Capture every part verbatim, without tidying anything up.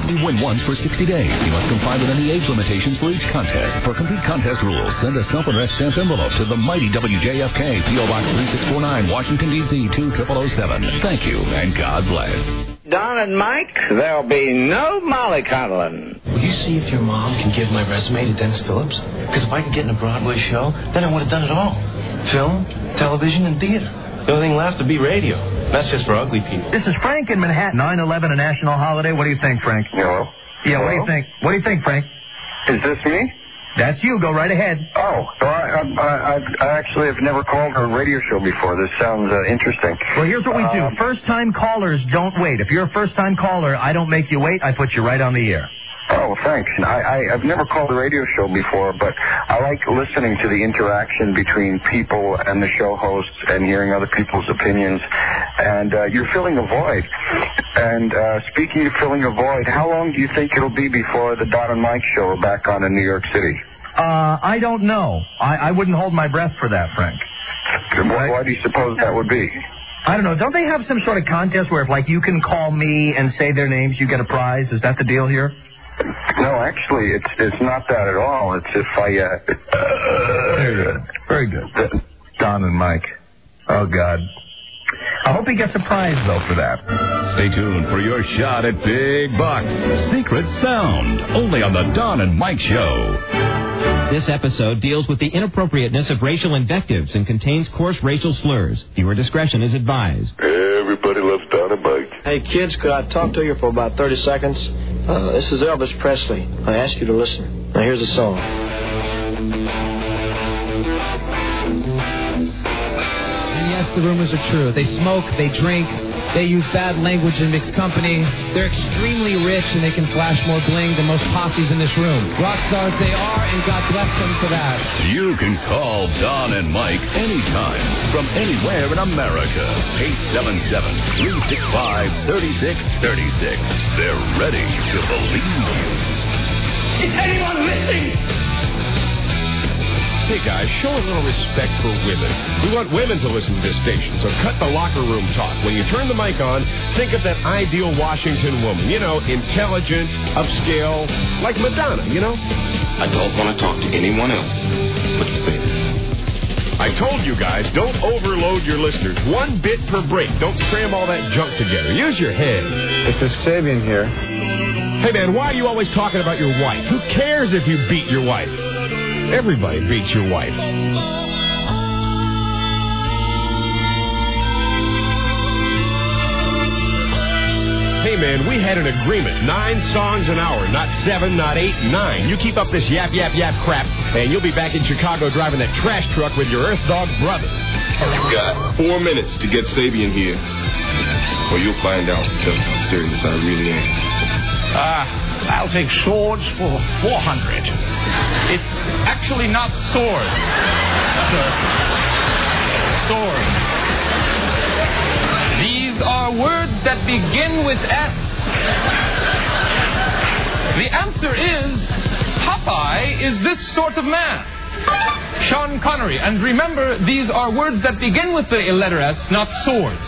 Only win once for sixty days. You must comply with any age limitations for each contest. For complete contest rules, send a self-addressed stamped envelope to the mighty W J F K, P O Box three six four nine, Washington, D C two zero zero zero seven. Thank you, and God bless. Don and Mike, there'll be no mollycoddling. Will you see if your mom can give my resume to Dennis Phillips? Because if I could get in a Broadway show, then I would have done it all. Film, television, and theater. The only thing left would be radio. That's just for ugly people. This is Frank in Manhattan. nine eleven, a national holiday. What do you think, Frank? Hello? Yeah, Hello? what do you think? What do you think, Frank? Is this me? That's you. Go right ahead. Oh, well, I, I, I, I actually have never called a radio show before. This sounds uh, interesting. Well, here's what we do. Um, First-time callers don't wait. If you're a first-time caller, I don't make you wait. I put you right on the air. Oh, thanks. I, I, I've never called a radio show before, but I like listening to the interaction between people and the show hosts and hearing other people's opinions. And uh, you're filling a void. And uh, speaking of filling a void, how long do you think it'll be before the Don and Mike show are back on in New York City? Uh, I don't know. I, I wouldn't hold my breath for that, Frank. Why, why do you suppose that would be? I don't know. Don't they have some sort of contest where if, like, you can call me and say their names, you get a prize? Is that the deal here? No, actually, it's it's not that at all. It's if I... Uh, Very good. Very good. Don and Mike. Oh, God. I hope he gets a prize, though, for that. Stay tuned for your shot at big bucks. Secret Sound, only on the Don and Mike Show. This episode deals with the inappropriateness of racial invectives and contains coarse racial slurs. Viewer discretion is advised. Everybody loves Don and Mike. Hey, kids, could I talk to you for about thirty seconds? Uh, this is Elvis Presley. I ask you to listen. Now, here's a song. And yes, the rumors are true. They smoke, they drink, they use bad language in mixed company. They're extremely rich, and they can flash more bling than most posses in this room. Rock stars they are, and God bless them for that. You can call Don and Mike anytime from anywhere in America. eight seven seven, three six five, three six three six. They're ready to believe you. Is anyone listening? Hey, guys, show a little respect for women. We want women to listen to this station, so cut the locker room talk. When you turn the mic on, think of that ideal Washington woman. You know, intelligent, upscale, like Madonna, you know? I don't want to talk to anyone else but the station. I told you guys, don't overload your listeners. One bit per break. Don't cram all that junk together. Use your head. This is Sabian here. Hey, man, why are you always talking about your wife? Who cares if you beat your wife? Everybody beats your wife. Hey, man, we had an agreement. Nine songs an hour, not seven, not eight, nine. You keep up this yap, yap, yap crap, and you'll be back in Chicago driving that trash truck with your Earth Dog brother. You've got four minutes to get Sabian here, or you'll find out just how serious I really am. Ah. I'll take swords for four hundred. It's actually not swords, sir. Swords. These are words that begin with S. The answer is Popeye is this sort of man. Sean Connery. And remember, these are words that begin with the letter S, not swords.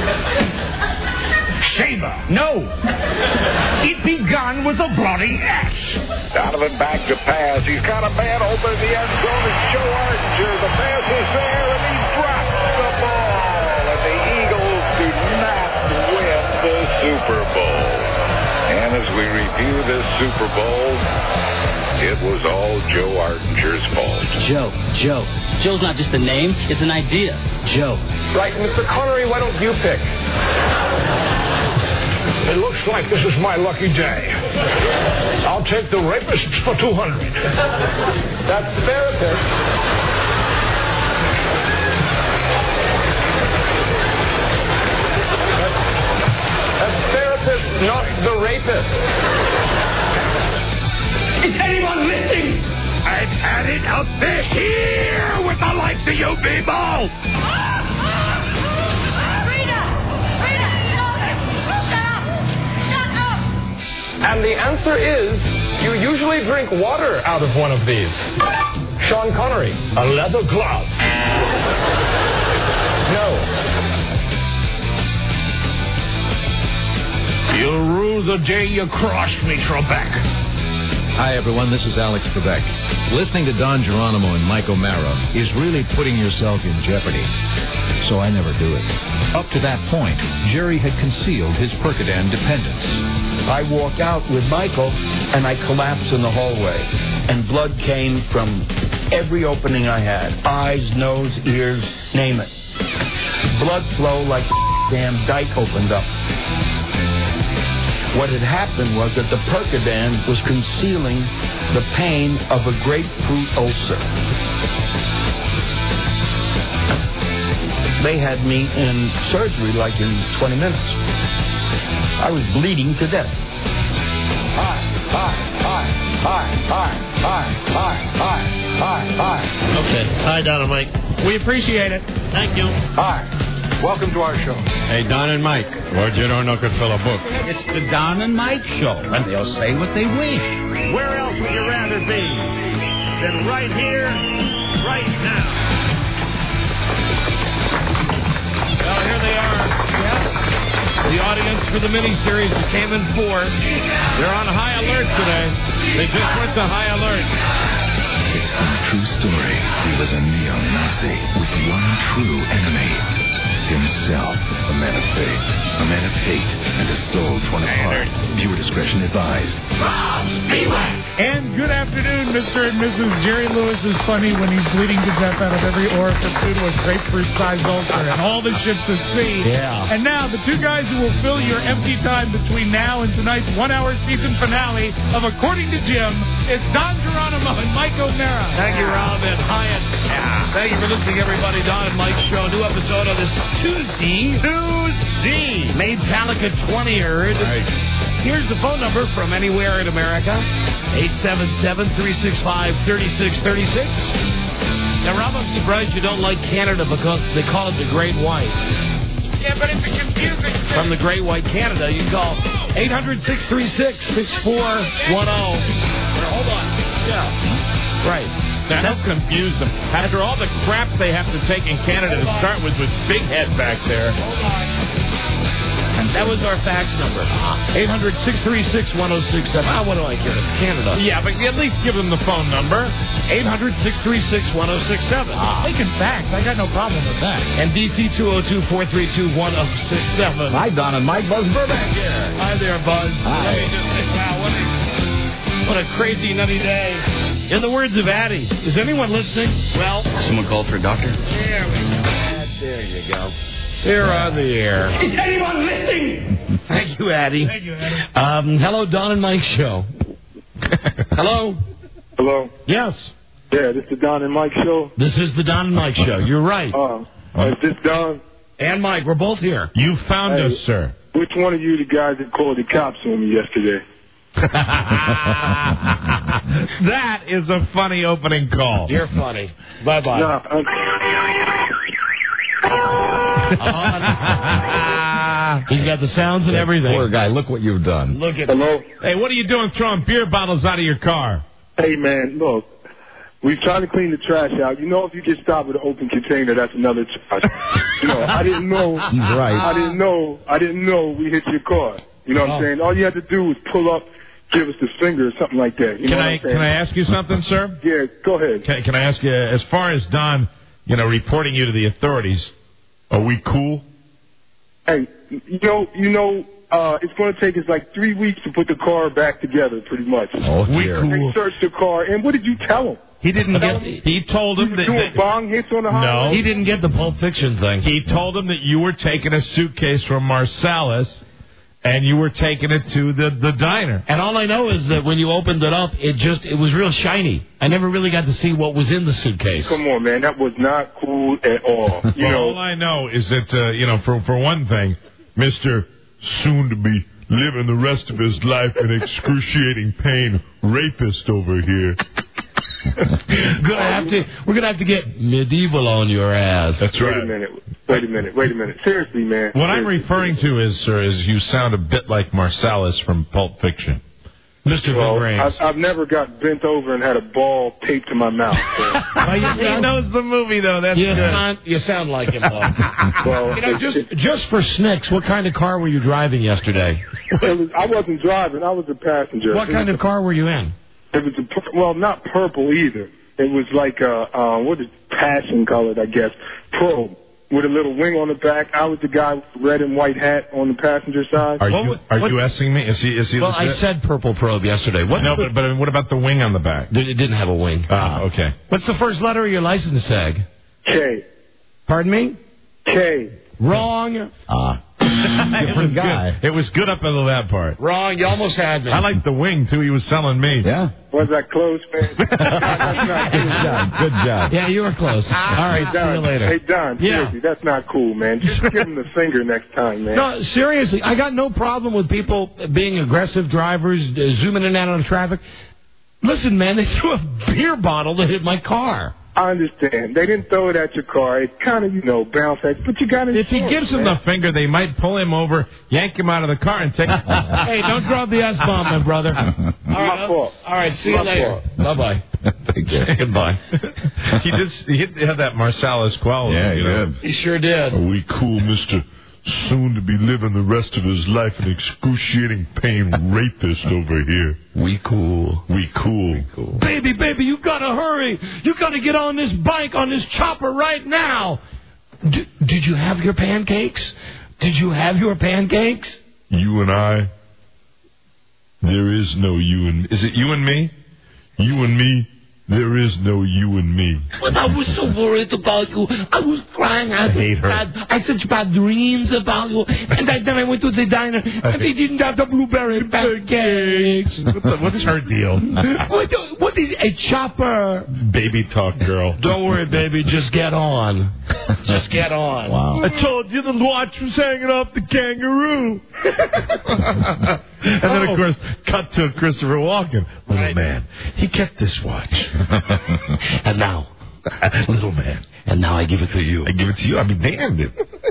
Shaver. No. It begun with a bloody X. Donovan back to pass. He's got a man open in the end zone. It's Joe Ardinger. The pass is there, and he drops the ball. And the Eagles do not win the Super Bowl. And as we review this Super Bowl, it was all Joe Ardinger's fault. Joe, Joe. Joe's not just a name, it's an idea. Joe. Right, Mister Connery, why don't you pick? It looks like this is my lucky day. I'll take the rapists for two hundred. That's the therapist. That's therapist, not the rapist. Is anyone listening? I've had it up there here with the likes of you people. And the answer is, you usually drink water out of one of these. Sean Connery, a leather glove. No. You rue the day you crossed me, Trebek. Hi, everyone. This is Alex Trebek. Listening to Don Geronimo and Mike O'Mara is really putting yourself in jeopardy. So I never do it. Up to that point, Jerry had concealed his Percodan dependence. I walk out with Michael, and I collapse in the hallway. And blood came from every opening I had. Eyes, nose, ears, name it. Blood flow like a damn dike opened up. What had happened was that the Percodan was concealing the pain of a grapefruit ulcer. They had me in surgery like in twenty minutes. I was bleeding to death. Hi, hi, hi, hi, hi, hi, hi, hi, hi, hi. Okay. Hi, Don and Mike. We appreciate it. Thank you. Hi. Welcome to our show. Hey, Don and Mike. Well, you don't know could fill a book. It's the Don and Mike Show, and they'll say what they wish. Where else would you rather be than right here, right now? Well, here they are. Yes. The audience for the miniseries that came in fourth. They're on high alert today. They just went to high alert. It's a true story. He was a neo-Nazi with one true enemy. Himself, a man of faith, a man of hate, and a soul torn apart. Viewer discretion advised. And good afternoon, Mister and Missus Jerry Lewis is funny when he's bleeding to death out of every orifice due to a grapefruit-sized ulcer and all the ships at sea. Yeah. And now, the two guys who will fill your empty time between now and tonight's one-hour season finale of According to Jim, it's Don Geronimo and Mike O'Mara. Thank you, Rob and Hyatt. Yeah. Thank you for listening, everybody. Don and Mike's show. New episode on this Tuesday. Tuesday. Made Metallica twentieth. Right. Here's the phone number from anywhere in America. eight seven seven, three six five, three six three six. Now, Rob, I'm surprised you don't like Canada because they call it the Great White. Yeah, but it's a confusing thing. From the Great White Canada, you call eight hundred, six three six, six four one zero. Hold on. Yeah. Right. That'll confuse them. After all the crap they have to take in Canada to start with, with Big Head back there. And that was our fax number. eight hundred, six three six, one zero six seven. Ah, what do I care? It's Canada. Yeah, but at least give them the phone number. eight hundred, six three six, one zero six seven. Ah. They can fax. I got no problem with that. And D C two oh two, four three two, one zero six seven. Hi, Don and Mike. Buzz Burbank here. Hi there, Buzz. Hi. Hey, just, wow, what a, what a crazy, nutty day. In the words of Addie, is anyone listening? Well, someone called for a doctor? There we go. There you go. They're on the air. Is anyone listening? Thank you, Addie. Thank you, Addie. Um, hello, Don and Mike show. Hello? Hello? Yes. Yeah, this is the Don and Mike show. This is the Don and Mike show. You're right. Uh, uh, is this Don? And Mike, we're both here. You found hey, us, sir. Which one of you the guys that called the cops on me yesterday? That is a funny opening call. You're funny. Bye-bye. Nah, I'm... He's got the sounds and everything. Poor guy, look what you've done. Look at Hello? Hey, what are you doing throwing beer bottles out of your car? Hey, man, look. We've tried to clean the trash out. You know, if you get stopped with an open container, that's another trash. You know, I didn't know. He's right. I didn't know. I didn't know we hit your car. You know what oh. I'm saying? All you had to do was pull up, give us the finger or something like that. You can know I what I'm saying? can I ask you something, sir? Yeah, go ahead. Can, can I ask you, as far as Don, you know, reporting you to the authorities, are we cool? Hey, you know, you know, uh, it's going to take us like three weeks to put the car back together, pretty much. Oh, we They cool. searched the car, and what did you tell them? He didn't get. He told him that. Doing bong hits on the highway? No, he didn't get the Pulp Fiction thing. He told him that you were taking a suitcase from Marsalis, and you were taking it to the the diner. And all I know is that when you opened it up, it just it was real shiny. I never really got to see what was in the suitcase. Come on, man, that was not cool at all. You well, know, all I know is that uh, you know, for for one thing, Mister Soon to be living the rest of his life in excruciating pain rapist over here. gonna have to, we're going to have to get medieval on your ass. That's wait right. Wait a minute. Wait a minute. Wait a minute. Seriously, man. What Seriously. I'm referring to is, sir, is you sound a bit like Marsalis from Pulp Fiction. Mister Well, Vin Rames. I've, I've never got bent over and had a ball taped to my mouth. So. Well, you He sound, knows the movie, though. That's you, good. sound, you sound like him, though. Well, you know, it- just it- just for snicks, what kind of car were you driving yesterday? it was, I wasn't driving. I was a passenger. What It kind was of car were you in? a, It was a, pur- well, not purple either. It was like a, uh, what is passion colored, I guess, pro. With a little wing on the back. I was the guy with the red and white hat on the passenger side. Are What you would- are what- you asking me? Is he is he? Well, I legit? said Purple Probe yesterday. What? no, but but what about the wing on the back? It didn't have a wing. Ah, okay. What's the first letter of your license tag? K. Pardon me? K. Wrong. Ah. it was guy. good. It was good up until that part. Wrong. You almost had me. I like the wing too. He was selling me. Yeah. Was that close, man? That's not Good cool. job. Good job. Yeah, you were close. All right, see you Don, later. Hey, Don, Yeah. seriously, that's not cool, man. Just give him the finger next time, man. No, seriously, I got no problem with people being aggressive drivers, uh, zooming in and out of traffic. Listen, man, they threw a beer bottle that hit my car. I understand. They didn't throw it at your car. It kind of, you know, bounced at you, but you got to If he gives him the finger, they might pull him over, yank him out of the car, and take. Hey, don't drop the S-bomb, my brother. All right, fault. all right, see you My later. Bye-bye. Take care. Goodbye. he did. He had that Marsalis quell. Yeah, you he know. did. He sure did. Are we cool, Mister Soon to be living the rest of his life an excruciating pain rapist over here? We cool. We cool. We cool. Baby, baby, you gotta hurry. You gotta get on this bike, on this chopper right now. D- did you have your pancakes? Did you have your pancakes? You and I. There is no you and. Is it you and me? You and me. There is no you and me. But I was so worried about you. I was crying. I, I hate her. Bad, I had such bad dreams about you. And I, then I went to the diner, and they didn't have the blueberry pancakes. What the, what's her deal? what, what is a chopper? Baby talk, girl. Don't worry, baby. Just get on. Just get on. Wow. I told you the watch was hanging off the kangaroo. And then, of course, cut to Christopher Walken. Little Right. man, he kept this watch. And now, Little man, and now I give it to you. I give it to you. I'd be damned.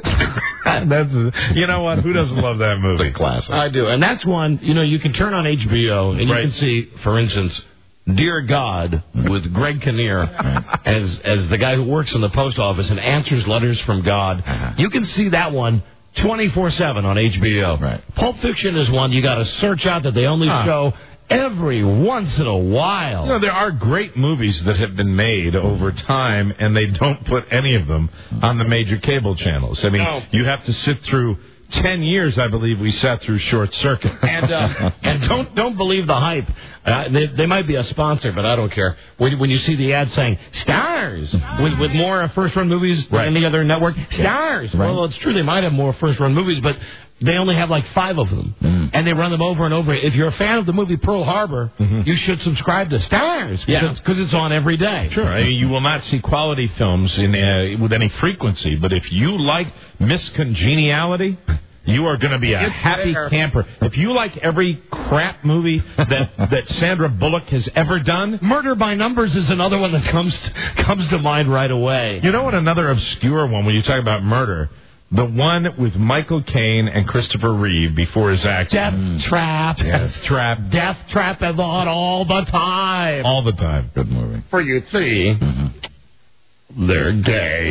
That's, you know what? Who doesn't love that movie? Classic. I do, and that's one. You know, you can turn on H B O and you Right. can see, for instance, Dear God with Greg Kinnear as as the guy who works in the post office and answers letters from God. Uh-huh. You can see that one twenty-four seven on H B O. Right. Pulp Fiction is one you got to search out that they only Huh. show every once in a while. You know, there are great movies that have been made over time, and they don't put any of them on the major cable channels. I mean, No. you have to sit through ten years, I believe, we sat through Short Circuit. And uh, and don't don't believe the hype. Uh, they, they might be a sponsor, but I don't care. When, when you see the ad saying stars with with more uh, first run movies than Right. any other network, stars. Right. Well, it's true they might have more first run movies, but they only have like five of them, Mm. and they run them over and over. If you're a fan of the movie Pearl Harbor, you should subscribe to Stars Yeah. because it's on every day. Sure, I mean, you will not see quality films in uh, with any frequency, but if you like miscongeniality, you are going to be a It's happy there. camper. If you like every crap movie that, that Sandra Bullock has ever done, Murder by Numbers is another one that comes to, comes to mind right away. you know what? Another obscure one when you talk about murder, the one with Michael Caine and Christopher Reeve before his accident. Death Trap. Death Trap. Death Trap is on all the time. All the time. Good movie. For you see, they're gay.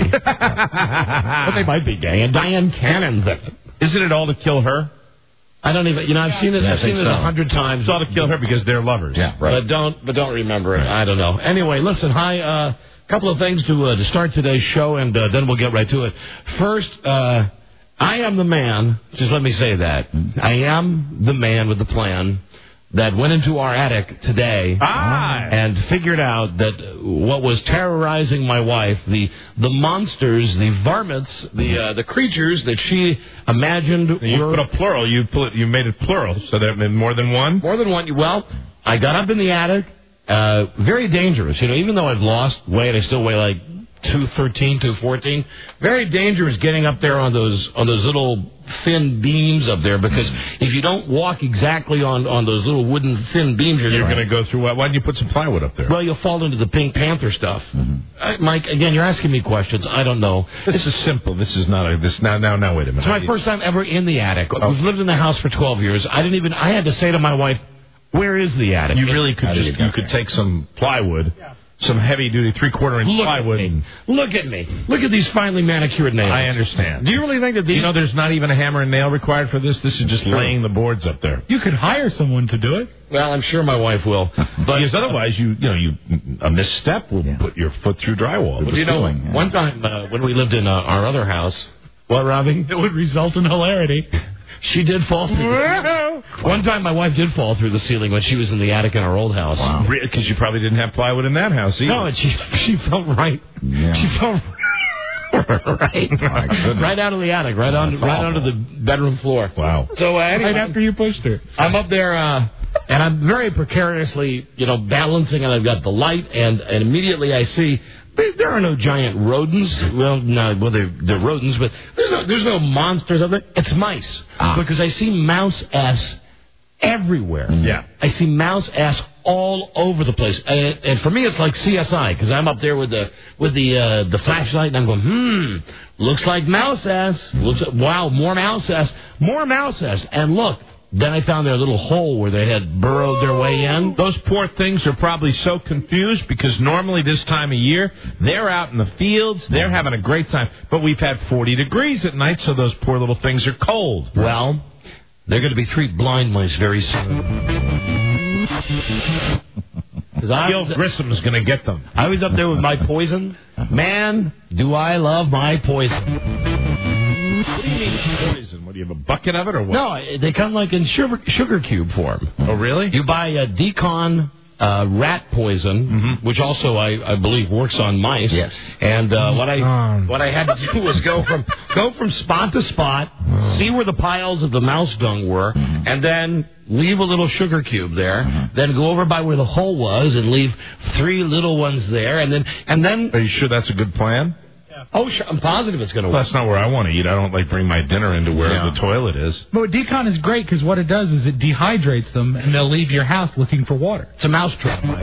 But they might be gay. And Diane Cannon's in it. Isn't it all to kill her? I don't even, you know, I've seen it. Yeah, I I've seen think it so. a hundred times. It's all to kill her because they're lovers. Yeah, right. But don't, but don't remember it. I don't know. Anyway, listen. Hi. Uh, couple of things to uh, to start today's show, and uh, then we'll get right to it. First, uh, I am the man. Just let me say that I am the man with the plan that went into our attic today Ah. and figured out that what was terrorizing my wife, the the monsters, the varmints, the uh, the creatures that she imagined You were put a plural. You put you made it plural, so that meant more than one. more than one. Well, I got up in the attic. Uh, very dangerous. You know, even though I've lost weight, I still weigh like two thirteen, two fourteen. Very dangerous getting up there on those on those little thin beams up there, because if you don't walk exactly on, on those little wooden thin beams, you're, You're gonna, going to go through what? Why didn't you put some plywood up there? well, you'll fall into the Pink Panther stuff. Uh, Mike, again, you're asking me questions. I don't know. This is simple. This is not a this now now now wait a minute. It's my first time ever in the attic. We've lived in the house for twelve years. I didn't even. I had to say to my wife, Where is the attic? You really could just you could take some plywood, some heavy duty three quarter inch Look plywood. At me. Look at me. Look at these finely manicured nails. I understand. Do you really think that these? You know, there's not even a hammer and nail required for this. This is just laying the boards up there. You could hire someone to do it. Well, I'm sure my wife will. But because otherwise, you you know, you a misstep will yeah. put your foot through drywall. Well, you know, yeah. one time uh, when we lived in uh, our other house, what, Robbie? It would result in hilarity. She did fall through the One time my wife did fall through the ceiling when she was in the attic in our old house. Wow. Because you probably didn't have plywood in that house either. No, and she she fell right. Yeah. She fell right. right out of the attic, right on right onto the bedroom floor. Wow. So uh, anyway, right after you pushed her. I'm up there, uh, and I'm very precariously, you know, balancing, and I've got the light, and, and immediately I see... There are no giant rodents. Well, no, well, they're, they're rodents, but there's no, there's no monsters of it. It's mice. Ah. Because I see mouse ass everywhere. Yeah. I see mouse ass all over the place. And, and for me, it's like C S I, because I'm up there with the with the uh, the flashlight, and I'm going, hmm, looks like mouse ass. Looks, wow, more mouse ass. More mouse ass. And look. Then I found their little hole where they had burrowed their way in. Those poor things are probably so confused because normally this time of year, they're out in the fields, they're having a great time. But we've had forty degrees at night, so those poor little things are cold. Well, they're going to be three blind mice very soon. Gil Grissom's going to get them. I was up there with my poison. Man, do I love my poison. What do you mean poison? What, do you have a bucket of it or what? No, they come like in sugar, sugar cube form. Oh, really? You buy a Decon uh, rat poison, mm-hmm. which also I, I believe works on mice. Yes. And uh, what I what I had to do was go from go from spot to spot, oh. see where the piles of the mouse dung were, mm-hmm. and then leave a little sugar cube there. Mm-hmm. Then go over by where the hole was and leave three little ones there, and then and then. Are you sure that's a good plan? Oh, sure. I'm positive it's going to well, work. That's not where I want to eat. I don't like bring my dinner into where yeah. the toilet is. But Decon is great because what it does is it dehydrates them, and they'll leave your house looking for water. It's a mousetrap, Mike.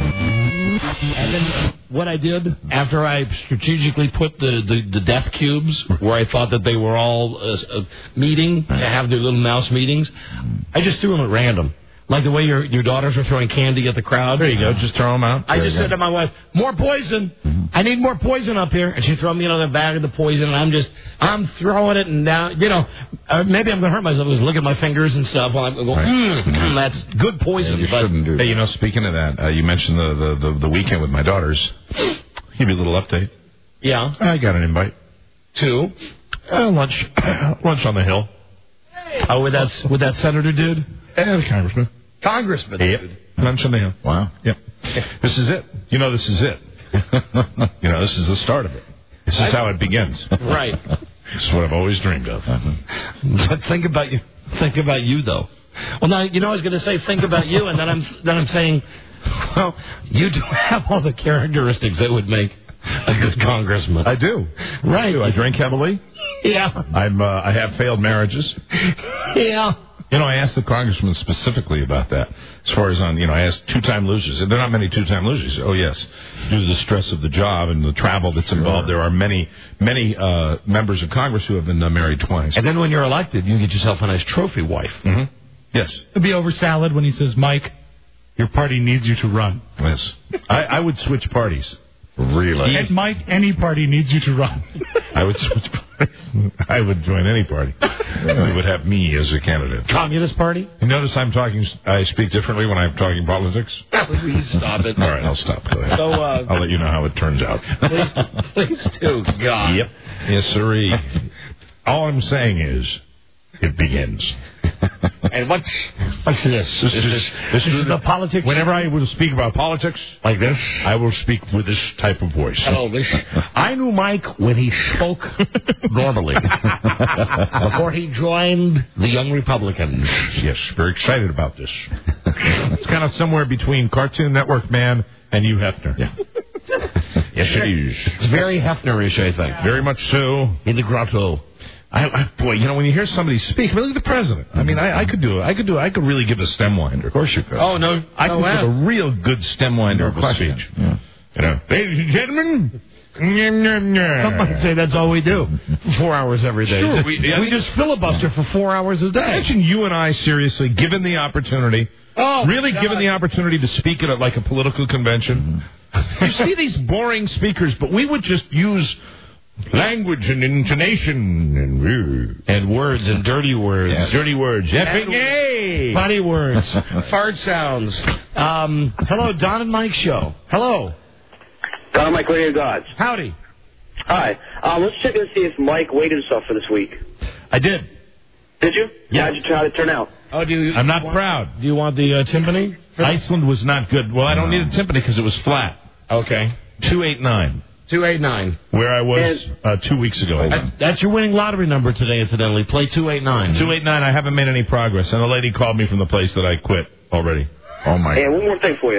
And then what I did, after I strategically put the, the, the death cubes where I thought that they were all uh, uh, meeting, to have their little mouse meetings, I just threw them at random. Like the way your your daughters are throwing candy at the crowd. There you go. Just throw them out. I there just said to my wife, more poison. Mm-hmm. I need more poison up here. And she threw me another bag of the poison, and I'm just, I'm throwing it, and now, you know, uh, maybe I'm going to hurt myself. Just look at my fingers and stuff while I'm going, right. mm, mm, that's good poison. Yeah, you but, shouldn't do that. Hey, you know, speaking of that, uh, you mentioned the, the, the, the weekend with my daughters. Give you a little update. Yeah. I got an invite. To? Uh, lunch. lunch on the Hill. Oh, with that, with that senator dude? And the congressman. Congressman. Yep. Lunch on the Hill. Wow. Yep. This is it. You know, this is it. You know, this is the start of it. This is I, how it begins. Right. This is what I've always dreamed of. Uh-huh. But think about you. Think about you, though. Well, now, you know, I was going to say think about you, and then I'm then I'm saying, well, you do have all the characteristics that would make a good congressman. I do. Right. I do. I drink heavily. Yeah. I'm. Uh, I have failed marriages. Yeah. You know, I asked the congressman specifically about that. As far as on, you know, I asked two-time losers. There are not many two-time losers. Oh, yes. Due to the stress of the job and the travel that's involved, there are many, many uh, members of Congress who have been uh, married twice. And then when you're elected, you get yourself a nice trophy wife. Mm-hmm. Yes. It'll be over salad when he says, Mike, your party needs you to run. Yes. I, I would switch parties. Really? And Mike, any party needs you to run. I would switch parties. I would join any party. They would have me as a candidate. Communist Party? You notice I'm talking, I speak differently when I'm talking politics? Please stop it. All right, I'll stop. Go ahead. So, uh, I'll let you know how it turns out. Please, please do, God. Yep. Yes, sirree. All I'm saying is, it begins. And what's, what's this? This, is, is, this is the politics? Whenever I will speak about politics, like this, I will speak with this type of voice. Hello, this. I knew Mike when he spoke normally, before he joined the Young Republicans. Yes, very excited about this. It's kind of somewhere between Cartoon Network Man and Hugh Hefner. Yeah. Yes, it is. It's very Hefnerish, I think. Very much so. In the grotto. I, I, boy, you know, when you hear somebody speak, I mean, look at the president. I mean, I, I could do it. I could do it. I could really give a stem winder. Of course you could. Oh, no. I no could way. give a real good stem winder no of a speech. Yeah. You know, ladies and gentlemen, Some might say that's all we do for four hours every day. Sure, we, we just filibuster for four hours a day. Imagine you and I, seriously, given the opportunity, oh, really given the opportunity to speak at a, like a political convention. You see these boring speakers, but we would just use language and intonation and, and words and dirty words. Yes. Dirty words. Effing A. Funny words. Fart sounds. Um, hello, Don and Mike Show. Hello. Don and Mike, Radio Gods. Howdy. Hi. Um, let's check and see if Mike weighed himself for this week. I did. Did you? Yeah. How'd you try to turn out? Oh, do you? I'm not want, proud. Do you want the uh, timpani? Iceland was not good. Well, I don't need a timpani because it was flat. Okay. two eight nine. two eight nine. Where I was uh, two weeks ago. That's, that's your winning lottery number today, incidentally. Play two eight nine. two eight nine, I haven't made any progress. And a lady called me from the place that I quit already. Oh, my. And one more thing for you.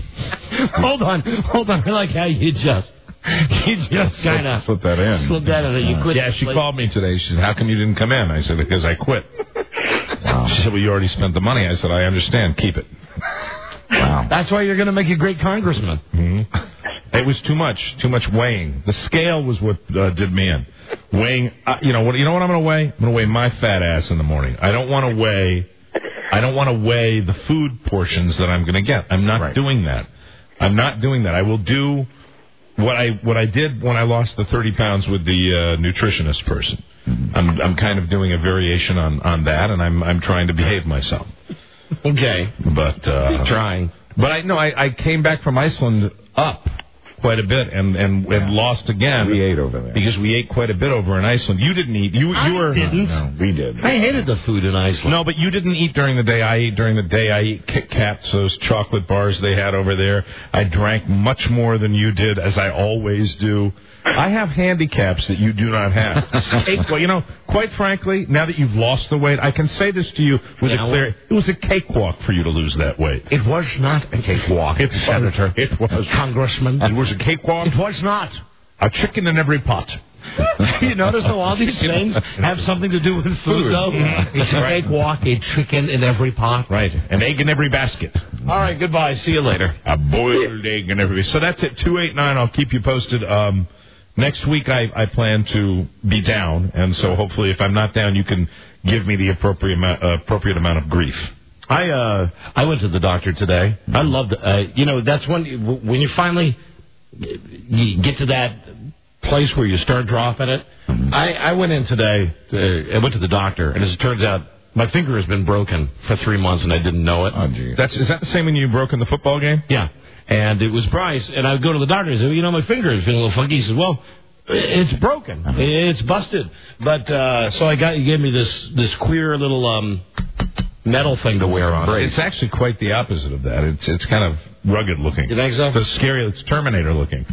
hold on. Hold on. I like how you just... You just kind of... Slip that in. Slip that in. You quit. Yeah, she play. called me today. She said, how come you didn't come in? I said, because I quit. Wow. She said, well, you already spent the money. I said, I understand. Keep it. Wow. That's why you're going to make a great congressman. Mm-hmm. It was too much, too much weighing. The scale was what uh, did me in. Weighing, uh, you know what? You know what I'm going to weigh? I'm going to weigh my fat ass in the morning. I don't want to weigh. I don't want to weigh the food portions that I'm going to get. I'm not right. doing that. I'm not doing that. I will do what I what I did when I lost the thirty pounds with the uh, nutritionist person. Mm-hmm. I'm I'm kind of doing a variation on, on that, and I'm I'm trying to behave myself. Okay, but uh, trying. But I no, I, I came back from Iceland up quite a bit and and, yeah. and lost again. We ate over there because we ate quite a bit over in Iceland. You didn't eat. You I you were didn't. No, we did. I hated the food in Iceland. No, but you didn't eat during the day. I ate during the day. I eat Kit Kats, those chocolate bars they had over there. I drank much more than you did, as I always do. I have handicaps that you do not have. Well, you know, quite frankly, now that you've lost the weight, I can say this to you with yeah, a clear... It was a cakewalk for you to lose that weight. It was not a cakewalk, it Senator. It was. Congressman. It was a cakewalk? It was not. A chicken in every pot. You notice how all these things have something to do with food, food. though? Yeah. It's a cakewalk, a chicken in every pot. Right. An egg in every basket. All right, goodbye. See you later. A boiled egg in every... So that's it, two eight nine. I'll keep you posted. Um... Next week, I, I plan to be down, and so hopefully if I'm not down, you can give me the appropriate amount, uh, appropriate amount of grief. I uh I went to the doctor today. I loved it. Uh, you know, that's when, when you finally you get to that place where you start dropping it. I, I went in today, to, I went to the doctor, and as it turns out, my finger has been broken for three months, and I didn't know it. Oh, geez. That's, is that the same when you broke in the football game? Yeah. And it was Bryce, and I would go to the doctor and say, well, you know, my finger is feeling a little funky. He says, well, it's broken. Uh-huh. It's busted. But, uh, so I got, he gave me this, this queer little, um, metal thing to wear on. It's actually quite the opposite of that. It's, it's kind of rugged looking. You think so? It's scary. It's Terminator looking.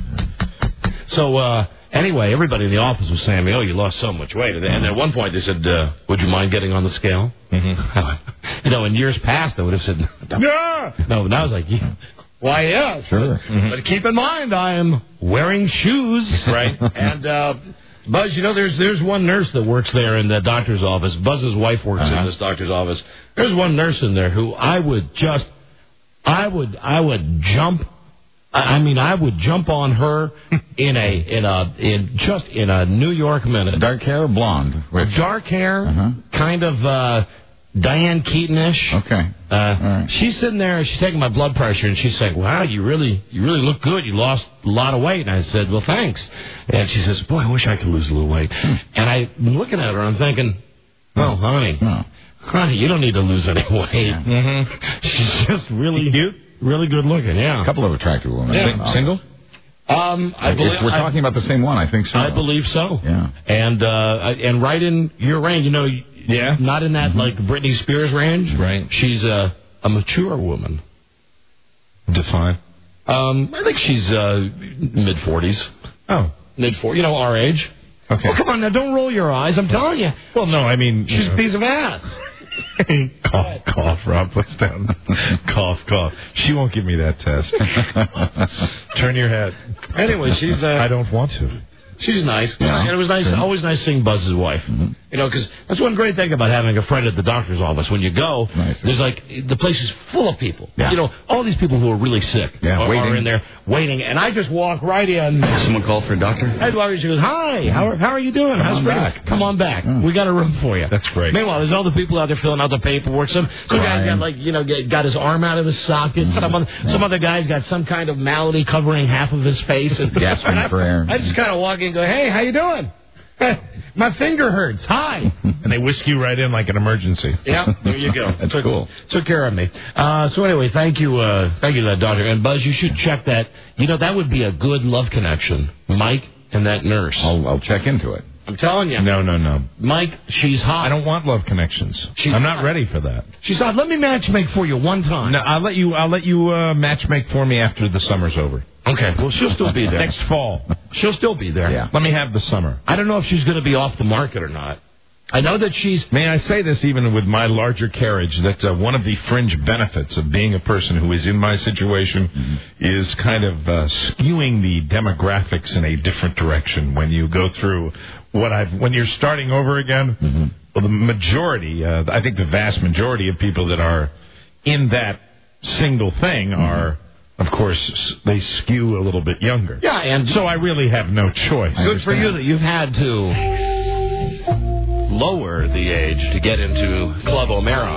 So, uh, anyway, everybody in the office was saying, oh, you lost so much weight. And at one point they said, uh, would you mind getting on the scale? Mm-hmm. You know, in years past I would have said, no. No, now I was like, yeah. Why, yeah, sure. Mm-hmm. But keep in mind, I am wearing shoes, right? And uh, Buzz, you know, there's there's one nurse that works there in the doctor's office. Buzz's wife works uh-huh. in this doctor's office. There's one nurse in there who I would just, I would, I would jump. I mean, I would jump on her in a in a in just in a New York minute. Dark hair or blonde? Which? Dark hair, uh-huh. kind of. Uh, Diane Keaton-ish. Okay. Uh, right. She's sitting there, she's taking my blood pressure, and she's saying, wow, you really you really look good. You lost a lot of weight. And I said, well, thanks. And she says, boy, I wish I could lose a little weight. Hmm. And I'm looking at her, I'm thinking, well, honey, no. honey, you don't need to lose any weight. Mm-hmm. She's just really cute, really good looking, yeah. A couple of attractive women. Yeah. Single? Um, I believe, if we're talking I, about the same one, I think so. I believe so. Yeah. And, uh, and right in your range, you know, yeah, not in that mm-hmm. like Britney Spears range. Right. She's a a mature woman. Define. Um, I think she's uh, mid forties. Oh, mid forties. You know, our age. Okay. Well, come on now, don't roll your eyes. I'm telling you. Well, no, I mean she's know. a piece of ass. cough, cough, Rob, puts down. cough, cough. She won't give me that test. Turn your head. Anyway, she's. Uh, I don't want to. She's nice. Yeah. And it was nice. Sure. Always nice seeing Buzz's wife. Mm-hmm. You know, because that's one great thing about having a friend at the doctor's office. When you go, nice. There's like, the place is full of people. Yeah. You know, all these people who are really sick yeah, are, are in there waiting, and I just walk right in. Someone called for a doctor? Hey, she goes, hi, how are, how are you doing? Come How's on back. Come on back. Mm. We got a room for you. That's great. Meanwhile, there's all the people out there filling out the paperwork. Some some guy's got, like, you know, get, got his arm out of his socket. Mm. Some, other, yeah. some other guy's got some kind of malady covering half of his face. And, Gasping and for air. I just kind of walk in and go, hey, how you doing? My finger hurts. Hi. And they whisk you right in like an emergency. Yeah, there you go. That's took, cool. Took care of me. Uh, so anyway, thank you, uh, thank you to that doctor. And Buzz, you should check that. You know, that would be a good love connection. Mike and that nurse. I'll, I'll check into it. I'm telling you. No, no, no. Mike, she's hot. I don't want love connections. She's I'm not hot. ready for that. She's hot. Let me matchmake for you one time. No, I'll let you. I'll let you uh, matchmake for me after the summer's over. Okay. Well, she'll still be there next fall. She'll still be there. Yeah. Let me have the summer. I don't know if she's going to be off the market or not. I know that she's... May I say this even with my larger carriage, that uh, one of the fringe benefits of being a person who is in my situation mm-hmm. is kind of uh, skewing the demographics in a different direction when you go through what I've... When you're starting over again, mm-hmm. well, the majority, uh, I think the vast majority of people that are in that single thing mm-hmm. are... Of course, they skew a little bit younger. Yeah, and so I really have no choice. Good for you that you've had to lower the age to get into Club O'Mara.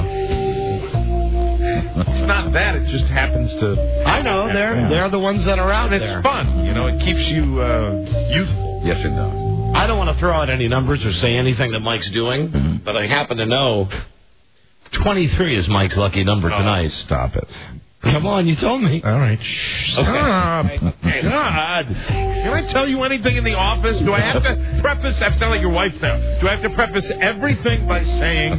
It's not that; it just happens to. I know they're yeah. they're the ones that are out and there. It's fun, you know. It keeps you uh, youthful. Yes, it does. I don't want to throw out any numbers or say anything that Mike's doing, mm-hmm. but I happen to know twenty-three is Mike's lucky number oh, tonight. Stop it. Come on, you told me. All right. Shh, stop. Okay. God. Can I tell you anything in the office? Do I have to preface... I sound like your wife now. Do I have to preface everything by saying...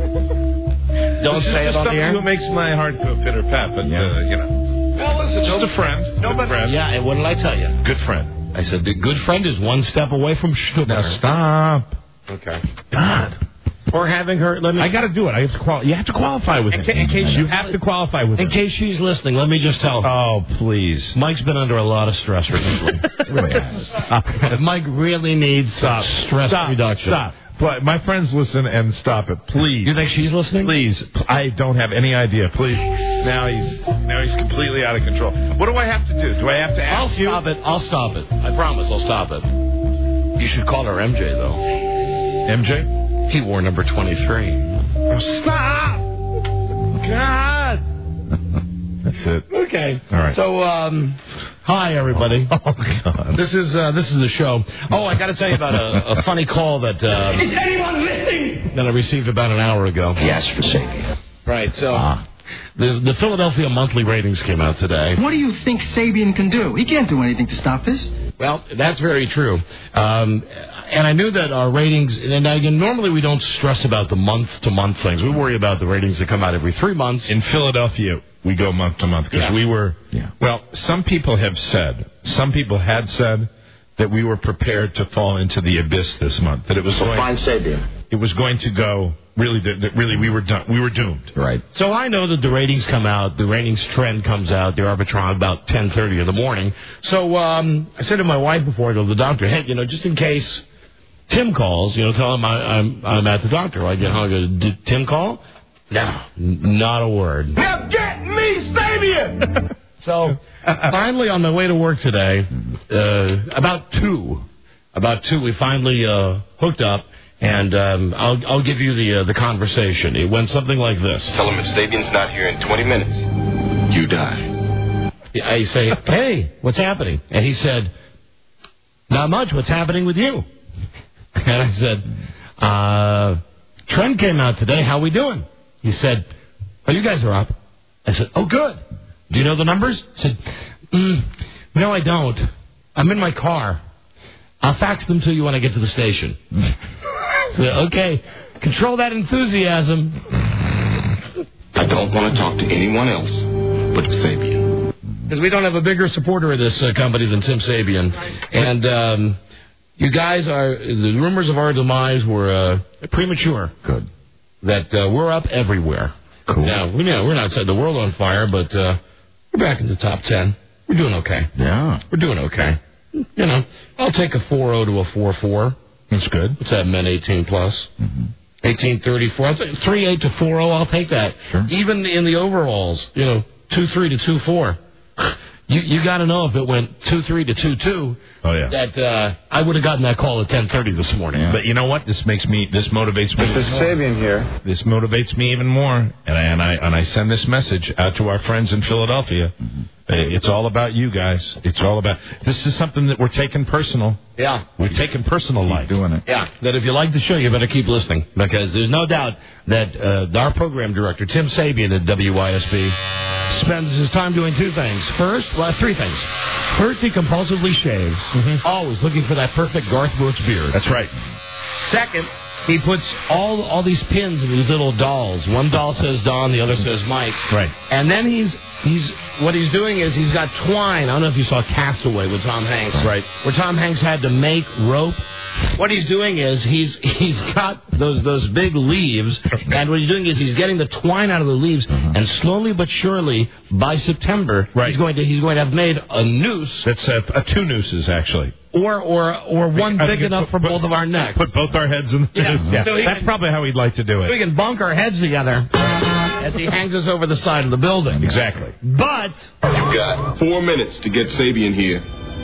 Don't say it on the air? It makes my heart go pitter-pat, but, yeah. uh, you know. Well, listen, just a friend. No, good friend. Yeah, and what did I tell you? Good friend. I said the good friend is one step away from sugar. Now, stop. Okay. God. Or having her. Let me. I got to do it. I have to qual. You have to qualify with in, it. In case you have to qualify with in it. In case she's listening, let me just tell her. Oh, please. Mike's been under a lot of stress recently. Really has. Mike really needs stop. stress stop. reduction. Stop. But my friends listen and stop it, please. You think she's listening? Please. I don't have any idea. Please. Now he's now he's completely out of control. What do I have to do? Do I have to ask I'll you? I'll stop it. I'll stop it. I promise. I'll stop it. You should call her M J though. M J? He wore number twenty-three. Oh, stop! God! That's it. Okay. All right. So, um, hi, everybody. Oh, God. This is, uh, this is the show. Oh, I got to tell you about a, a funny call that, uh, is anyone listening? That I received about an hour ago. Yes, for Sabian. Right, so... Ah. The, the Philadelphia monthly ratings came out today. What do you think Sabian can do? He can't do anything to stop this. Well, that's very true. Um, and I knew that our ratings, and again, normally we don't stress about the month-to-month things. We worry about the ratings that come out every three months. In Philadelphia, we go month-to-month because yeah. we were, yeah. well, some people have said, some people had said that we were prepared to fall into the abyss this month. That it was so going, fine Sabian. It was going to go... Really, that really, we were done. We were doomed. Right. So I know that the ratings come out. The ratings trend comes out. The Arbitron about ten thirty in the morning. So um, I said to my wife before I go to the doctor, hey, you know, just in case Tim calls, you know, tell him I, I'm I'm at the doctor. I get hung. Did Tim call? No, not a word. Now get me Sabian. So finally, on my way to work today, uh, about two, about two, we finally uh, hooked up. And um, I'll I'll give you the uh, the conversation. It went something like this. Tell him if Sabian's not here in twenty minutes, you die. I say, hey, what's happening? And he said, not much. What's happening with you? And I said, uh, Trend came out today. How we doing? He said, oh, you guys are up. I said, oh, good. Do you know the numbers? He said, mm, no, I don't. I'm in my car. I'll fax them to you when I get to the station. Okay, control that enthusiasm. I don't want to talk to anyone else but Sabian. Because we don't have a bigger supporter of this uh, company than Tim Sabian. And um, you guys are, the rumors of our demise were uh, premature. Good. That uh, we're up everywhere. Cool. Now, we know we're not setting the world on fire, but uh, we're back in the top ten. We're doing okay. Yeah. We're doing okay. You know, I'll take a four oh to a four four. That's good. What's that, men eighteen plus? Mm-hmm. eighteen thirty-four. three eight to four oh, I'll take that. Sure. Even in the overalls, you know, two three to two four. You you got to know if it went two three to two two. Oh yeah. That uh, I would have gotten that call at ten thirty this morning. Yeah. But you know what? This makes me. This motivates me. Mister Sabian here. This motivates me even more, and I and I and I send this message out to our friends in Philadelphia. Mm-hmm. It's all about you guys. It's all about. This is something that we're taking personal. Yeah. We're taking personal life. Doing it. Yeah. That if you like the show, you better keep listening, because there's no doubt that uh, our program director, Tim Sabian at W Y S B, spends his time doing two things. First, well, three things. First, he compulsively shaves, mm-hmm. always looking for that perfect Garth Brooks beard. That's right. Second, he puts all all these pins in these little dolls. One doll says Don, the other says Mike. Right. And then he's he's what he's doing is he's got twine. I don't know if you saw Castaway with Tom Hanks. Right. Where Tom Hanks had to make rope. What he's doing is he's he's got those those big leaves, and what he's doing is he's getting the twine out of the leaves, mm-hmm. and slowly but surely by September right. he's going to he's going to have made a noose. That's uh, uh, two nooses actually. Or or or one I big enough put, for put, both of our necks. Put both our heads in. The yeah, yeah. So That's can, probably how he'd like to do it. So we can bunk our heads together as he hangs us over the side of the building. Exactly. But you got four minutes to get Sabian here,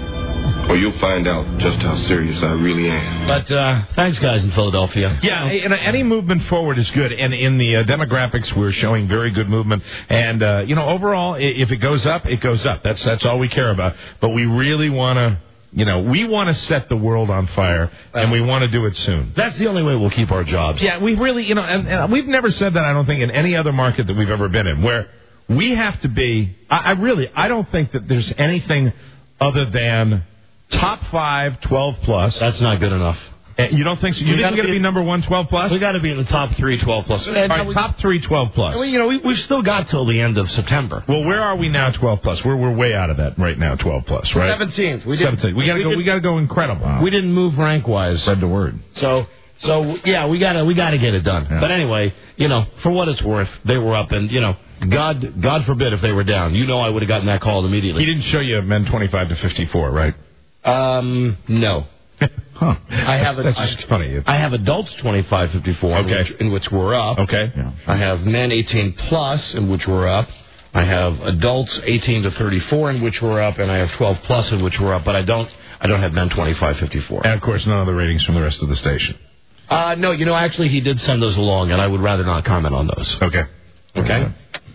or you'll find out just how serious I really am. But uh, thanks, guys in Philadelphia. Yeah, and any movement forward is good. And in the uh, demographics, we're showing very good movement. And, uh, you know, overall, if it goes up, it goes up. That's that's all we care about. But we really want to, you know, we want to set the world on fire, and we want to do it soon. That's the only way we'll keep our jobs. Yeah, we really, you know, and, and we've never said that, I don't think, in any other market that we've ever been in, where we have to be, I, I really, I don't think that there's anything other than top five, twelve plus. That's not good enough. Uh, you don't think so? You think we're going to be number one, twelve plus? We got to be in the top three, twelve plus. All right, we, top three, twelve plus. Well, you know, we, we've still got till the end of September. Well, where are we now, twelve plus? We're we're way out of that right now, twelve plus, right? Seventeenth. We Seventeenth. We got to go. We got to go incredible. Wow. We didn't move rank wise. Spread the word. So. So yeah, we gotta we gotta get it done. Yeah. But anyway, you know, for what it's worth, they were up, and you know, God God forbid if they were down. You know, I would have gotten that call immediately. He didn't show you men twenty-five to fifty-four, right? Um, no. Huh. I have That's I, just funny. I have adults twenty-five fifty-four, okay. in, which, in which we're up. Okay. Yeah. I have men eighteen plus, in which we're up. I have adults eighteen to thirty-four, in which we're up, and I have twelve plus, in which we're up. But I don't I don't have men twenty-five fifty-four. And of course, none of the ratings from the rest of the station. Uh, no, you know, actually, he did send those along, and I would rather not comment on those. Okay. Okay.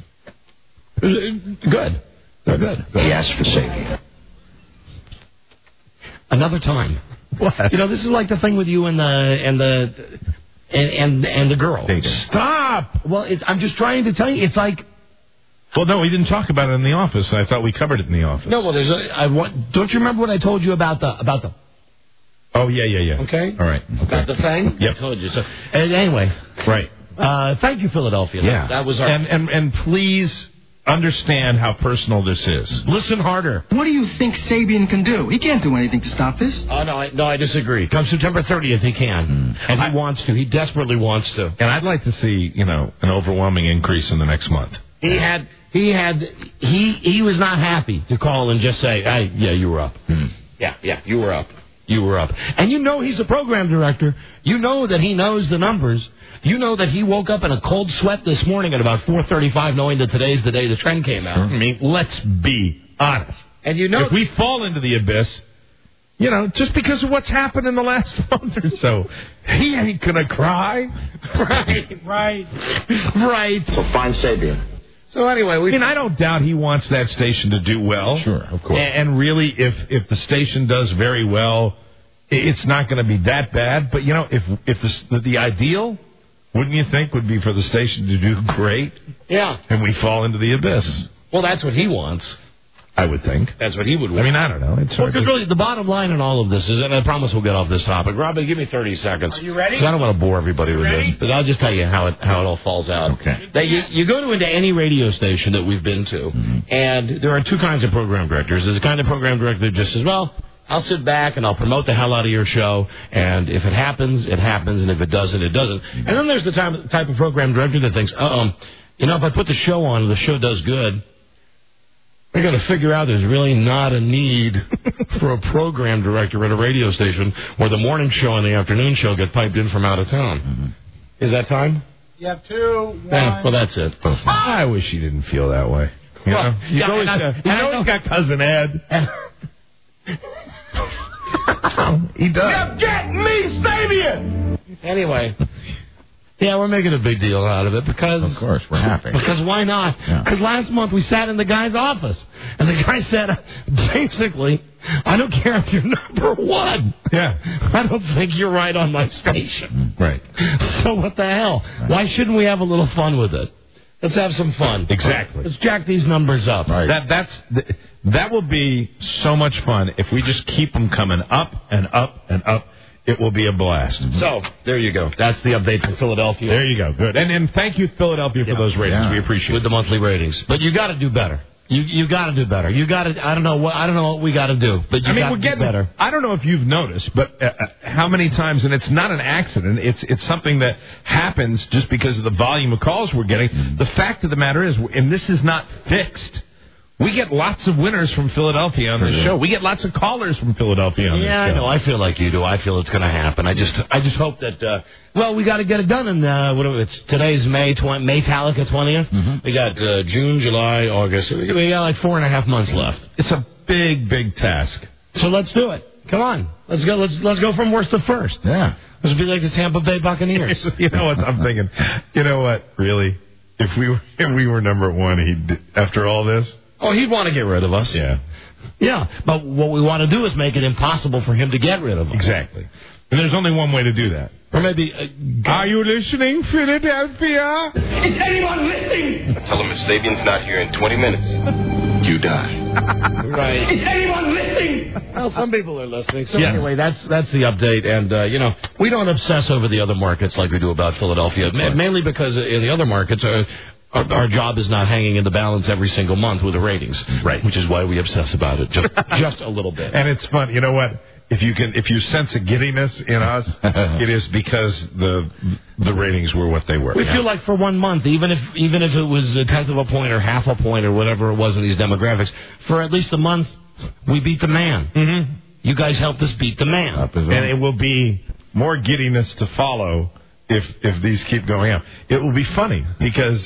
Good. They're good. He asked for Sabian. Another time. What? You know, this is like the thing with you and the and the and and, and the girl. Stop. Well, it's, I'm just trying to tell you, it's like. Well, no, we didn't talk about it in the office. I thought we covered it in the office. No, well, there's a. I want. Don't you remember what I told you about the about the. Oh, yeah, yeah, yeah. Okay. All right. About the thing? Yep. I told you. So, and anyway. Right. Uh, thank you, Philadelphia. Yeah. That, that was our... And, and, and please understand how personal this is. Listen harder. What do you think Sabian can do? He can't do anything to stop this. Oh, no, I, no, I disagree. Come September thirtieth, he can. Mm. And he I, wants to. He desperately wants to. And I'd like to see, you know, an overwhelming increase in the next month. He had... He had... He he was not happy to call and just say, hey, yeah, you were up. Mm. Yeah, yeah, you were up. You were up. And you know he's a program director. You know that he knows the numbers. You know that he woke up in a cold sweat this morning at about four thirty-five knowing that today's the day the trend came out. I mean, let's be honest. And you know... If we fall into the abyss, you know, just because of what's happened in the last month or so, he ain't gonna cry. Right, right, right. So find Sabian. So anyway, we... I mean, I don't doubt he wants that station to do well. Sure, of course. And really, if if the station does very well, it's not going to be that bad. But, you know, if if the, the ideal, wouldn't you think, would be for the station to do great? Yeah. And we fall into the abyss. Well, that's what he wants. I would think. That's what he would want. I mean, I don't know. It's well, because really, the bottom line in all of this is, and I promise we'll get off this topic. Robbie, give me thirty seconds. Are you ready? Because I don't want to bore everybody with ready? this. But I'll just tell you how it how it all falls out. Okay. That you, you go to into any radio station that we've been to, mm-hmm. and there are two kinds of program directors. There's a kind of program director that just says, well, I'll sit back and I'll promote the hell out of your show, and if it happens, it happens, and if it doesn't, it doesn't. And then there's the type, type of program director that thinks, uh-oh, you know, if I put the show on and the show does good, I got to figure out there's really not a need for a program director at a radio station where the morning show and the afternoon show get piped in from out of town. Mm-hmm. Is that time? You have two, one. Eh, well, that's it. I wish you didn't feel that way. You well, know, he's yeah, always, I, got, he's always got Cousin Ed. He does. Now get me, Sabian! Anyway. Yeah, we're making a big deal out of it because... Of course, we're happy. Because why not? Because yeah. last month we sat in the guy's office, and the guy said, basically, I don't care if you're number one. Yeah. I don't think you're right on my station. Right. So what the hell? Right. Why shouldn't we have a little fun with it? Let's have some fun. Exactly. Let's jack these numbers up. Right. That that's that will be so much fun if we just keep them coming up and up and up. It will be a blast. Mm-hmm. So, there you go. That's the update from Philadelphia. There you go. Good. And and thank you, Philadelphia, for yeah. those ratings. Yeah. We appreciate With it. the monthly ratings. But you got to do better. You you got to do better. You got to. I don't know what I don't know what we got to do. But you I mean, got we're to getting do better. I don't know if you've noticed, but uh, how many times, and it's not an accident. It's it's something that happens just because of the volume of calls we're getting. Mm-hmm. The fact of the matter is, and this is not fixed. We get lots of winners from Philadelphia on this yeah. show. We get lots of callers from Philadelphia on yeah, this show. Yeah, I know. I feel like you do. I feel it's going to happen. I just, I just hope that. Uh, well, we got to get it done in. Uh, what it's today's May twenty, May Metallica twentieth. Mm-hmm. We got uh, June, July, August. We got like four and a half months left. It's a big, big task. So let's do it. Come on, let's go. Let's let's go from worst to first. Yeah, let's be like the Tampa Bay Buccaneers. You know what I'm thinking? You know what? Really, if we were, if we were number one, he after all this. Oh, he'd want to get rid of us. Yeah. Yeah, but what we want to do is make it impossible for him to get rid of us. Exactly. And there's only one way to do that. Or maybe... Uh, Are you listening, Philadelphia? Is anyone listening? Tell him if Sabian's not here in twenty minutes, you die. Right. Is anyone listening? Well, some people are listening. So yeah. anyway, that's that's the update. And, uh, you know, we don't obsess over the other markets like we do about Philadelphia, ma- mainly because in the other markets... Uh, Our, our job is not hanging in the balance every single month with the ratings, right? Which is why we obsess about it just just a little bit. And it's fun. You know what? If you can, if you sense a giddiness in us, it is because the the ratings were what they were. We yeah. feel like for one month, even if even if it was a tenth of a point or half a point or whatever it was in these demographics, for at least a month, we beat the man. Mm-hmm. You guys helped us beat the man, and it will be more giddiness to follow if if these keep going up. It will be funny because.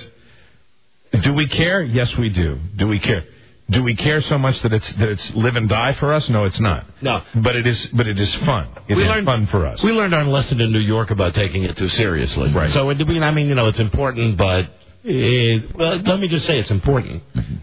Do we care? Yes, we do. Do we care? Do we care so much that it's that it's live and die for us? No, it's not. No, but it is. But it is fun. It we is learned, fun for us. We learned our lesson in New York about taking it too seriously. Right. So it, I mean, you know, it's important, but it, well, let me just say it's important.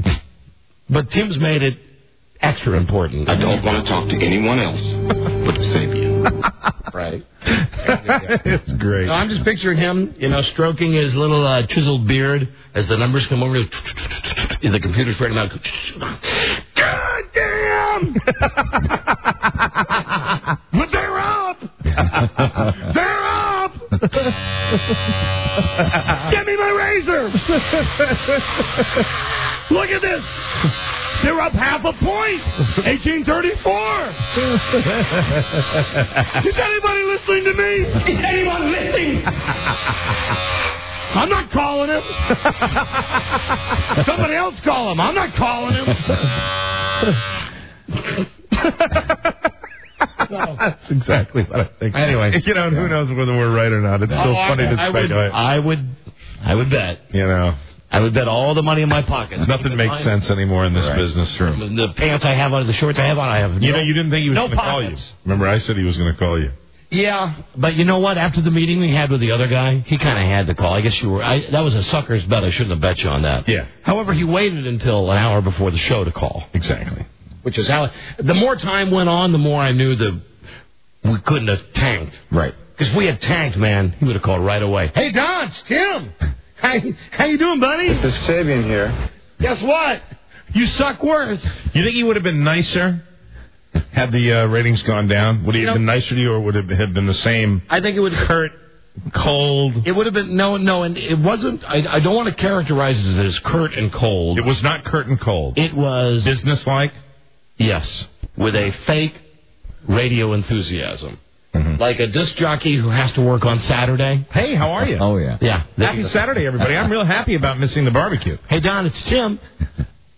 But Tim's made it extra important. I don't want to talk to anyone else but Sabian. Right. It's great. So I'm just picturing him, you know, stroking his little uh, chiseled beard as the numbers come over. The computer's writing out. God damn! But they're up! They're up! Get me my razor! Look at this! They're up half a point. eighteen thirty-four. Is anybody listening to me? Is anyone listening? I'm not calling him. Somebody else call him. I'm not calling him. No. That's exactly what I think. Anyway, you know, who knows whether we're right or not? It's oh, so funny I, to I would, I would, I would bet. You know. I would bet all the money in my pocket. Nothing makes mine. sense anymore in this right. business room. The pants I have on, the shorts I have on, I have. You no, know, you didn't think he was no going to call you. Remember, I said he was going to call you. Yeah, but you know what? After the meeting we had with the other guy, he kind of had to call. I guess you were. I, that was a sucker's bet. I shouldn't have bet you on that. Yeah. However, he waited until an hour before the show to call. Exactly. Which is how. The more time went on, the more I knew that we couldn't have tanked. Right. Because if we had tanked, man, he would have called right away. Hey, Don, it's Tim. How, how you doing, buddy? This is Sabian here. Guess what? You suck worse. You think he would have been nicer had the uh, ratings gone down? Would he you have know, been nicer to you, or would it have been the same? I think it would curt, cold. It would have been no, no, and it wasn't. I, I don't want to characterize it as curt and cold. It was not curt and cold. It was businesslike. Yes, with a fake radio enthusiasm. Mm-hmm. Like a disc jockey who has to work on Saturday. Hey, how are you? Oh, yeah. Yeah. Happy Saturday, everybody. I'm real happy about missing the barbecue. Hey, Don, it's Tim.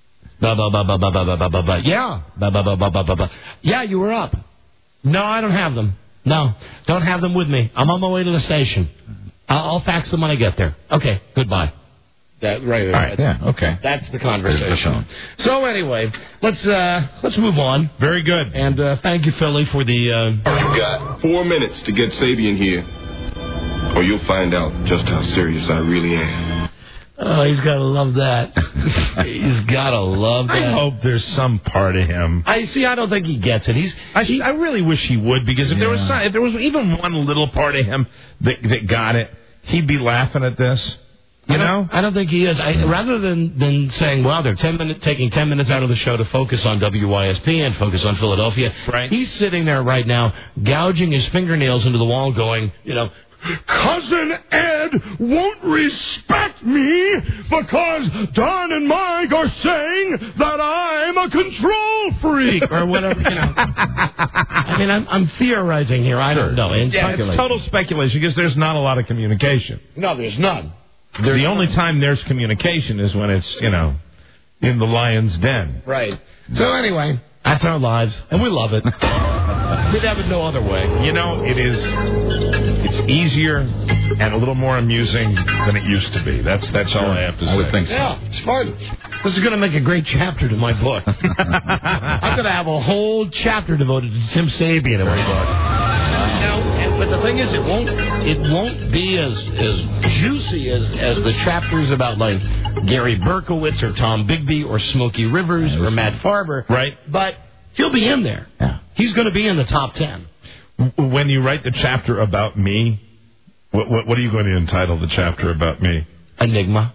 Ba ba ba ba ba ba ba ba ba ba. Yeah. Ba ba ba ba ba ba ba. Yeah, you were up. No, I don't have them. No, don't have them with me. I'm on my way to the station. I'll, I'll fax them when I get there. Okay, goodbye. That, right, All right, yeah, okay. That's the conversation. So anyway, let's uh, let's move on. Very good. And uh, thank you, Philly, for the... Uh... You've got four minutes to get Sabian here, or you'll find out just how serious I really am. Oh, he's got to love that. He's got to love that. I hope there's some part of him. I see. I don't think he gets it. He's. I, he, I really wish he would, because if yeah. there was some, if there was even one little part of him that that got it, he'd be laughing at this. You I know, I don't think he is. I, rather than than saying, "Well, they're ten minute taking ten minutes out of the show to focus on W Y S P and focus on Philadelphia," right? He's sitting there right now, gouging his fingernails into the wall, going, you know. Cousin Ed won't respect me because Don and Mike are saying that I'm a control freak. Or whatever, you know. I mean, I'm, I'm theorizing here. I don't know. And yeah, it's total speculation because there's not a lot of communication. No, there's none. There's the only time there's communication is when it's, you know, in the lion's den. Right. So anyway, that's our lives, and we love it. We'd have it no other way. You know, it is... It's easier and a little more amusing than it used to be. That's that's all I have to say. I would think so. Yeah, it's fun. This is going to make a great chapter to my book. I'm going to have a whole chapter devoted to Tim Sabian in my book. Now, and, but the thing is, it won't it won't be as as juicy as as the chapters about like Gary Berkowitz or Tom Bigby or Smokey Rivers or Matt Farber. Right. But he'll be in there. Yeah. He's going to be in the top ten. When you write the chapter about me, what, what, what are you going to entitle the chapter about me? Enigma.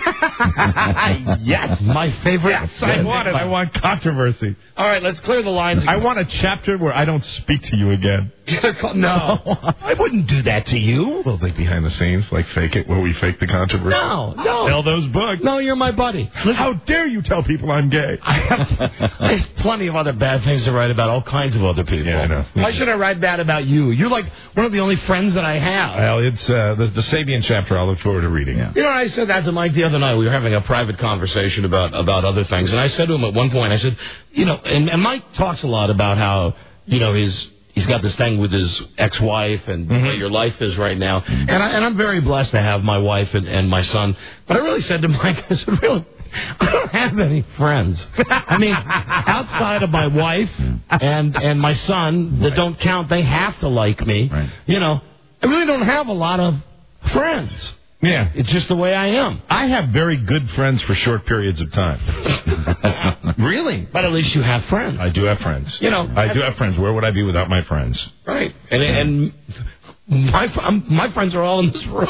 Yes. My favorite. Yes, I want it. I want controversy. All right, let's clear the lines. I want a chapter where I don't speak to you again. No. I wouldn't do that to you. Well, like behind the scenes, like fake it, where we fake the controversy. No, no. Sell those books. No, you're my buddy. Listen, how dare you tell people I'm gay? I have, I have plenty of other bad things to write about all kinds of other people. Yeah, I know. Why should I write bad about you? You're like one of the only friends that I have. Well, it's uh, the, the Sabian chapter I look forward to reading. Yeah. You know, I said that to Mike the other night. We were having a private conversation about, about other things. And I said to him at one point, I said, you know, and, and Mike talks a lot about how, you know, his... He's got this thing with his ex-wife and mm-hmm. the way your life is right now. And, I, and I'm very blessed to have my wife and, and my son. But I really said to Mike, I said, really, I don't have any friends. I mean, outside of my wife and, and my son that don't count, they have to like me. Right. You know, I really don't have a lot of friends. Yeah. It's just the way I am. I have very good friends for short periods of time. Really? But at least you have friends. I do have friends. You know, I do have friends. Where would I be without my friends? Right. And and my I'm, my friends are all in this room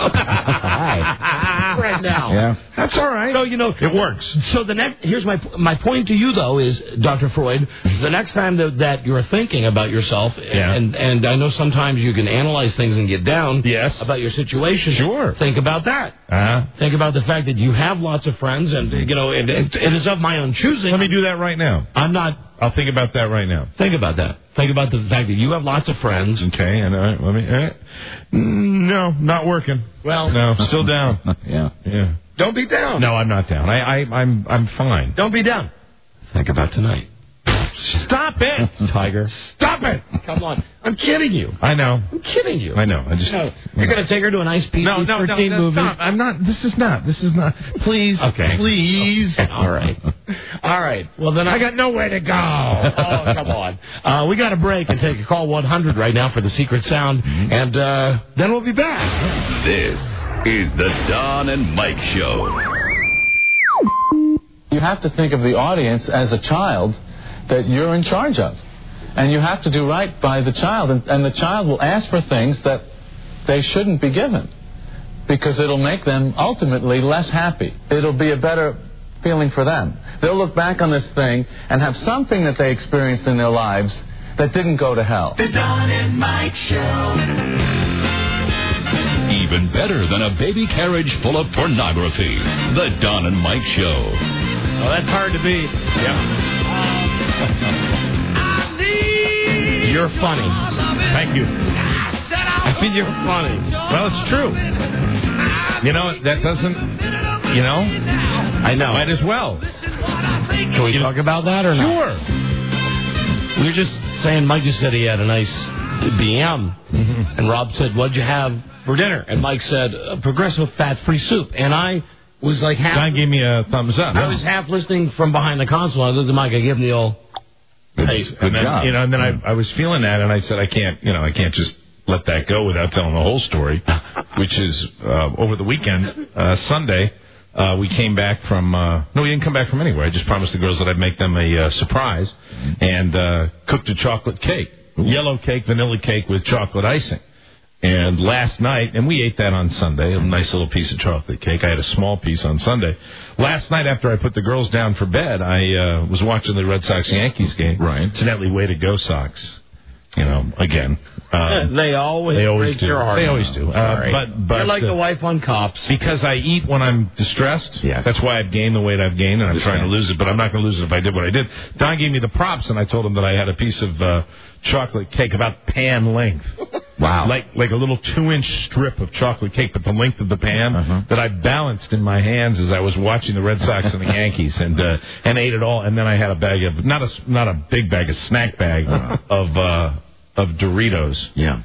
right now. Yeah. That's all right. So you know it works. So the next here's my my point to you though is Doctor Freud. The next time that, that you're thinking about yourself, yeah. and and I know sometimes you can analyze things and get down. Yes. About your situation. Sure. Think about that. Uh-huh. Think about the fact that you have lots of friends, and you know it, it, it is of my own choosing. Let me do that right now. I'm not. I'll think about that right now. Think about that. Think about the fact that you have lots of friends. Okay, and uh, let me. Uh, no, not working. Well, no, still down. Yeah, yeah. Don't be down. No, I'm not down. I, I, I'm, I'm fine. Don't be down. Think about tonight. Stop it, Tiger. Stop it. Come on. I'm kidding you. I know. I'm kidding you. I know. I just. No, you're going to take her to a nice P G thirteen no, no, no, movie. Stop. I'm not. This is not. This is not. Please. Okay. Please. Okay. All right. All right. Well, then I, I got nowhere to go. Oh, come on. Uh, we got a break and take a call one hundred right now for the secret sound, mm-hmm. and uh, then we'll be back. This is the Don and Mike Show. You have to think of the audience as a child that you're in charge of. And you have to do right by the child. And, and the child will ask for things that they shouldn't be given, because it'll make them ultimately less happy. It'll be a better feeling for them. They'll look back on this thing and have something that they experienced in their lives that didn't go to hell. The Don and Mike Show. Even better than a baby carriage full of pornography. The Don and Mike Show. Oh, that's hard to beat. Yeah. You're funny. Thank you. I mean, you're funny. Well, it's true. You know, that doesn't, you know, I know. Might as well. Can we you talk know, about that or not? Sure. We were just saying, Mike just said he had a nice B M, mm-hmm. and Rob said, "What'd you have for dinner?" And Mike said, uh, "Progressive fat-free soup." And I was like half. John gave me a thumbs up. I was half listening from behind the console. I looked at Mike. I gave him the old. Hey, good and then, job. you know, and then I, I was feeling that, and I said, I can't, you know, I can't just let that go without telling the whole story, which is uh, over the weekend, uh, Sunday, uh, we came back from, uh, no, we didn't come back from anywhere. I just promised the girls that I'd make them a uh, surprise and uh, cooked a chocolate cake, yellow cake, vanilla cake with chocolate icing. And last night, and we ate that on Sunday, a nice little piece of chocolate cake. I had a small piece on Sunday. Last night, after I put the girls down for bed, I uh, was watching the Red Sox-Yankees game. Right. Incidentally, way to go, Sox. You know, again. Um, they always they always break do. your heart. They always do. Uh, but, but, You're like uh, the wife on Cops. Because I eat when I'm distressed. Yes. That's why I've gained the weight I've gained, and I'm trying to lose it, but I'm not going to lose it if I did what I did. Don gave me the props, and I told him that I had a piece of uh, chocolate cake about pan length. Wow. Like like a little two-inch strip of chocolate cake, but the length of the pan uh-huh. that I balanced in my hands as I was watching the Red Sox and the Yankees, and uh, and ate it all. And then I had a bag of, not a, not a big bag, a snack bag uh-huh. of uh, of Doritos. Yeah.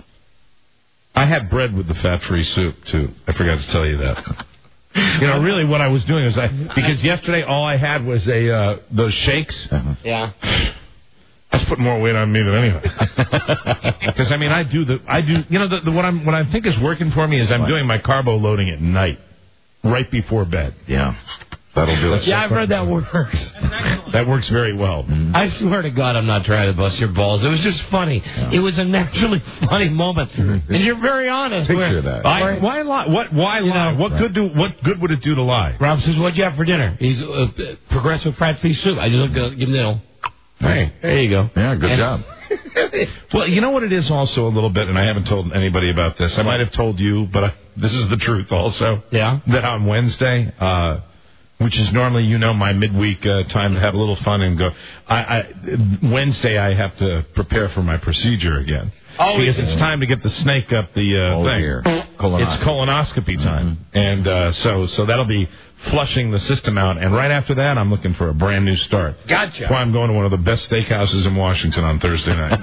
I had bread with the fat-free soup, too. I forgot to tell you that. You know, really what I was doing was I, because yesterday all I had was a, uh, those shakes. Uh-huh. Yeah. That's putting more weight on me than anything. Because, I mean, I do the, I do, you know, the, the, what I'm, what I think is working for me is I'm doing my carbo loading at night, right before bed. Yeah. That'll do it. Yeah, I've heard that works. That works very well. Mm-hmm. I swear to God, I'm not trying to bust your balls. It was just funny. Yeah. It was a naturally funny moment, mm-hmm. and you're very honest. Picture Where, that. Why, why lie? What? Why you lie? Know, what right. good do? What good would it do to lie? Rob says, "What'd you have for dinner?" He's uh, progressive fat-free soup. I just looked at give him the old. Hey, there you go. Yeah, good and, job. Well, you know what it is also a little bit, and I haven't told anybody about this. I might have told you, but I, this is the truth also. Yeah. That on Wednesday. Uh, Which is normally, you know, my midweek uh, time to have a little fun and go. I, I Wednesday I have to prepare for my procedure again. Oh, because it's time to get the snake up the uh, oh, thing. Dear. Colonoscopy. It's colonoscopy time, mm-hmm. and uh, so so that'll be flushing the system out. And right after that, I'm looking for a brand new start. Gotcha. That's why I'm going to one of the best steakhouses in Washington on Thursday night.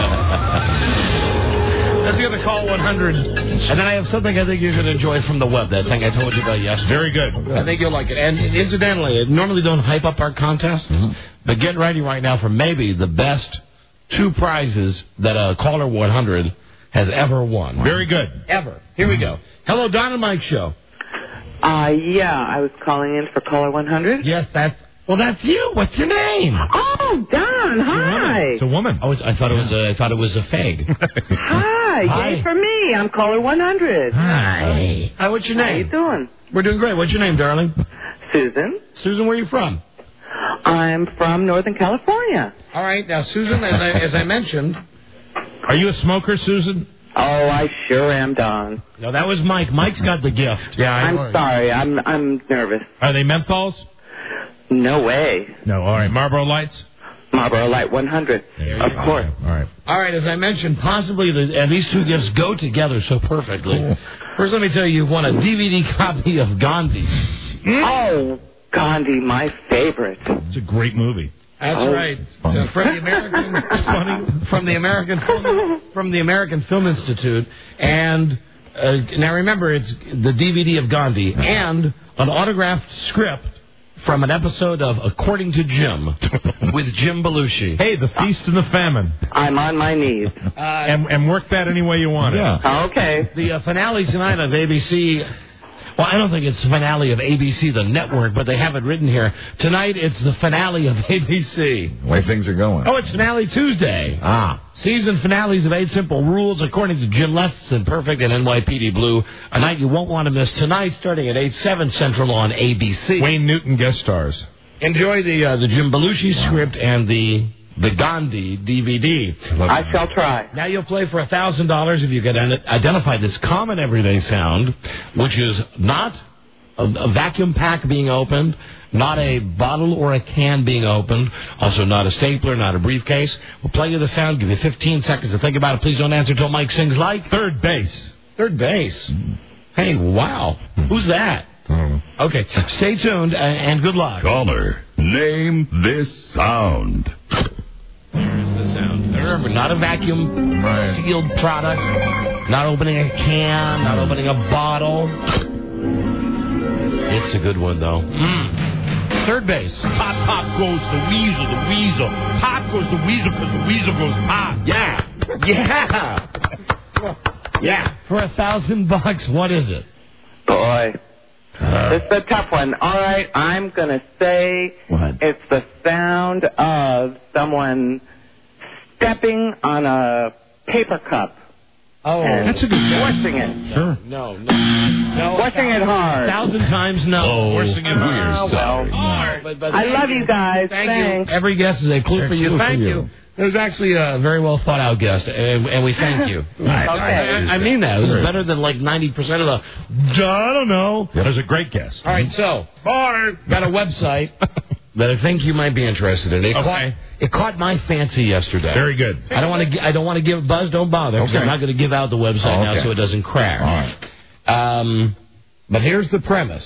Gotcha. Let's get the call one hundred. And then I have something I think you're going to enjoy from the web, that thing I told you about yesterday. Very good. I think you'll like it. And incidentally, I normally don't hype up our contests, mm-hmm. but get ready right now for maybe the best two prizes that a caller one hundred has ever won. Very good. Ever. Here we go. Hello, Don and Mike Show. Uh, yeah, I was calling in for caller one hundred. Yes, that's... Well, that's you. What's your name? Oh, Don. Hi. It's a woman. Oh, it's, I thought it was a. I thought it was a fag. Hi. Hi. Yay for me. I'm caller one hundred. Hi. Hi. What's your name? How you doing? We're doing great. What's your name, darling? Susan. Susan, where are you from? I'm from Northern California. All right. Now, Susan, as I, as I mentioned, are you a smoker, Susan? Oh, I sure am, Don. No, that was Mike. Mike's got the gift. Yeah, I I'm know. sorry. I'm I'm nervous. Are they menthols? No way. No. All right. Marlboro Lights? Marlboro Light one hundred. Of course. All right. All right. As I mentioned, possibly the, and these two gifts go together so perfectly. Cool. First, let me tell you, you've won a D V D copy of Gandhi. Oh, Gandhi, my favorite. It's a great movie. That's oh, right. Uh, from the American funny, from the American Film, from the American Film Institute, and uh, now remember, it's the D V D of Gandhi and an autographed script from an episode of According to Jim with Jim Belushi. Hey, the feast and the famine. I'm on my knees. Uh, and, and work that any way you want yeah. it. Okay. The uh, finale tonight of A B C. Well, I don't think it's the finale of A B C, the network, but they have it written here. Tonight, it's the finale of A B C. The way things are going. Oh, it's finale Tuesday. Ah. Season finales of Eight Simple Rules, according to Jim Lesson, Perfect, and N Y P D Blue. A night you won't want to miss tonight, starting at eight, seven Central on A B C. Wayne Newton guest stars. Enjoy the uh, the Jim Belushi wow. script and the the Gandhi D V D. I, I shall try. Now you'll play for one thousand dollars if you can identify this common everyday sound, which is not a, a vacuum pack being opened, not a bottle or a can being opened, also not a stapler, not a briefcase. We'll play you the sound, give you fifteen seconds to think about it. Please don't answer until Mike sings like third base. Third base. Hey, wow. Who's that? Okay, stay tuned, and, and good luck. Caller, name this sound. Here's the sound. Remember, not a vacuum sealed product, not opening a can, not opening a bottle. It's a good one, though. Mm. Third base. Pop, pop goes the weasel, the weasel. Pop goes the weasel because the weasel goes pop. Yeah. Yeah. Yeah. For a thousand bucks, what is it? Boy. It's a tough one. All right, I'm going to say What? it's the sound of someone stepping on a paper cup. Oh, and that's a good guess. forcing it. Sure. No, no. no Forcing it hard. A thousand times no. Oh, forcing it hard. Oh, well. Hard. But, but I love you guys. Thank Thanks. you. Every guess is a clue for you. Thank you. It was actually a very well thought out guest, and, and we thank you. Okay. I, I mean that. It was better than like ninety percent of the, I don't know. That was a great guess. All right, so, got a website that I think you might be interested in. It, Okay. caught, it caught my fancy yesterday. Very good. I don't want to. I don't want to give Buzz. Don't bother. 'Cause Okay. I'm not going to give out the website Oh, now okay. so it doesn't crash. All right. Um, but here's the premise.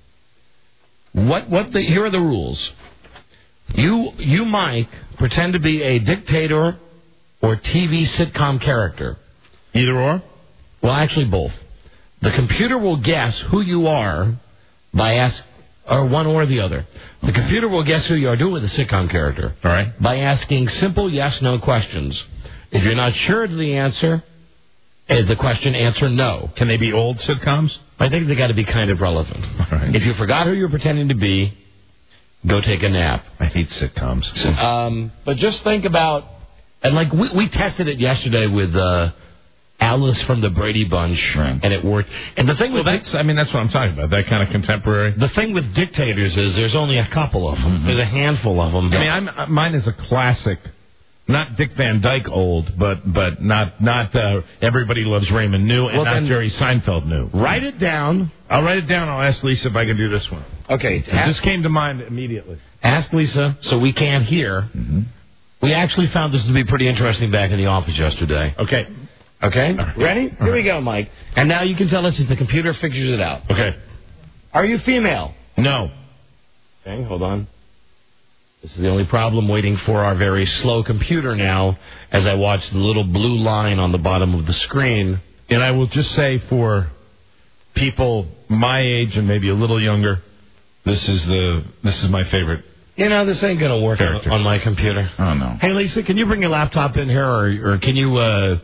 What? What? The, here are the rules. You, you, Mike, pretend to be a dictator or T V sitcom character. Either or? Well, actually, both. The computer will guess who you are by ask, or one or the other. The computer will guess who you are. Do it with a sitcom character. All right. By asking simple yes/no questions. If you're not sure of the answer, uh, the question, answer no. Can they be old sitcoms? I think they got to be kind of relevant. All right. If you forgot who you're pretending to be, go take a nap. I hate sitcoms. Um, but just think about, and like we, we tested it yesterday with uh, Alice from the Brady Bunch, Right. and it worked. And the thing Well, with that's, I mean, that's what I'm talking about. That kind of contemporary. the thing with dictators is there's only a couple of them. Mm-hmm. There's a handful of them. I mean, I'm, uh, mine is a classic. Not Dick Van Dyke old, but but not not uh, Everybody Loves Raymond new, and Well, not then- Jerry Seinfeld new. Write it down. I'll write it down. I'll ask Lisa if I can do this one. Okay. It Ask, just came to mind immediately. ask Lisa so we can't hear. Mm-hmm. We actually found this to be pretty interesting back in the office yesterday. Okay. Okay? right. Ready? All Here we right. go, Mike. And now you can tell us if the computer figures it out. Okay. Are you female? No. Okay, hold on. This is the only problem, waiting for our very slow computer now as I watch the little blue line on the bottom of the screen. And I will just say for people my age and maybe a little younger, this is the this is my favorite. You know, this ain't going to work on, Character. on my computer. Oh no. Hey, Lisa, can you bring your laptop in here, or, or can you uh,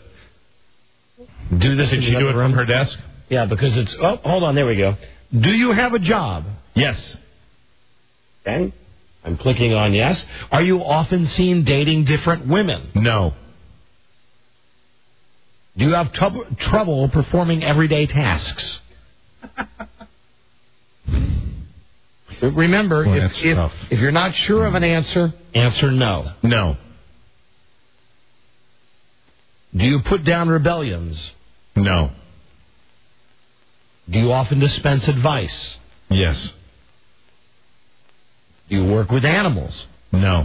do this? Did in she the do it other from room? her desk? Yeah, because it's... Oh, hold on, there we go. Do you have a job? Yes. Okay. I'm clicking on yes. Are you often seen dating different women? No. Do you have trou- trouble performing everyday tasks? Remember, Boy, if, that's if, tough. if you're not sure of an answer, answer no. No. Do you put down rebellions? No. Do you often dispense advice? Yes. Do you work with animals? No.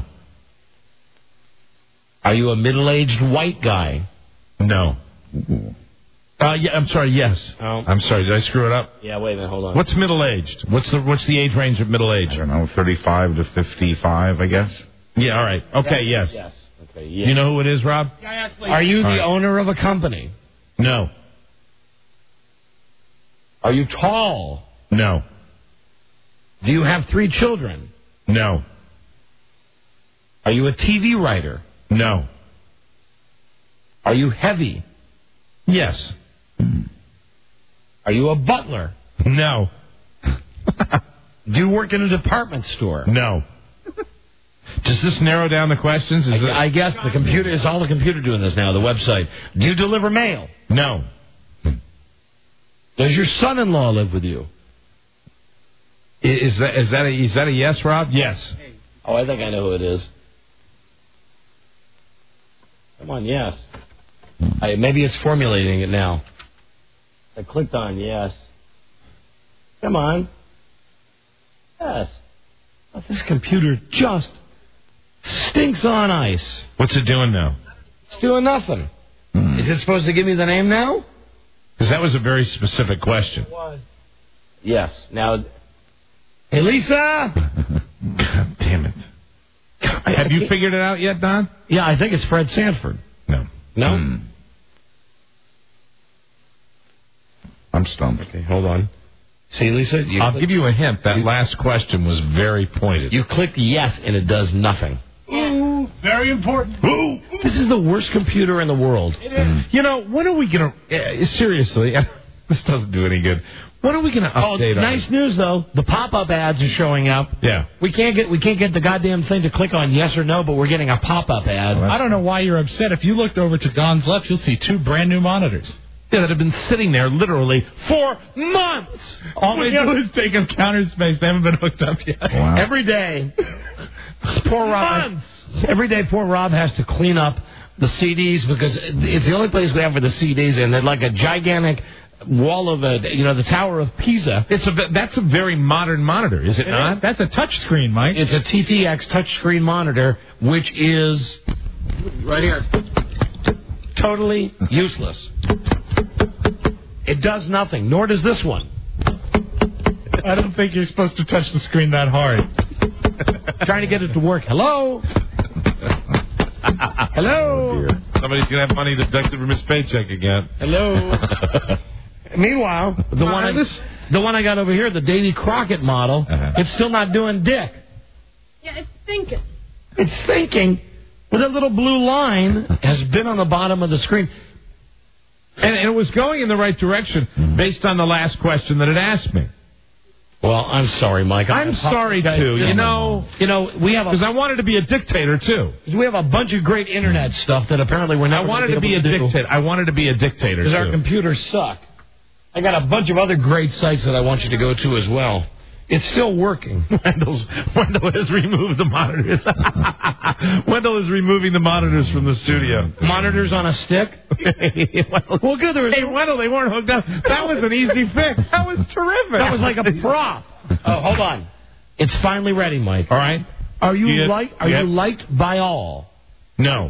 Are you a middle-aged white guy? No. Uh, yeah, I'm sorry. Yes. Oh. I'm sorry. Did I screw it up? Yeah, wait a minute, hold on. What's middle-aged? What's the what's the age range of middle-aged? I don't know, thirty-five to fifty-five, I guess. Yeah. All right. Okay. Yes. Yes. Okay. Do Yes. you know who it is, Rob? Are you the All right. owner of a company? No. Are you tall? No. Do you have three children? No. Are you a T V writer? No. Are you heavy? Yes. Are you a butler? No. Do you work in a department store? No. Does this narrow down the questions? Is I, it... I guess the computer is all the computer doing this now. The website. Do you deliver mail? No. Does your son-in-law live with you? I- Is that is that a is that a yes, Rob? Yes. Oh, I think I know who it is. Come on, yes. I, maybe it's formulating it now. I clicked on yes. Come on. Yes. Oh, this computer just stinks on ice. What's it doing now? It's doing nothing. Is it supposed to give me the name now? Because that was a very specific question. Was. Yes. Now, hey, Lisa. God damn it. Have you figured it out yet, Don? Yeah, I think it's Fred Sanford. No. No? Mm. I'm stumped. Okay, hold on. See, Lisa? You I'll click, give you a hint. That you, last question was very pointed. You clicked yes, and it does nothing. Ooh, very important. Ooh. This is the worst computer in the world. It is. You know, when are we going to... Uh, seriously, this doesn't do any good. When are we going to update Oh, nice our... news, though. The pop-up ads are showing up. Yeah. We can't get we can't get the goddamn thing to click on yes or no, but we're getting a pop-up ad. I don't know why you're upset. If you looked over to Don's left, you'll see two brand new monitors. Yeah, that have been sitting there literally for months. All they do is take up counter space. They haven't been hooked up yet. Wow. Every day, poor Rob. Months. Every day, poor Rob has to clean up the C Ds because it's the only place we have for the C Ds, and they're like a gigantic wall of a, you know, the Tower of Pisa. It's a that's a very modern monitor, is it, it not? Is. That's a touch screen, Mike. It's a T T X touchscreen monitor, which is right here, totally useless. It does nothing, nor does this one. I don't think you're supposed to touch the screen that hard. Trying to get it to work. Hello? Hello? Oh, somebody's going to have money deducted from his paycheck again. Hello? Meanwhile, the one, I, the one I got over here, the Davy Crockett model, uh-huh. It's still not doing dick. Yeah, it's thinking. It's thinking. But that little blue line has been on the bottom of the screen. And, and it was going in the right direction based on the last question that it asked me. Well, I'm sorry, Mike. I'm, I'm sorry, too. You know, you know, we have because I wanted to be a dictator, too. We have a bunch of great Internet stuff that apparently we're not I wanted to be a dictator. I wanted to be a dictator, because our computers suck. I got a bunch of other great sites that I want you to go to as well. It's still working. Wendell's, Wendell has removed the monitors. Wendell is removing the monitors from the studio. Monitors on a stick? Well, good. There was hey, Wendell, they weren't hooked up. That was an easy fix. That was terrific. That was like a prop. Oh, hold on. It's finally ready, Mike. All right. Are you, you like? Are yep. you liked by all? No.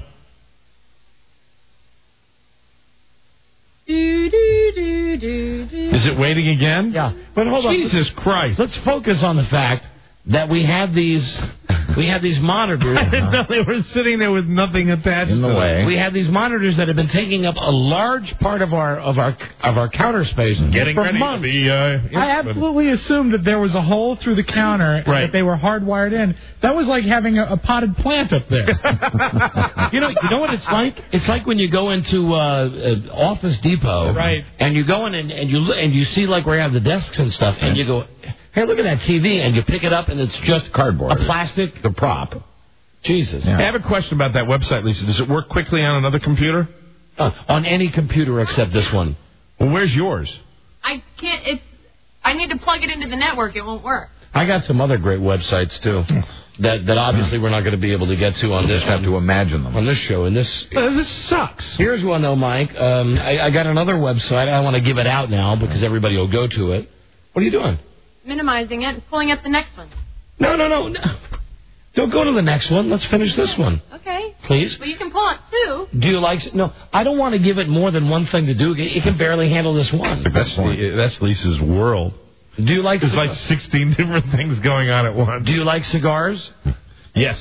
Do, do, do, do, do. Is it waiting again? Yeah. But hold on. Jesus Christ. Let's focus on the fact that we have these we have these monitors. I didn't know they were sitting there with nothing attached in the to way. Them. We have these monitors that have been taking up a large part of our of our of our counter space Getting for ready months. to be. Uh, I absolutely assumed that there was a hole through the counter and right. that they were hardwired in. That was like having a, a potted plant up there. you know, you know what it's like? It's like when you go into uh, uh, Office Depot, right? And you go in and, and you and you see like where you have the desks and stuff, and you go, hey, look at that T V, and you pick it up, and it's just cardboard, a plastic, the prop. Jesus. Yeah. I have a question about that website, Lisa. Does it work quickly on another computer? Uh, on any computer except this one. Well, where's yours? I can't. It's. I need to plug it into the network. It won't work. I got some other great websites too. That that obviously we're not going to be able to get to on this. Just have to imagine them on this show. And this uh, this sucks. Here's one though, Mike. Um, I, I got another website. I want to give it out now because everybody will go to it. What are you doing? Minimizing it and pulling up the next one. No, no, no, no. Don't go to the next one. Let's finish this one. Okay. Please. Well, you can pull up two. Do you like? No, I don't want to give it more than one thing to do. It can barely handle this one. That's that's Lisa's world. Do you like? There's cigars? like sixteen different things going on at once. Do you like cigars? Yes.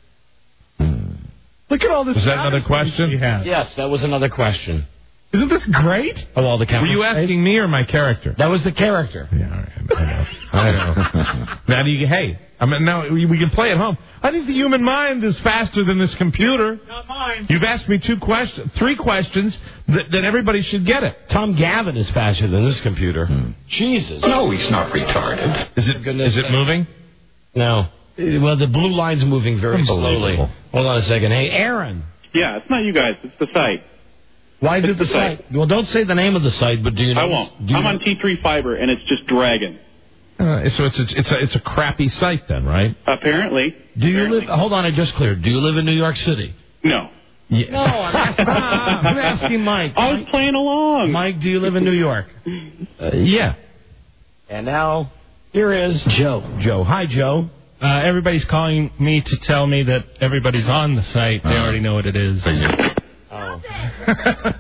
Look at all this. Was that another question? Yes, that was another question. Isn't this great? Of all the Were you asking me or my character? That was the character. Yeah, all right. I know. I know. Now, do you, hey, I mean, now we, we can play at home. I think the human mind is faster than this computer. Not mine. You've asked me two questions, three questions that, that everybody should get it. Tom Gavin is faster than this computer. Hmm. Jesus. No, he's not retarded. Is it Is it moving? No. Well, the blue line's moving very slowly. Hold on a second. Hey, Aaron. Yeah, it's not you guys. It's the site. Why is it's it the, the site? site? Well, don't say the name of the site, but do you know? I won't. Do you I'm know? on T three Fiber, and it's just dragging. Uh, so it's a, it's a it's a crappy site then, right? Apparently. Do you Apparently. live? Hold on, I just cleared. Do you live in New York City? No. Yeah. No, I'm asking, I'm asking Mike. I was Mike, playing along. Mike, do you live in New York? Uh, yeah. And now here is Joe. Joe, hi Joe. Uh, everybody's calling me to tell me that everybody's on the site. They uh, already know what it is. Oh.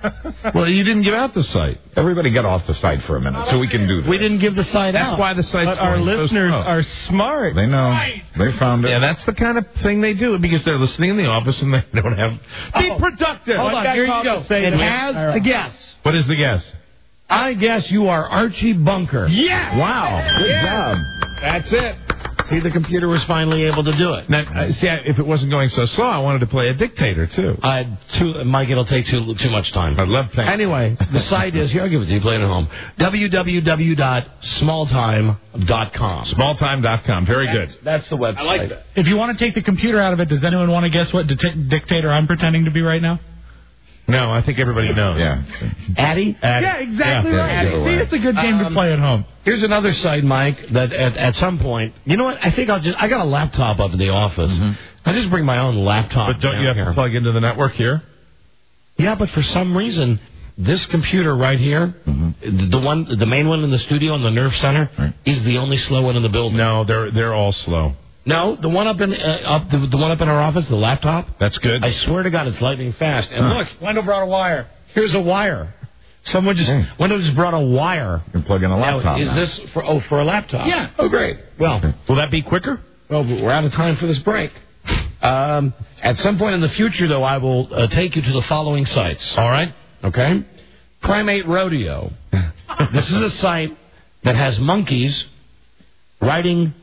Well, you didn't give out the site. Everybody get off the site for a minute so we can do this. We didn't give the site That's out. why the site's But our going so listeners slow. are smart. They know. They found it. Yeah, that's the kind of thing they do because they're listening in the office and they don't have. Be Oh. productive. Hold on, here you go. It has a guess. What is the guess? I guess you are Archie Bunker. Yes! Wow. Good Yeah. job. That's it. See, the computer was finally able to do it. Now, uh, see, I- if it wasn't going so slow, I wanted to play a dictator too. Uh, too, Mike, it'll take too too much time. I'd love to. Anyway, the site is, here, I'll give it to you, play it at home, w w w dot small time dot com. small time dot com. Very good. That's the website. I like that. If you want to take the computer out of it, does anyone want to guess what di- dictator I'm pretending to be right now? No, I think everybody knows. Yeah. Addy? Addy. Yeah, exactly Yeah, right. yeah, See, it's a good game Um, to play at home. Here's another site, Mike, that at, at some point, you know what, I think I'll just, I got a laptop up in the office. I just bring my own laptop But don't down you have here. to plug into the network here? Yeah, but for some reason, this computer right here, the one, the main one in the studio in the Nerve Center, is the only slow one in the building. No, they're they're all slow. No, the one up in uh, up the, the one up in our office, the laptop. That's good. I swear to God, it's lightning fast. And Huh. look, Wendell brought a wire. Here's a wire. Someone just Hey. Wendell just brought a wire. You can plug in a laptop. Now, is now. this for oh for a laptop? Yeah. Oh, great. Well, Will that be quicker? well, we're out of time for this break. Um, at some point in the future, though, I will uh, take you to the following sites. All right. Okay? Primate Rodeo. This is a site that has monkeys riding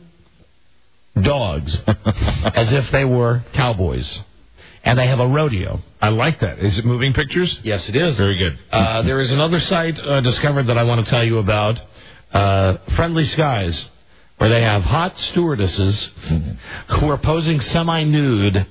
dogs as if they were cowboys. And they have a rodeo. I like that. Is it moving pictures? Yes, it is. Very good. Uh, there is another site uh, discovered that I want to tell you about, uh, Friendly Skies, where they have hot stewardesses who are posing semi-nude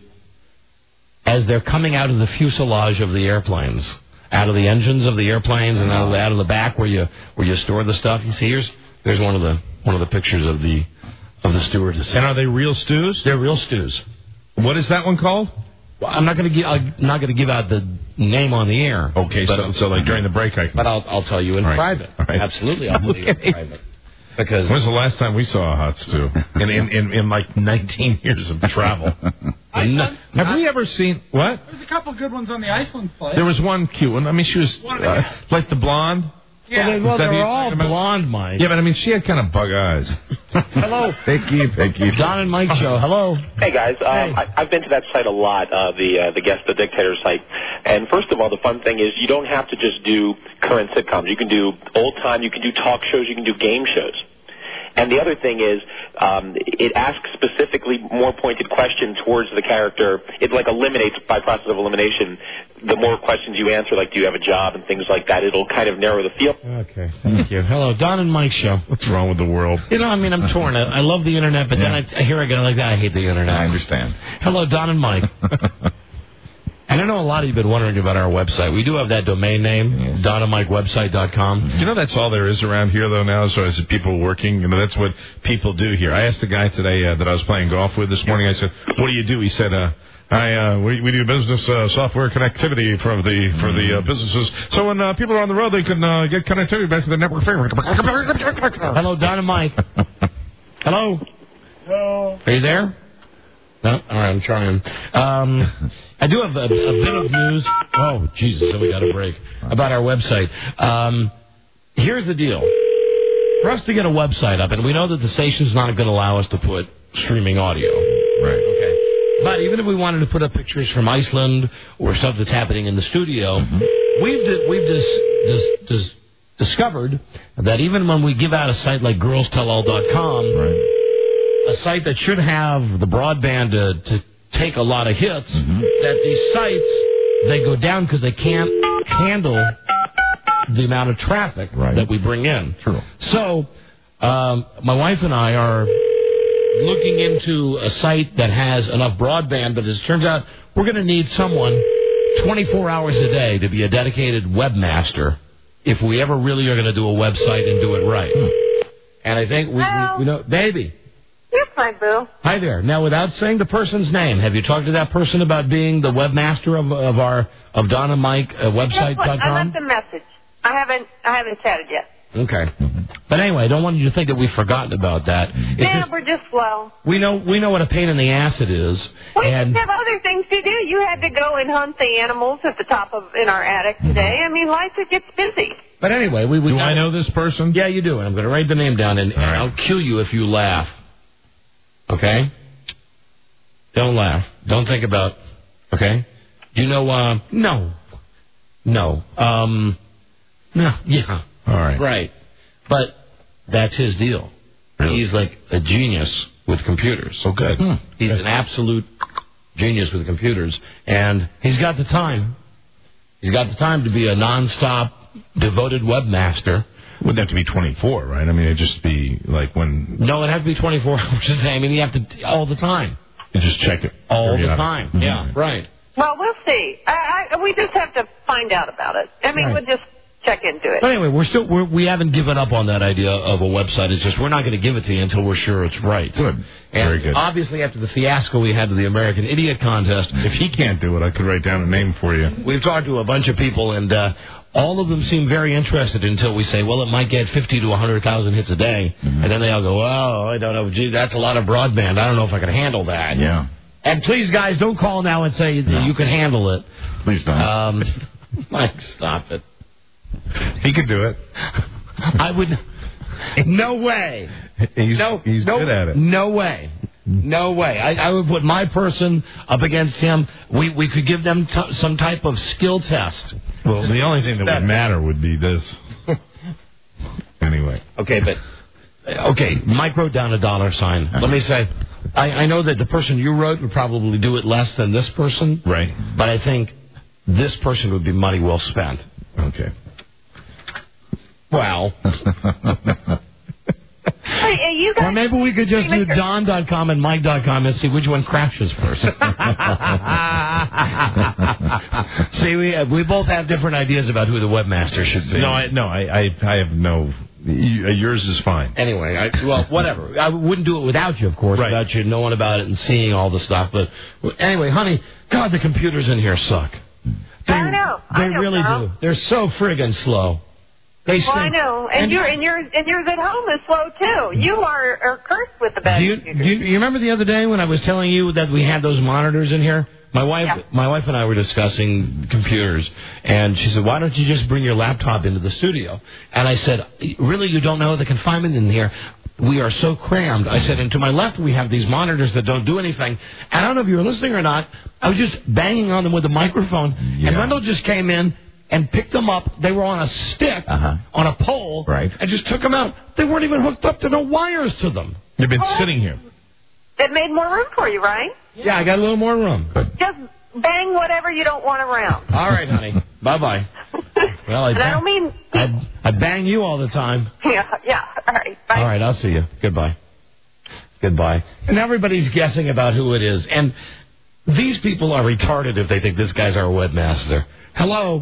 as they're coming out of the fuselage of the airplanes, out of the engines of the airplanes, and out of the, out of the back where you where you store the stuff. You see, here's there's one of the one of the pictures of the of the stewardesses. And are they real stews? They're real stews. What is that one called? Well, I'm not going to give I'm not going to give out the name on the air. Okay, but, so, so like during the break, I can. But I'll I'll tell you in All right. private. All right. Absolutely, I'll tell you in Okay. private. Because When's the last time we saw a hot stew? In in, in, in like nineteen years of travel. Iceland? Have we ever seen what? There's a couple good ones on the Iceland flight. There was one cute one. I mean, she was uh, like the blonde. Yeah. well, they, well Is that they're who you're all talking about? blonde, Mike. Yeah, but I mean, she had kind of bug eyes. Hello, Picky, picky. Don and Mike show. Hello. Hey guys, um, Hey. I, I've been to that site a lot, uh, the uh, the Guest the Dictator site. And first of all, the fun thing is you don't have to just do current sitcoms. You can do old time. You can do talk shows. You can do game shows. And the other thing is, um, it asks specifically more pointed questions towards the character. It like eliminates, by process of elimination, the more questions you answer, like do you have a job and things like that. It'll kind of narrow the field. Okay, thank you. Hello, Don and Mike show. What's wrong with the world? You know, I mean, I'm torn. I, I love the internet, but Yeah. then I, I hear I go like that. I hate the internet. I understand. Hello, Don and Mike. And I know a lot of you have been wondering about our website. We do have that domain name, Yes. don and mike website dot com. You know, that's all there is around here, though, now, so as people working. You know, that's what people do here. I asked a guy today uh, that I was playing golf with this morning, I said, what do you do? He said, uh, I, uh, we, we do business uh, software connectivity for the for the uh, businesses. So when uh, people are on the road, they can uh, get connectivity back to their network favorite. Hello, Don and Mike. Hello? Hello. Are you there? No? All right, I'm trying. Um, I do have a, a bit of news. Oh, Jesus, so we got a break. About our website. Um, here's the deal. For us to get a website up, and we know that the station's not going to allow us to put streaming audio. Right. Okay. But even if we wanted to put up pictures from Iceland or stuff that's happening in the studio, mm-hmm. we've di- we've dis- dis- dis- discovered that even when we give out a site like girls tell all dot com, Right. a site that should have the broadband to, to take a lot of hits, Mm-hmm. that these sites, they go down because they can't handle the amount of traffic Right. that we bring in. True. So, um, my wife and I are looking into a site that has enough broadband, but as it turns out, we're going to need someone twenty-four hours a day to be a dedicated webmaster if we ever really are going to do a website and do it right. Hmm. And I think we, we, we know, baby. You're fine, Boo. Hi there. Now, without saying the person's name, have you talked to that person about being the webmaster of of our of Don and Mike uh, website Guess what? dot I com? left a message. I haven't I haven't chatted yet. Okay. But anyway, I don't want you to think that we've forgotten about that. It's Yeah, just, we're just slow. we know we know what a pain in the ass it is. We and just have other things to do. You had to go and hunt the animals at the top of in our attic today. I mean, life it gets busy. But anyway, we, we do gotta, I know this person? Yeah, you do. And I'm going to write the name down, and, and right. I'll kill you if you laugh. Okay? Don't laugh. Don't think about. Okay? Do you know? Uh, no. No. Um. No. Yeah. All right. Right. But that's his deal. Really? He's like a genius with computers. Oh, good. Hmm. He's an absolute genius with computers, and he's got the time. He's got the time to be a nonstop, devoted webmaster. Wouldn't have to be twenty-four, right? I mean, it'd just be like when... No, it'd have to be twenty-four hours a day. I mean, you have to, all the time. You just check it. All the periodic. time. Mm-hmm. Yeah, right. Well, we'll see. I, I, we just have to find out about it. I mean, Right. we'll just check into it. But anyway, we're still, we're, we haven't given up on that idea of a website. It's just we're not going to give it to you until we're sure it's right. Good. And Very good. obviously, after the fiasco we had with the American Idiot Contest, If he can't do it, I could write down a name for you. we've talked to a bunch of people, and uh, all of them seem very interested until we say, well, it might get fifty to one hundred thousand hits a day. Mm-hmm. And then they all go, oh, I don't know. Gee, that's a lot of broadband. I don't know if I can handle that. Yeah. And please, guys, don't call now and say that you can handle it. Please don't. Um, Mike, stop it. He could do it. I would. No way. He's, no, he's no, good at it. No way. No way. I, I would put my person up against him. We we could give them t- some type of skill test. Well, the only thing that would matter would be this. Anyway. Okay, but okay, Mike wrote down a dollar sign. Let me say, I, I know that the person you wrote would probably do it less than this person. Right. But I think this person would be money well spent. Okay. Wow. Hey, hey, you guys, Or maybe we could just do don dot com and mike dot com and see which one crashes first. See, we uh, we both have different ideas about who the webmaster should be. No, I, no, I, I, I have no. Yours is fine. Anyway, I, well, whatever. I wouldn't do it without you, of course, Right. without you knowing about it and seeing all the stuff. But well, anyway, honey, God, the computers in here suck. They, I know. They I know, really Carl. do. They're so friggin' slow. They Well, I stink. know, and, And- your and yours and yours at home is slow too. You are, are cursed with the bad Do you, do computers. you, you remember the other day when I was telling you that we had those monitors in here? My wife, Yeah. my wife and I were discussing computers, and she said, "Why don't you just bring your laptop into the studio?" And I said, "Really, you don't know the confinement in here? We are so crammed." I said, "And to my left, we have these monitors that don't do anything." And I don't know if you were listening or not. I was just banging on them with a microphone, Yeah. and Wendell just came in and picked them up. They were on a stick, Uh-huh. on a pole, Right. and just took them out. They weren't even hooked up to no wires to them. You've been sitting here. It made more room for you, right? Yeah, I got a little more room. Just bang whatever you don't want around. All right, honey. Bye-bye. Well, I, And I bang, don't mean. I, I bang you all the time. Yeah, yeah. All right. Bye. All right, I'll see you. Goodbye. Goodbye. And everybody's guessing about who it is. And these people are retarded if they think this guy's our webmaster. Hello?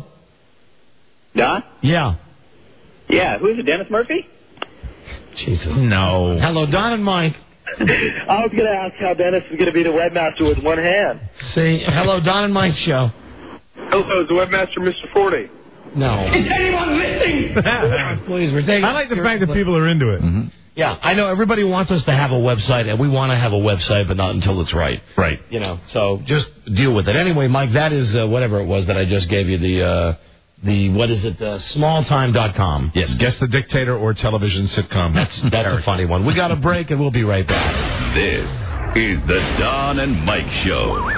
Don? Yeah. Yeah, who is it, Dennis Murphy? Jesus. No. Hello, Don and Mike. I was going to ask how Dennis is going to be the webmaster with one hand. See, hello, Don and Mike's show. Hello, is the webmaster Mister Forty? No. Is anyone listening? Please, we're taking I like the fact that people are into it. Mm-hmm. Yeah, I know everybody wants us to have a website, and we want to have a website, but not until it's right. Right. You know, so just deal with it. Anyway, Mike, that is uh, whatever it was that I just gave you, the, uh, the what is it, uh, small time dot com. Yes, Guess the Dictator or television sitcom. That's, that's a funny one. We got a break, and we'll be right back. This is the Don and Mike Show.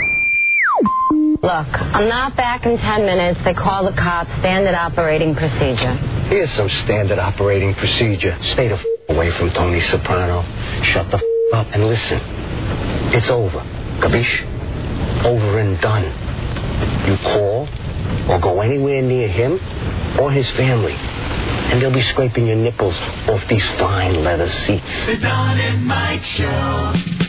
Look, I'm not back in ten minutes. They call the cops. Standard operating procedure. Here's some standard operating procedure. Stay the f- away from Tony Soprano. Shut the f- up and listen. It's over. Capiche? Over and done. You call or go anywhere near him or his family, and they'll be scraping your nipples off these fine leather seats. The Don and Mike Show.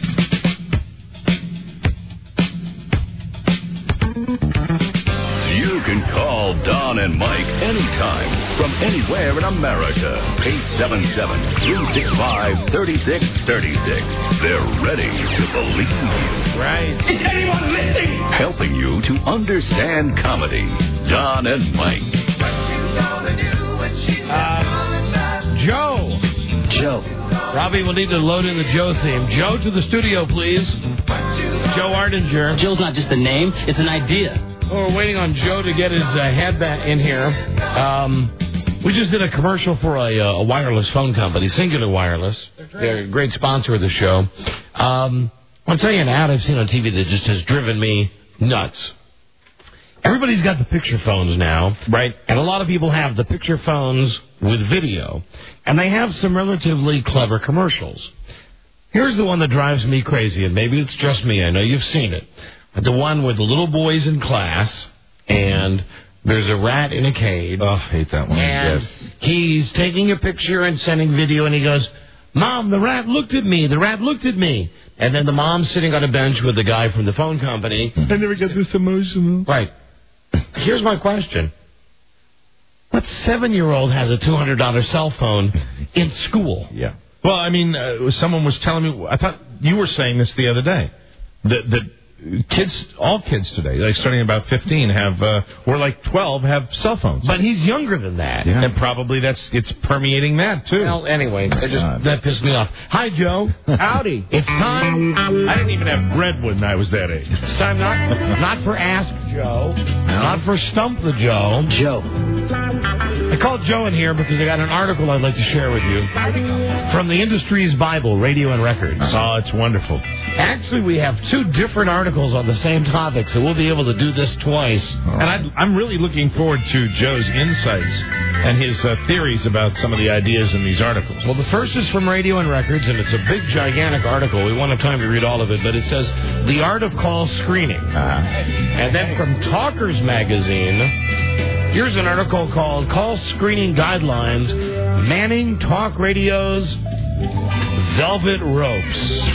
You can call Don and Mike anytime from anywhere in America. eight seven seven, three six five, three six three six. They're ready to believe you. Right. Is anyone listening? Helping you to understand comedy. Don and Mike. Uh, Joe. Robbie will need to load in the Joe theme. Joe, to the studio, please. Joe Ardinger. Joe's not just a name, it's an idea. Well, we're waiting on Joe to get his uh, head back in here. Um, we just did a commercial for a, uh, a wireless phone company, Singular Wireless. They're a great sponsor of the show. Um, I'll tell you an ad I've seen on T V that just has driven me nuts. Everybody's got the picture phones now. Right. And a lot of people have the picture phones with video. And they have some relatively clever commercials. Here's the one that drives me crazy, and maybe it's just me. I know you've seen it. The one with the little boys in class, and there's a rat in a cage. Oh, I hate that one. And yes. he's taking a picture and sending video, and he goes, Mom, the rat looked at me. The rat looked at me. And then the mom's sitting on a bench with the guy from the phone company. I never get this emotional. Right. Here's my question. What seven-year-old has a two hundred dollars cell phone in school? Yeah. Well, I mean, uh, someone was telling me, I thought you were saying this the other day, that, that kids, all kids today, like starting about fifteen, have, uh, or like twelve, have cell phones. But he's younger than that. Yeah. And probably that's, it's permeating that, too. Well, anyway, that, just, that pissed me off. Hi, Joe. Howdy. It's time. I didn't even have bread when I was that age. It's time not, not for Ask Joe, not for Stump the Joe. Joe. I called Joe in here because I got an article I'd like to share with you from the Industry's Bible, Radio and Records. Oh, it's wonderful. Actually, we have two different articles on the same topic, so we'll be able to do this twice. Oh. And I'd, I'm really looking forward to Joe's insights and his uh, theories about some of the ideas in these articles. Well, the first is from Radio and Records, and it's a big, gigantic article. We won't have time to read all of it, but it says, The Art of Call Screening. Uh-huh. And then from Talkers Magazine, here's an article called Call Screening Guidelines, Manning Talk Radio's Velvet Ropes.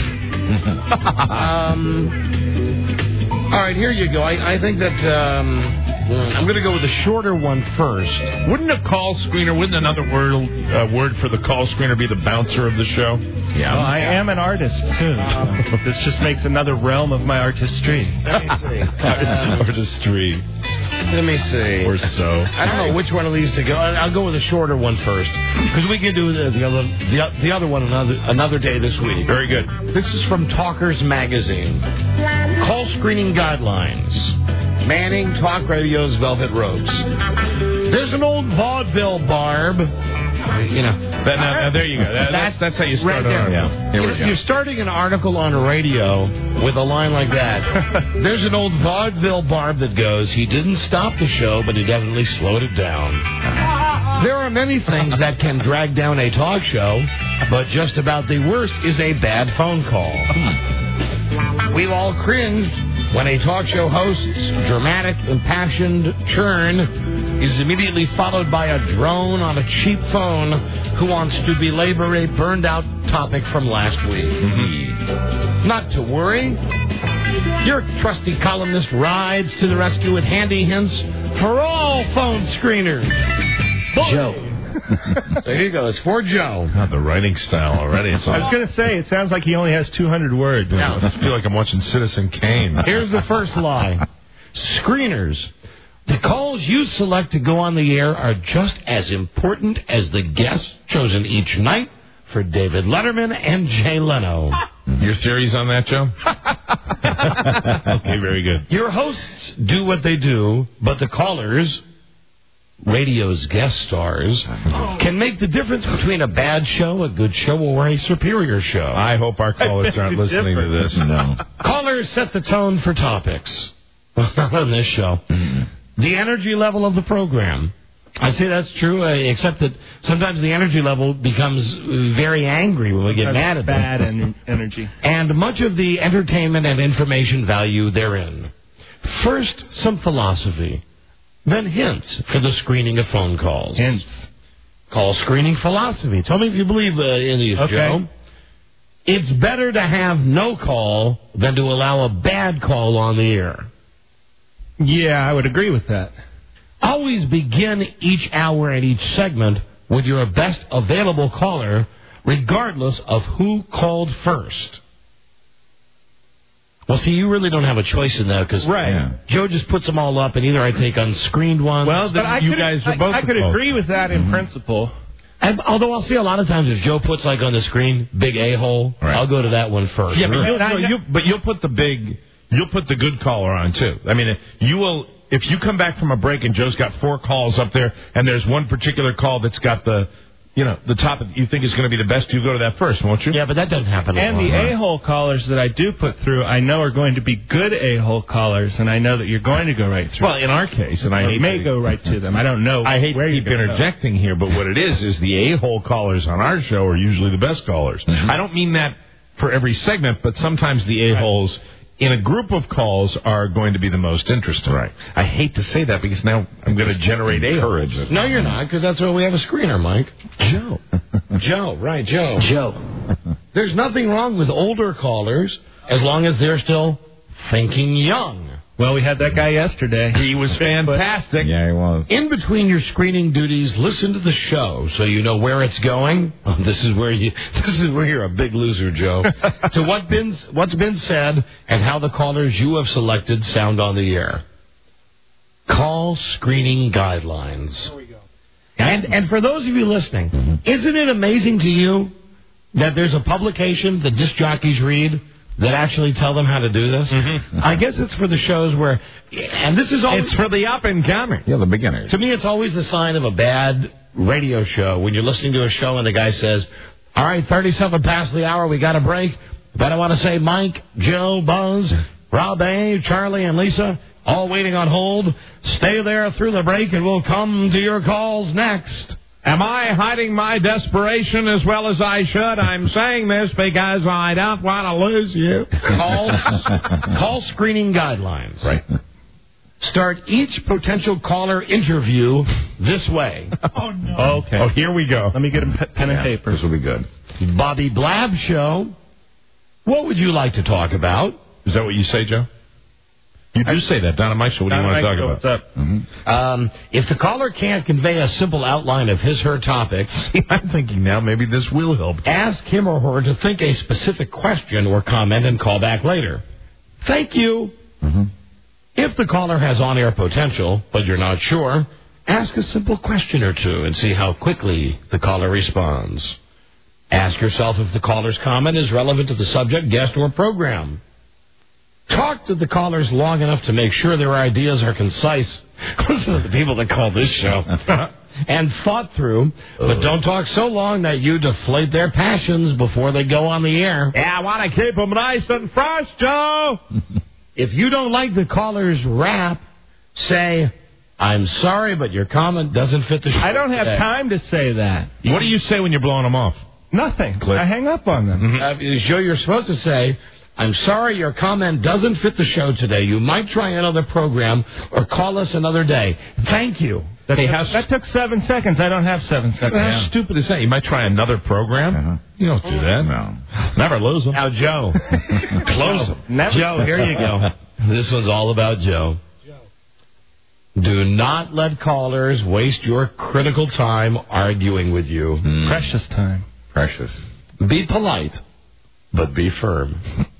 um, all right, here you go. I, I think that um, I'm going to go with the shorter one first. Wouldn't a call screener, wouldn't another word uh, word for the call screener be the bouncer of the show? Yeah. Well, I am an artist, too. So this just makes another realm of my artistry. Let me see. Artistry. Let me see. Or so. I don't know which one of these to go. I'll go with the shorter one first, because we can do the, the other the, the other one another another day this week. Very good. This is from Talkers Magazine. Call Screening Guidelines. Manning Talk Radio's Velvet Ropes. There's an old vaudeville barb. You know. That, now, now, there you go. That, that's, that's how you start right an there. article. Here we go. You're starting an article on radio with a line like that. There's an old vaudeville barb that goes, he didn't stop the show, but he definitely slowed it down. There are many things that can drag down a talk show, but just about the worst is a bad phone call. We've all cringed when a talk show host's dramatic, impassioned churn is immediately followed by a drone on a cheap phone who wants to belabor a burned-out topic from last week. Mm-hmm. Not to worry. Your trusty columnist rides to the rescue with handy hints for all phone screeners. Joe. So here you go. It's for Joe. God, the writing style already. It's I was going to say, it sounds like he only has two hundred words. Yeah, I feel like I'm watching Citizen Kane. Here's the first lie. Screeners. The calls you select to go on the air are just as important as the guests chosen each night for David Letterman and Jay Leno. Your theories on that, Joe? Okay, very good. Your hosts do what they do, but the callers, radio's guest stars, can make the difference between a bad show, a good show, or a superior show. I hope our callers aren't listening to this. No. Callers set the tone for topics on this show. Mm-hmm. The energy level of the program. I say that's true, uh, except that sometimes the energy level becomes very angry when we get That's mad at bad them. en- energy. And much of the entertainment and information value therein. First, some philosophy. Then hints for the screening of phone calls. Hints. Call screening philosophy. Tell me if you believe uh, in these, Okay. Joe. It's better to have no call than to allow a bad call on the air. Yeah, I would agree with that. Always begin each hour and each segment with your best available caller, regardless of who called first. Well, see, you really don't have a choice in that because Right. Joe just puts them all up, and either I take unscreened ones. Well, then but I you could, guys are I, both I could involved. agree with that in principle. And, although I'll see a lot of times if Joe puts like on the screen big a hole, right. I'll go to that one first. Yeah, but you'll, no, you, but you'll put the big, you'll put the good caller on too. I mean, you will if you come back from a break and Joe's got four calls up there, and there's one particular call that's got the. You know, the top you think is going to be the best, you go to that first, won't you? Yeah, but that doesn't happen. And the a-hole callers that I do put through, I know are going to be good a-hole callers, and I know that you're going to go right through. Well, in our case, and I or hate may to, go right to them. I don't know. I hate where to keep you're interjecting here, but what it is is the a-hole callers on our show are usually the best callers. Mm-hmm. I don't mean that for every segment, but sometimes the a-holes. Right. In a group of calls are going to be the most interesting. Right. I hate to say that because now I'm going to generate a-holes. No, you're not, because that's why we have a screener, Mike. Joe. Joe, right, Joe. Joe. There's nothing wrong with older callers as long as they're still thinking young. Well, we had that guy yesterday. He was fantastic. Yeah, he was. In between your screening duties, listen to the show so you know where it's going. Oh, this is where you. This is where you're a big loser, Joe. To what been, what's been said and how the callers you have selected sound on the air. Call screening guidelines. There we go. And and for those of you listening, mm-hmm. isn't it amazing to you that there's a publication that disc jockeys read that actually tell them how to do this? Mm-hmm. I guess it's for the shows where, and this is always... It's for the up-and-coming. Yeah, the beginners. To me, it's always the sign of a bad radio show when you're listening to a show and the guy says, all right, thirty-seven past the hour, we got a break. But I want to say Mike, Joe, Buzz, Rob A., Charlie, and Lisa, all waiting on hold. Stay there through the break and we'll come to your calls next. Am I hiding my desperation as well as I should? I'm saying this because I don't want to lose you. Call, call screening guidelines. Right. Start each potential caller interview this way. Oh, no. Okay. Oh, here we go. Let me get a pen and yeah, paper. This will be good. Bobby Blab Show. What would you like to talk about? Is that what you say, Joe? You do say that. Donna Mike, so what do you want to talk about? What's up? Mm-hmm. Um, if the caller can't convey a simple outline of his, her topics, I'm thinking now maybe this will help. Ask him or her to think a specific question or comment and call back later. Thank you. Mm-hmm. If the caller has on-air potential, but you're not sure, ask a simple question or two and see how quickly the caller responds. Ask yourself if the caller's comment is relevant to the subject, guest, or program. Talk to the callers long enough to make sure their ideas are concise. Listen to the people that call this show. And thought through, but don't talk so long that you deflate their passions before they go on the air. Yeah, I want to keep them nice and fresh, Joe. If you don't like the caller's rap, say, I'm sorry, but your comment doesn't fit the show. I don't have today. time to say that. What do you say when you're blowing them off? Nothing. Click. I hang up on them. Mm-hmm. Uh, Joe, you're supposed to say, I'm sorry your comment doesn't fit the show today. You might try another program or call us another day. Thank you. That, hey, took, that took seven seconds. I don't have seven seconds. How yeah. stupid is that? You might try another program? Uh-huh. You don't do that. No. Never lose them. Now, Joe. Close them. Never. Joe, here you go. This one's all about Joe. Joe. Do not let callers waste your critical time arguing with you. Mm. Precious time. Precious. Be polite, but be firm.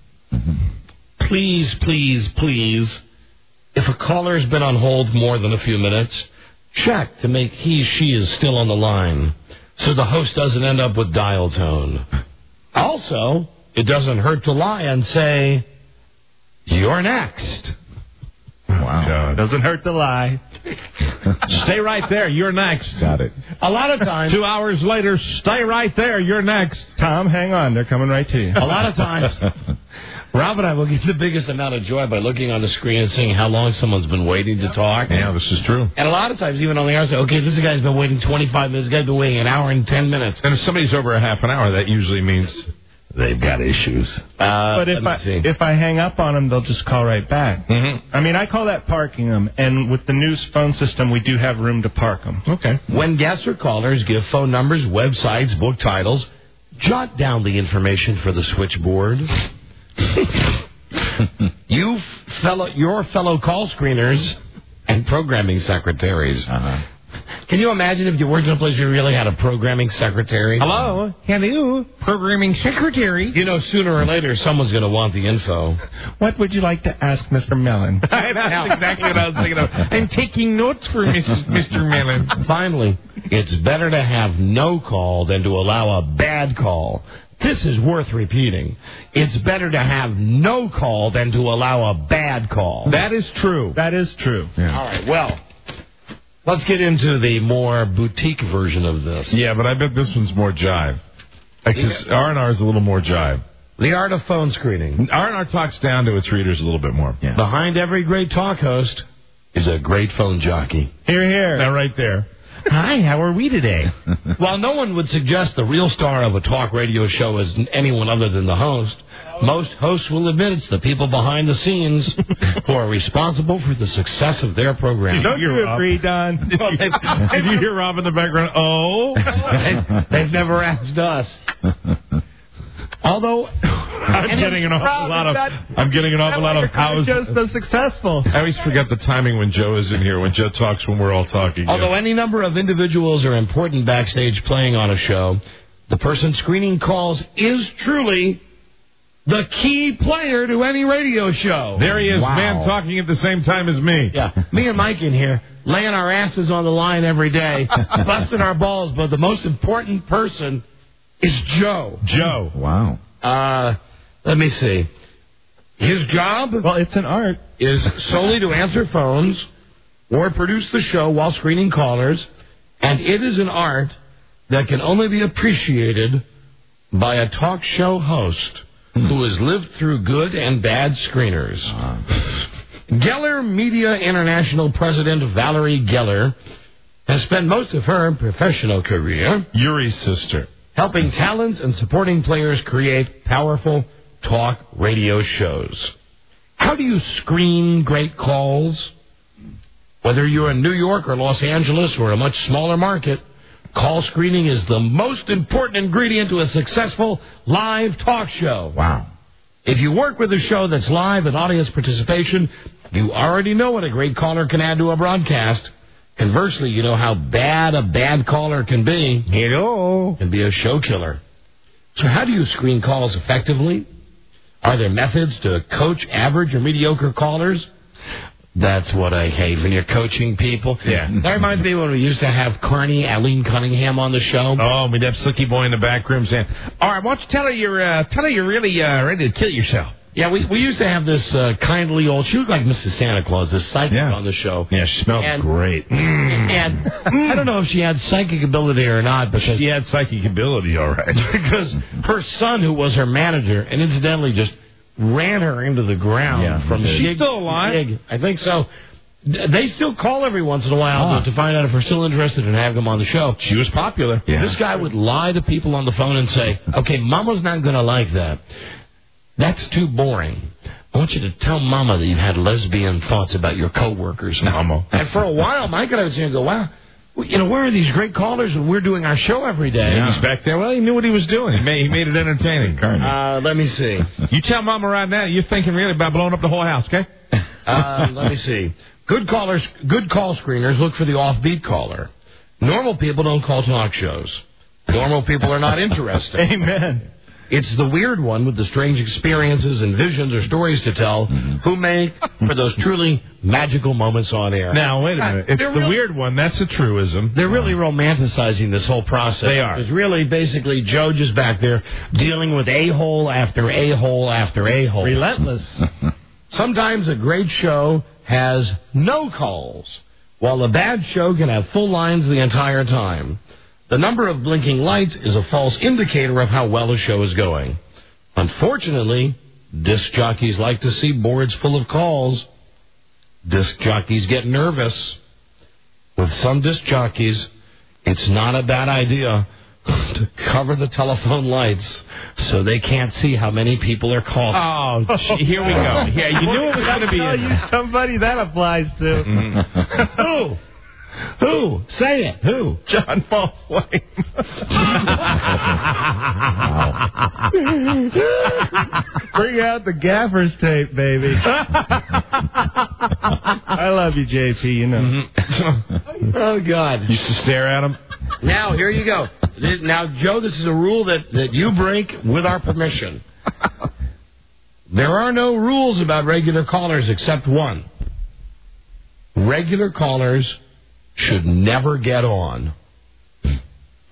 Please, please, please, if a caller's been on hold more than a few minutes, check to make he, she is still on the line, so the host doesn't end up with dial tone. Also, it doesn't hurt to lie and say, you're next. Wow. It doesn't hurt to lie. Stay right there. You're next. Got it. A lot of times. Two hours later, stay right there. You're next. Tom, hang on. They're coming right to you. A lot of times, Rob and I will get the biggest amount of joy by looking on the screen and seeing how long someone's been waiting to talk. Yeah, this is true. And a lot of times, even on the air, I say, okay, this guy's been waiting twenty-five minutes. This guy's been waiting an hour and ten minutes. And if somebody's over a half an hour, that usually means they've got issues. Uh, but if I if I hang up on them, they'll just call right back. Mm-hmm. I mean, I call that parking them. And with the new phone system, we do have room to park them. Okay. When guests or callers give phone numbers, websites, book titles, jot down the information for the switchboard. you fellow, your fellow call screeners and programming secretaries. Uh-huh. Can you imagine if you worked in a place you really had a programming secretary? Hello? Hello? Programming secretary? You know, sooner or later, someone's going to want the info. What would you like to ask Mister Mellon? That's exactly what I was thinking of. I'm taking notes for Missus Mister Mellon. Finally, It's better to have no call than to allow a bad call. This is worth repeating. It's better to have no call than to allow a bad call. That is true. That is true. Yeah. All right, well, let's get into the more boutique version of this. Yeah, but I bet this one's more jive. Because R and R is a little more jive. The art of phone screening. R and R talks down to its readers a little bit more. Yeah. Behind every great talk host is a great phone jockey. Here, here. Now, right there. Hi, how are we today? While no one would suggest the real star of a talk radio show is anyone other than the host, most hosts will admit it's the people behind the scenes who are responsible for the success of their program. Don't you agree, Don? Did you, did you hear Rob in the background? Oh? they, they've never asked us. Although I'm getting an awful lot of I'm getting an awful lot of house. Joe's so successful. I always forget the timing when Joe is in here. When Joe talks, when we're all talking. Although yeah. any number of individuals are important backstage playing on a show, the person screening calls is truly the key player to any radio show. There he is, wow. man, talking at the same time as me. Yeah, me and Mike in here, laying our asses on the line every day, busting our balls, but the most important person is Joe. Joe. Wow. Uh, let me see. His job, well, it's an art, is solely to answer phones or produce the show while screening callers, and it is an art that can only be appreciated by a talk show host who has lived through good and bad screeners. Uh. Geller Media International President Valerie Geller has spent most of her professional career, Yuri's sister, helping talents and supporting players create powerful talk radio shows. How do you screen great calls? Whether you're in New York or Los Angeles or a much smaller market, call screening is the most important ingredient to a successful live talk show. Wow. If you work with a show that's live and audience participation, you already know what a great caller can add to a broadcast. Conversely, you know how bad a bad caller can be. Hello. Can be a show killer. So how do you screen calls effectively? Are there methods to coach average or mediocre callers? That's what I hate when you're coaching people. Yeah. That reminds me when we used to have Carney, Eileen Cunningham on the show. Oh, we'd have Slicky Boy in the back room saying, all right, why don't you tell her you're, uh, tell her you're really uh, ready to kill yourself. Yeah, we we used to have this uh, kindly old, she looked like Missus Santa Claus, this psychic yeah. on the show. Yeah, she smelled and, great. And I don't know if she had psychic ability or not, but she had psychic ability, all right. Because her son, who was her manager, and incidentally just ran her into the ground yeah, from she's gig still alive? to gig. I think so. They still call every once in a while oh. to find out if we're still interested in having them on the show. She was popular. Yeah. This guy would lie to people on the phone and say, okay, Mama's not going to like that. That's too boring. I want you to tell Mama that you've had lesbian thoughts about your coworkers. Mama. And for a while, Mike and I would say, go, wow, you know, where are these great callers when we're doing our show every day? Yeah. He's back there. Well, he knew what he was doing. He made, he made it entertaining. Uh, let me see. You tell Mama right now you're thinking really about blowing up the whole house, okay? Uh, let me see. Good callers, good call screeners look for the offbeat caller. Normal people don't call talk shows. Normal people are not interested. Amen. It's the weird one with the strange experiences and visions or stories to tell mm-hmm. who make for those truly magical moments on air. Now, wait a minute. It's the really, weird one. That's a truism. They're really romanticizing this whole process. They are. It's really basically Joe just back there dealing with a-hole after a-hole after a-hole. Relentless. Sometimes a great show has no calls, while a bad show can have full lines the entire time. The number of blinking lights is a false indicator of how well a show is going. Unfortunately, disc jockeys like to see boards full of calls. Disc jockeys get nervous. With some disc jockeys, it's not a bad idea to cover the telephone lights so they can't see how many people are calling. Oh, gee, here we go. Yeah, you knew it was going to be in you somebody that applies to. Mm-hmm. Who? Who? Say it. Who? John Paul Flame. Bring out the gaffer's tape, baby. I love you, J P, you know. Mm-hmm. Oh, God. Used to stare at him. Now, here you go. Now, Joe, this is a rule that, that you break with our permission. There are no rules about regular callers except one. Regular callers should never get on.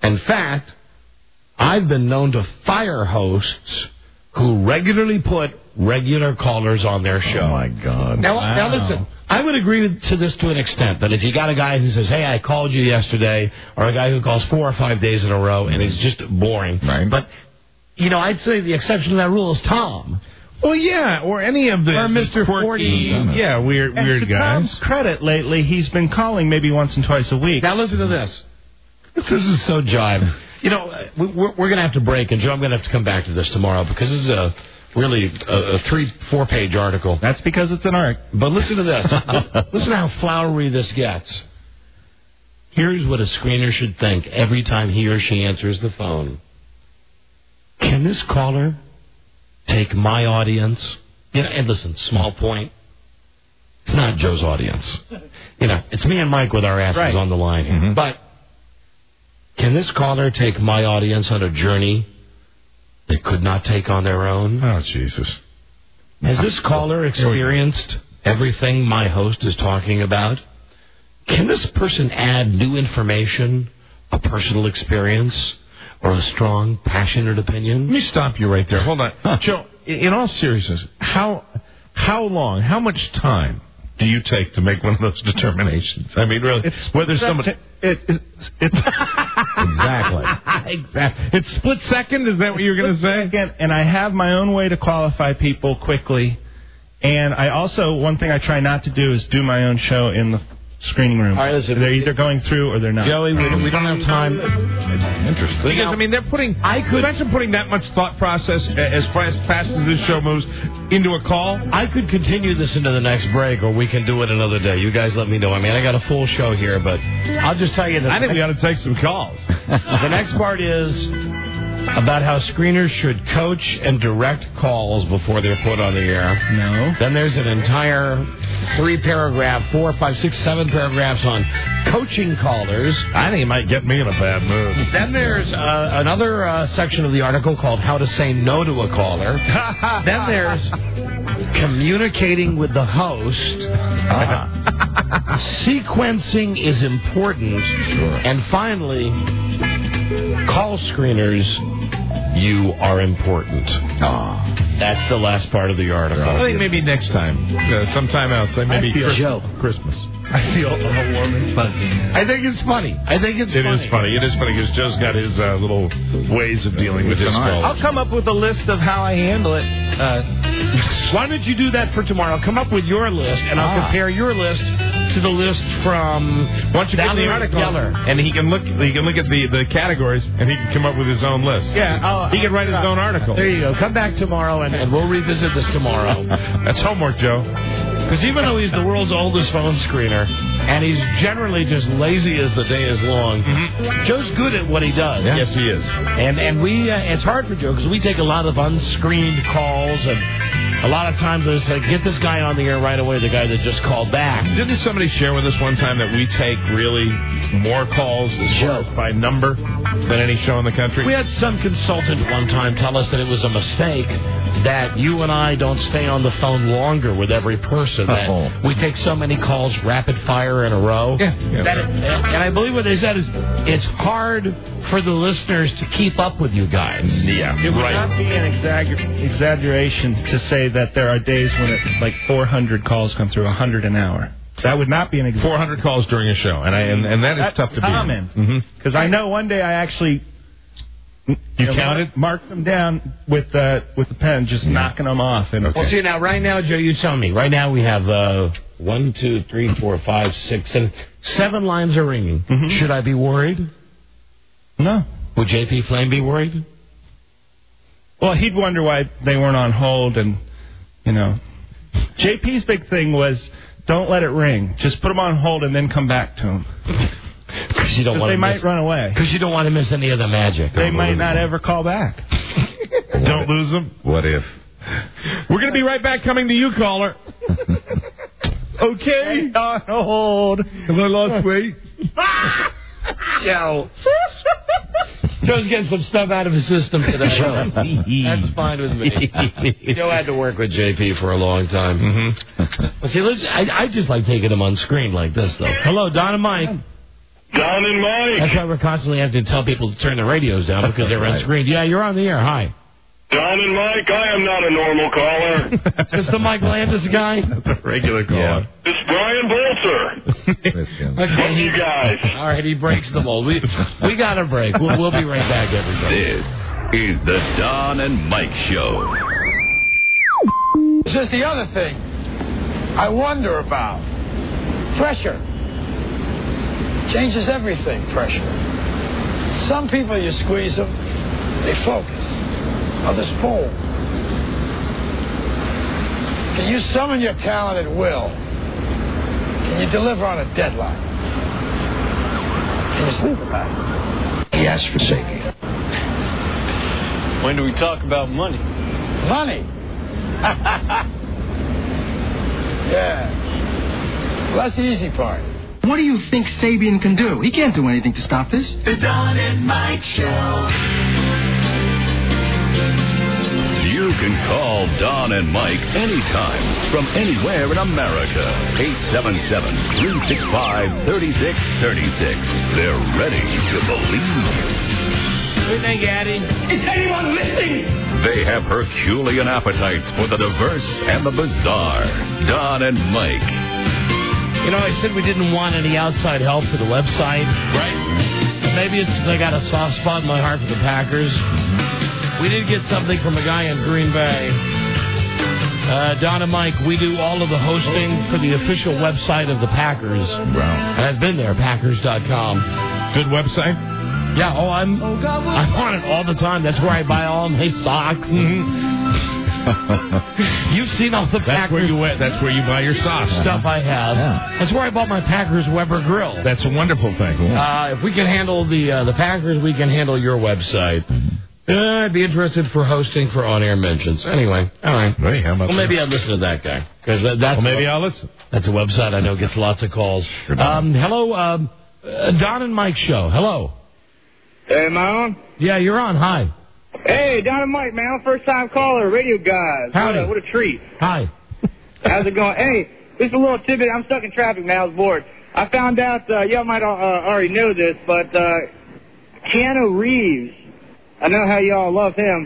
In fact, I've been known to fire hosts who regularly put regular callers on their show. Oh, my God. Now, Wow. now listen, I would agree to this to an extent, that if you got a guy who says, hey, I called you yesterday, or a guy who calls four or five days in a row, and it's just boring. Right. But, you know, I'd say the exception to that rule is Tom. Well, yeah, or any of the Or Mister quirky, forty. yeah, weird, And weird to guys. Tom's credit, lately he's been calling maybe once and twice a week. Now listen to this. This is so jive. You know, we- we're, we're going to have to break, and Joe, I'm going to have to come back to this tomorrow because this is a really a, a three, four-page article. That's because it's an art. But listen to this. Listen to how flowery this gets. Here's what a screener should think every time he or she answers the phone. Can this caller take my audience? You know, and listen, small point. It's not Joe's audience. You know, it's me and Mike with our asses Right. on the line here. Mm-hmm. But can this caller take my audience on a journey they could not take on their own? Oh, Jesus. Has this caller experienced everything my host is talking about? Can this person add new information, a personal experience, or a strong, passionate opinion? Let me stop you right there. Hold on. Joe, in all seriousness, how how long, how much time do you take to make one of those determinations? I mean, really, It's whether somebody... It, it, it's Exactly. exactly. It's split second? Is that what you're going to say? Again, and I have my own way to qualify people quickly. And I also, one thing I try not to do is do my own show in the screening room. All right, listen. They're either going through or they're not. Joey, we, we don't have time. Interesting. Because, I mean, they're putting... I could... Imagine putting that much thought process a- as fast, fast as this show moves into a call. I could continue this into the next break, or we can do it another day. You guys let me know. I mean, I got a full show here, but I'll just tell you that... I think we ought to take some calls. The next part is about how screeners should coach and direct calls before they're put on the air. No. Then there's an entire three-paragraph, four, five, six, seven paragraphs on coaching callers. I think it might get me in a bad mood. Then there's uh, another uh, section of the article called How to Say No to a Caller. Then there's communicating with the host. Sequencing is important. Sure. And finally, call screeners, you are important. Ah. That's the last part of the article. I think maybe next time, uh, sometime else, like maybe I feel- Christmas. Joe. Christmas. I feel all warm and fuzzy. I think it's funny. I think it's It funny. is funny. It is funny because Joe's got his uh, little ways of dealing with his calls. I'll come up with a list of how I handle it. Uh, Why don't you do that for tomorrow? Come up with your list, and I'll Ah. compare your list to the list from Why don't you get the Valerie article, Geller. and he can look. He can look at the, the categories, and he can come up with his own list. yeah, I'll, He can write his own article. There you go. Come back tomorrow, and, and we'll revisit this tomorrow. That's homework, Joe. Because even though he's the world's oldest phone screener, and he's generally just lazy as the day is long, Joe's good at what he does. Yes, he is. And and we uh, it's hard for Joe because we take a lot of unscreened calls, and a lot of times it's like, get this guy on the air right away, the guy that just called back. Didn't somebody share with us one time that we take really more calls as far as by number than any show in the country? We had some consultant one time tell us that it was a mistake that you and I don't stay on the phone longer with every person. That Oh. we take so many calls rapid fire in a row. Yeah, yeah. That it, and I believe what they said is it's hard for the listeners to keep up with you guys. Yeah, it would right. not be an exagger- exaggeration to say that there are days when it's like four hundred calls come through, one hundred an hour. That would not be an exaggeration. four hundred calls during a show, and I and, and that is That's tough to beat. common. Mm-hmm. Because I know one day I actually You know, counted? marked them down with uh, with the pen, just knocking them off. And Well, see, now, right now, Joe, you tell me. Right now we have uh, one, two, three, four, five, six, seven. Seven lines are ringing. Mhm. Should I be worried? No. Would J P Flame be worried? Well, he'd wonder why they weren't on hold, and you know, J P's big thing was don't let it ring. Just put them on hold and then come back to them. Because you don't want they to might miss, run away. Because you don't want to miss any of the magic. They might not ever call back. Don't lose them. What if? We're going to be right back. Coming to you, caller. Okay. On hold. Have I lost weight? Joe. Joe's getting some stuff out of his system today. That's fine with me. Joe had to work with J P for a long time. Mm-hmm. Well, see, let's, I, I just like taking him on screen like this, though. Hello, Don and Mike. Don and Mike. That's why we're constantly having to tell people to turn their radios down because they're on screen. Yeah, you're on the air. Hi. Don and Mike, I am not a normal caller. Is this the Mike Landis guy? That's a regular caller. It's Brian Bolter. Okay, you guys. All right, he breaks the mold. We we got a break. We'll, we'll be right back, everybody. This is the Don and Mike Show. This is the other thing I wonder about. Pressure. Changes everything, pressure. Some people, you squeeze them, they focus. Others fold. Can you summon your talent at will? Can you deliver on a deadline? Can you sleep about it? He asked for Sapien. When do we talk about money? Money? Yeah. Well, that's the easy part. What do you think Sabian can do? He can't do anything to stop this. The Don and Mike Show. You can call Don and Mike anytime from anywhere in America. eight seven seven, three six five, three six three six. They're ready to believe. What do you think, Addie? Is anyone listening? They have Herculean appetites for the diverse and the bizarre. Don and Mike. You know, I said we didn't want any outside help for the website. Right. Maybe it's because I got a soft spot in my heart for the Packers. We did get something from a guy in Green Bay. Uh, Don and Mike, we do all of the hosting for the official website of the Packers. Wow. And I've been there, Packers dot com. Good website? Yeah, oh, I'm I'm on it all the time. That's where I buy all my socks. You've seen all the that's Packers. Where you went. That's where you buy your sauce. Stuff I have. Yeah. That's where I bought my Packers Weber grill. That's a wonderful thing. Yeah. Uh, if we can handle the uh, the Packers, we can handle your website. Uh, I'd be interested for hosting for on-air mentions. Anyway, all right. Hey, how much? Well, maybe I'll listen to that guy. Cause that, that's well, maybe a, I'll listen. That's a website I know gets lots of calls. Sure um, hello, um, uh, Don and Mike Show. Hello. Hey, am I on? Yeah, you're on. Hi. Hey, Don and Mike, man. I'm a first-time caller, radio guys. Howdy. What a, what a treat. Hi. How's it going? Hey, just a little tidbit. I'm stuck in traffic, man. I was bored. I found out, uh, y'all might uh, already know this, but uh, Keanu Reeves, I know how y'all love him,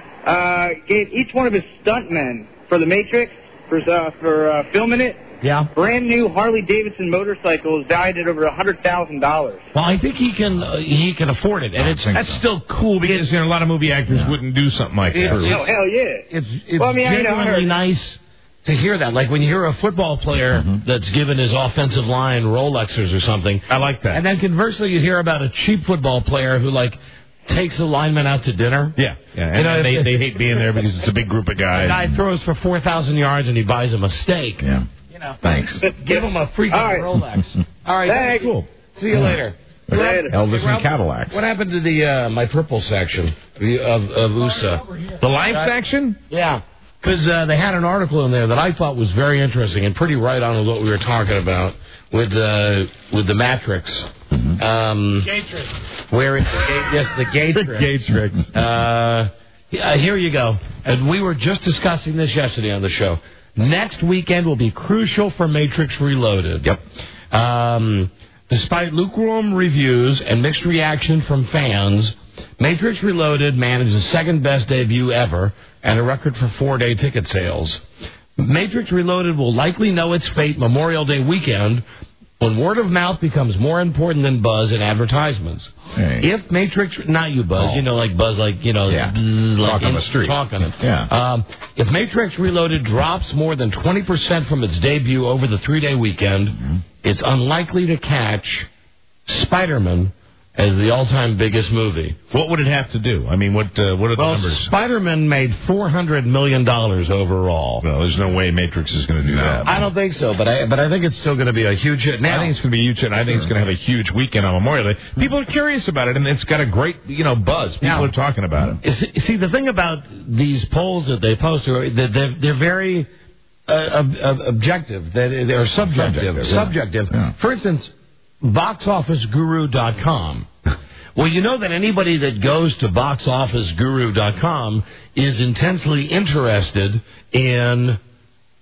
uh, gave each one of his stuntmen for The Matrix, for, uh, for uh, filming it, Yeah. brand new Harley Davidson motorcycles valued at over a hundred thousand dollars. Well, I think he can uh, he can afford it, and it's that's so. still cool because you know, a lot of movie actors yeah. wouldn't do something like it, that. Oh, hell yeah! It's it's well, I mean, genuinely I, you know, I heard nice to hear that. Like when you hear a football player mm-hmm. that's given his offensive line Rolexes or something. I like that. And then conversely, you hear about a cheap football player who like takes the lineman out to dinner. Yeah, yeah. And you know, they if, they hate being there because it's a big group of guys. The guy throws for four thousand yards and he buys him a steak. Yeah. know, thanks. Give him a freaking right. Rolex. All right, thanks. cool. See you later. Later. Elvis and Cadillac. What happened to the uh, my purple section of of U S A? The live uh, section? Yeah, because uh, they had an article in there that I thought was very interesting and pretty right on with what we were talking about with uh, with the Matrix. Mm-hmm. Um, Gatrix. Where it, yes, the Gatrix. The Gatrix. Uh, yeah, here you go. And we were just discussing this yesterday on the show. Next weekend will be crucial for Matrix Reloaded. Yep. Um, despite lukewarm reviews and mixed reaction from fans, Matrix Reloaded managed the second best debut ever and a record for four-day ticket sales. Matrix Reloaded will likely know its fate Memorial Day weekend when word of mouth becomes more important than buzz in advertisements. Hey. If Matrix, not you Buzz, oh. you know, like Buzz, like, you know, yeah. like talk on the street. Talk on it. Yeah. Um, if Matrix Reloaded drops more than twenty percent from its debut over the three-day weekend, mm-hmm. it's unlikely to catch Spider-Man as the all-time biggest movie. What would it have to do? I mean, what uh, what are the well, numbers? Spider-Man made four hundred million dollars overall. Well, there's no way Matrix is going to do no. that. I don't think so, but I but I think it's still going to be a huge hit. Now, I think it's going to be a huge hit. I think it's going to have a huge weekend on Memorial Day. People are curious about it, and it's got a great, you know, buzz. People now, are talking about it. See, the thing about these polls that they post, are that they're, they're very uh, ob- ob- objective. They're, they're subjective. Subjective. Yeah. Subjective. Yeah. For instance, box office guru dot com. Well, you know that anybody that goes to box office guru dot com is intensely interested in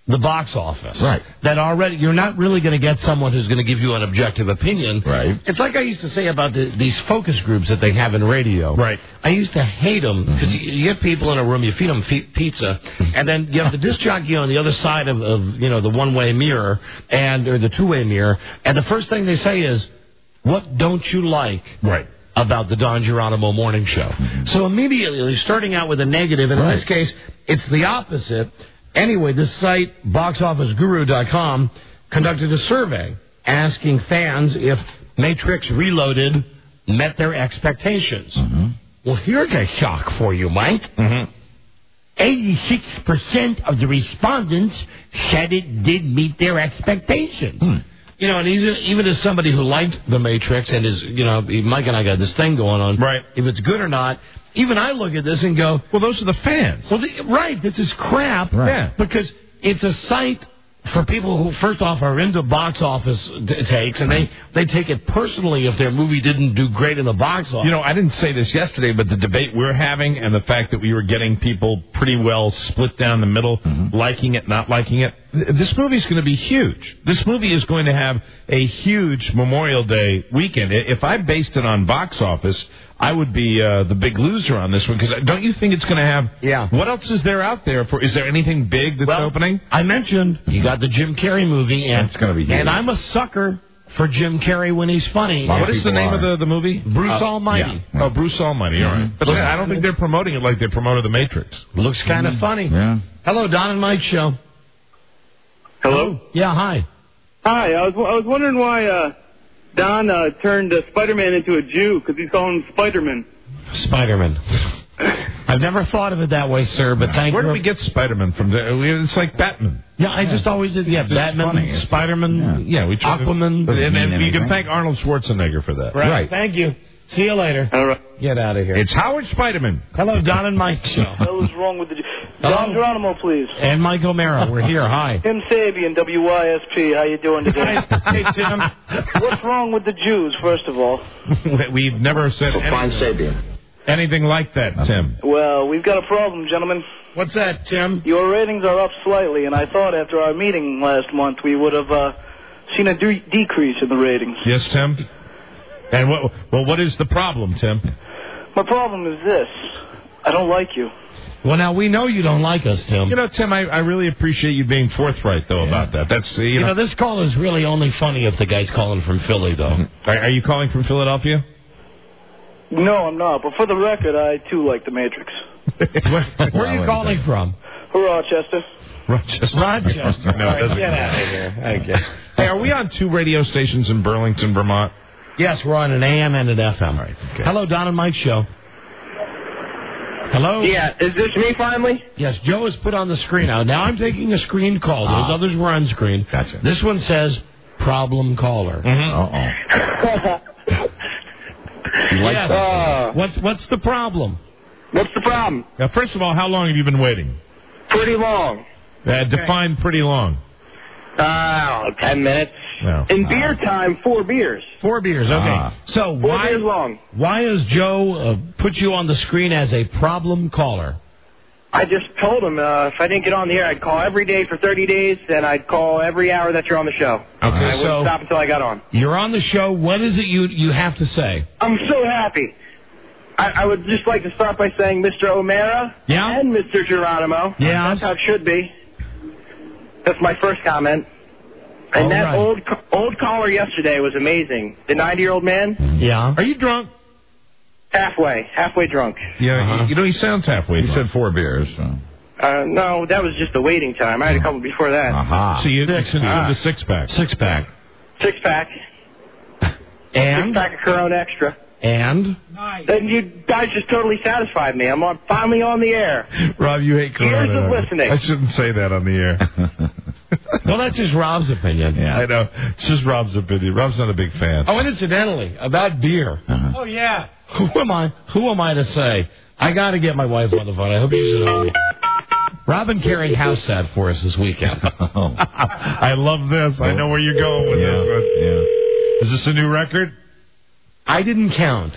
the box office. Right. That already, you're not really going to get someone who's going to give you an objective opinion. Right. It's like I used to say about the, these focus groups that they have in radio. Right. I used to hate them because mm-hmm. you, you get people in a room, you feed them fe- pizza, and then you have the disc jockey on the other side of, of you know, the one-way mirror and or the two-way mirror, and the first thing they say is, "What don't you like?" Right. About the Don Geronimo Morning Show. So immediately, starting out with a negative, and in right. this case, it's the opposite. Anyway, this site, box office guru dot com, conducted a survey asking fans if Matrix Reloaded met their expectations. Mm-hmm. Well, here's a shock for you, Mike. Mm-hmm. eighty-six percent of the respondents said it did meet their expectations. Hmm. You know, and even, even as somebody who liked The Matrix and is, you know, Mike and I got this thing going on. Right. If it's good or not, even I look at this and go, well, those are the fans. Well, the, right, this is crap. Right. Yeah. Because it's a site for people who, first off, are into box office t- takes, and they, they take it personally if their movie didn't do great in the box office. You know, I didn't say this yesterday, but the debate we're having and the fact that we were getting people pretty well split down the middle, mm-hmm. liking it, not liking it, this movie's going to be huge. This movie is going to have a huge Memorial Day weekend. If I based it on box office, I would be uh, the big loser on this one, because don't you think it's going to have... Yeah. What else is there out there? For? Is there anything big that's well, opening? I mentioned you got the Jim Carrey movie, and, it's going to be huge. And I'm a sucker for Jim Carrey when he's funny. What is the name are. of the, the movie? Bruce uh, Almighty. Yeah. Oh, Bruce Almighty, all right. But I don't think they're promoting it like they promoted The Matrix. Looks kind of mm-hmm. funny. Yeah. Hello, Don and Mike Show. Hello? Yeah, hi. Hi, I was I was wondering why uh, Don uh, turned uh, Spider-Man into a Jew, because he's calling him Spider-Man. Spider-Man. I've never thought of it that way, sir, but thank Where you. Where do we get Spider-Man from? It's like Batman. Yeah, I yeah. just always did. Yeah, Batman, funny. Spider-Man, yeah, yeah we Aquaman. To, and, and you can thank Arnold Schwarzenegger for that. Right. right. Thank you. See you later. All right. Get out of here. It's Howard Spider-Man. Hello, Don and Mike Show. What the hell is wrong with the... Don Geronimo, please. And Mike O'Mara. We're here. Hi. Tim Sabian, W Y S P. How you doing today? Hey, Tim. What's wrong with the Jews, first of all? We've never said so anything, Sabian. anything like that, Tim. Well, we've got a problem, gentlemen. What's that, Tim? Your ratings are up slightly, and I thought after our meeting last month we would have uh, seen a de- decrease in the ratings. Yes, Tim? And what, well, what is the problem, Tim? My problem is this. I don't like you. Well, now, we know you don't like us, Tim. You know, Tim, I, I really appreciate you being forthright, though, yeah. about that. That's uh, you, you know, know, this call is really only funny if the guy's calling from Philly, though. Are, are you calling from Philadelphia? No, I'm not. But for the record, I, too, like The Matrix. Where, where are you calling from? Rochester. Rochester. Rochester. No, it doesn't. Get out of here. Okay. Hey, are we on two radio stations in Burlington, Vermont? Yes, we're on an A M and an F M. Right, okay. Hello, Don and Mike Show. Hello? Yeah, is this me finally? Yes, Joe is put on the screen now. Now I'm taking a screen call. Those ah. others were on screen. Gotcha. This one says problem caller. Mm-hmm. Uh-oh. You like yes. uh, what's, what's the problem? What's the problem? Now, first of all, how long have you been waiting? Pretty long. Uh, define pretty long. Uh, ten minutes. No. In beer time, four beers. Four beers, okay. Ah. So four why, beers long. Why has Joe uh, put you on the screen as a problem caller? I just told him uh, if I didn't get on the air, I'd call every day for thirty days, and I'd call every hour that you're on the show. Okay, I so wouldn't stop until I got on. You're on the show. What is it you, you have to say? I'm so happy. I, I would just like to start by saying Mister O'Mara yeah? and Mister Geronimo. Yeah. That's how it should be. That's my first comment. And All that right. old old caller yesterday was amazing. The ninety-year-old man. Yeah. Are you drunk? Halfway. Halfway drunk. Yeah, uh-huh. you, you know, he sounds halfway He drunk. said four beers. So. Uh, no, that was just the waiting time. I had a couple before that. Aha. So you Six. consumed Ah. a six-pack. Six-pack. Six-pack. And? Six-pack of Corona Extra. And? Nice. And you guys just totally satisfied me. I'm on, finally on the air. Rob, you hate Corona. Years of listening. I shouldn't say that on the air. Well, that's just Rob's opinion. Yeah. I know. It's just Rob's opinion. Rob's not a big fan. Oh, and incidentally, about beer. Uh-huh. Oh, yeah. Who am I? Who am I to say? I got to get my wife on the phone. I hope she's at home. Robin Carey house sat for us this weekend. Oh. I love this. I know where you're going with yeah. this one. Yeah. Is this a new record? I didn't count.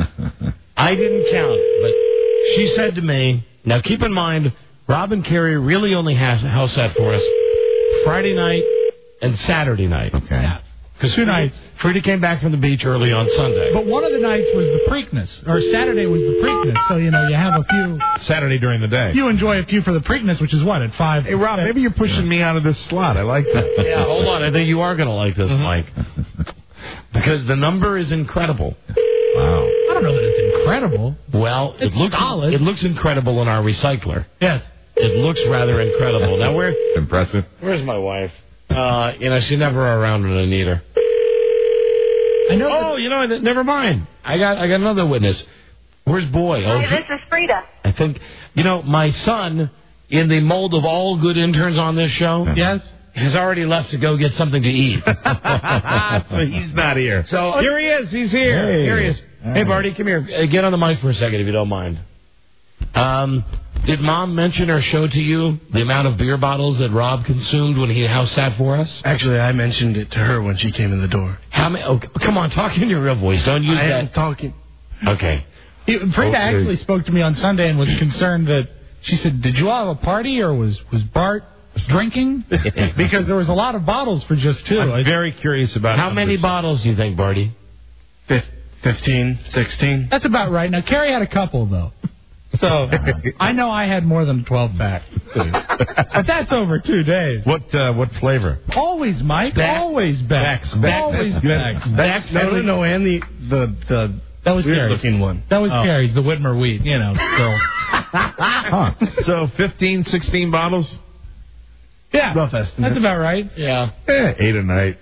I didn't count, but she said to me, now keep in mind, Robin Carey really only has house sat for us Friday night and Saturday night. Okay. Yeah. Because Two nights. Frida came back from the beach early on Sunday. But one of the nights was the Preakness, or Saturday was the Preakness. So, you know, you have a few. Saturday during the day. You enjoy a few for the Preakness, which is what, at five? Hey, Rob, maybe you're pushing me out of this slot. I like that. Yeah, hold on. I think you are going to like this, Mm-hmm. Mike. Because the number is incredible. Wow. I don't know that it's incredible. Well, It's it looks solid. It looks incredible in our recycler. Yes. It looks rather incredible. Now, where? Impressive. Where's my wife? Uh, you know, she's never around when I need her. I know. Oh, you know, what? Never mind. I got, I got another witness. Where's Boy? Oh, Hi, this is Frida. I think, you know, my son, in the mold of all good interns on this show, Yes. has already left to go get something to eat. So he's not here. So here he is. He's here. Hey. Here he is. Hey, Barty, come here. Uh, Get on the mic for a second, if you don't mind. Um, did Mom mention or show to you the amount of beer bottles that Rob consumed when he house sat for us? Actually, I mentioned it to her when she came in the door. How many? Oh, come on, talk in your real voice. Don't use I that. am talking. Okay. He, Frida Okay. actually spoke to me on Sunday and was concerned that she said, "Did you all have a party, or was was Bart drinking?" Because there was a lot of bottles for just two. I'm I- very curious about How many bottles do you think, Barty? Fif- fifteen, sixteen. That's about right. Now Carrie had a couple though, so I know I had more than twelve pack. But that's over two days. What uh, what flavor? Always, Mike. Back. Always back. Backs. Back. Always That's good. back. Backs. No, no, no, and the the the That was weird Carrie's. looking one. That was Oh. Carrie's, the Whitmer wheat. You know. So Huh. So fifteen, sixteen bottles? yeah, Rough estimate. that's about right. Yeah. Eh, eight a night.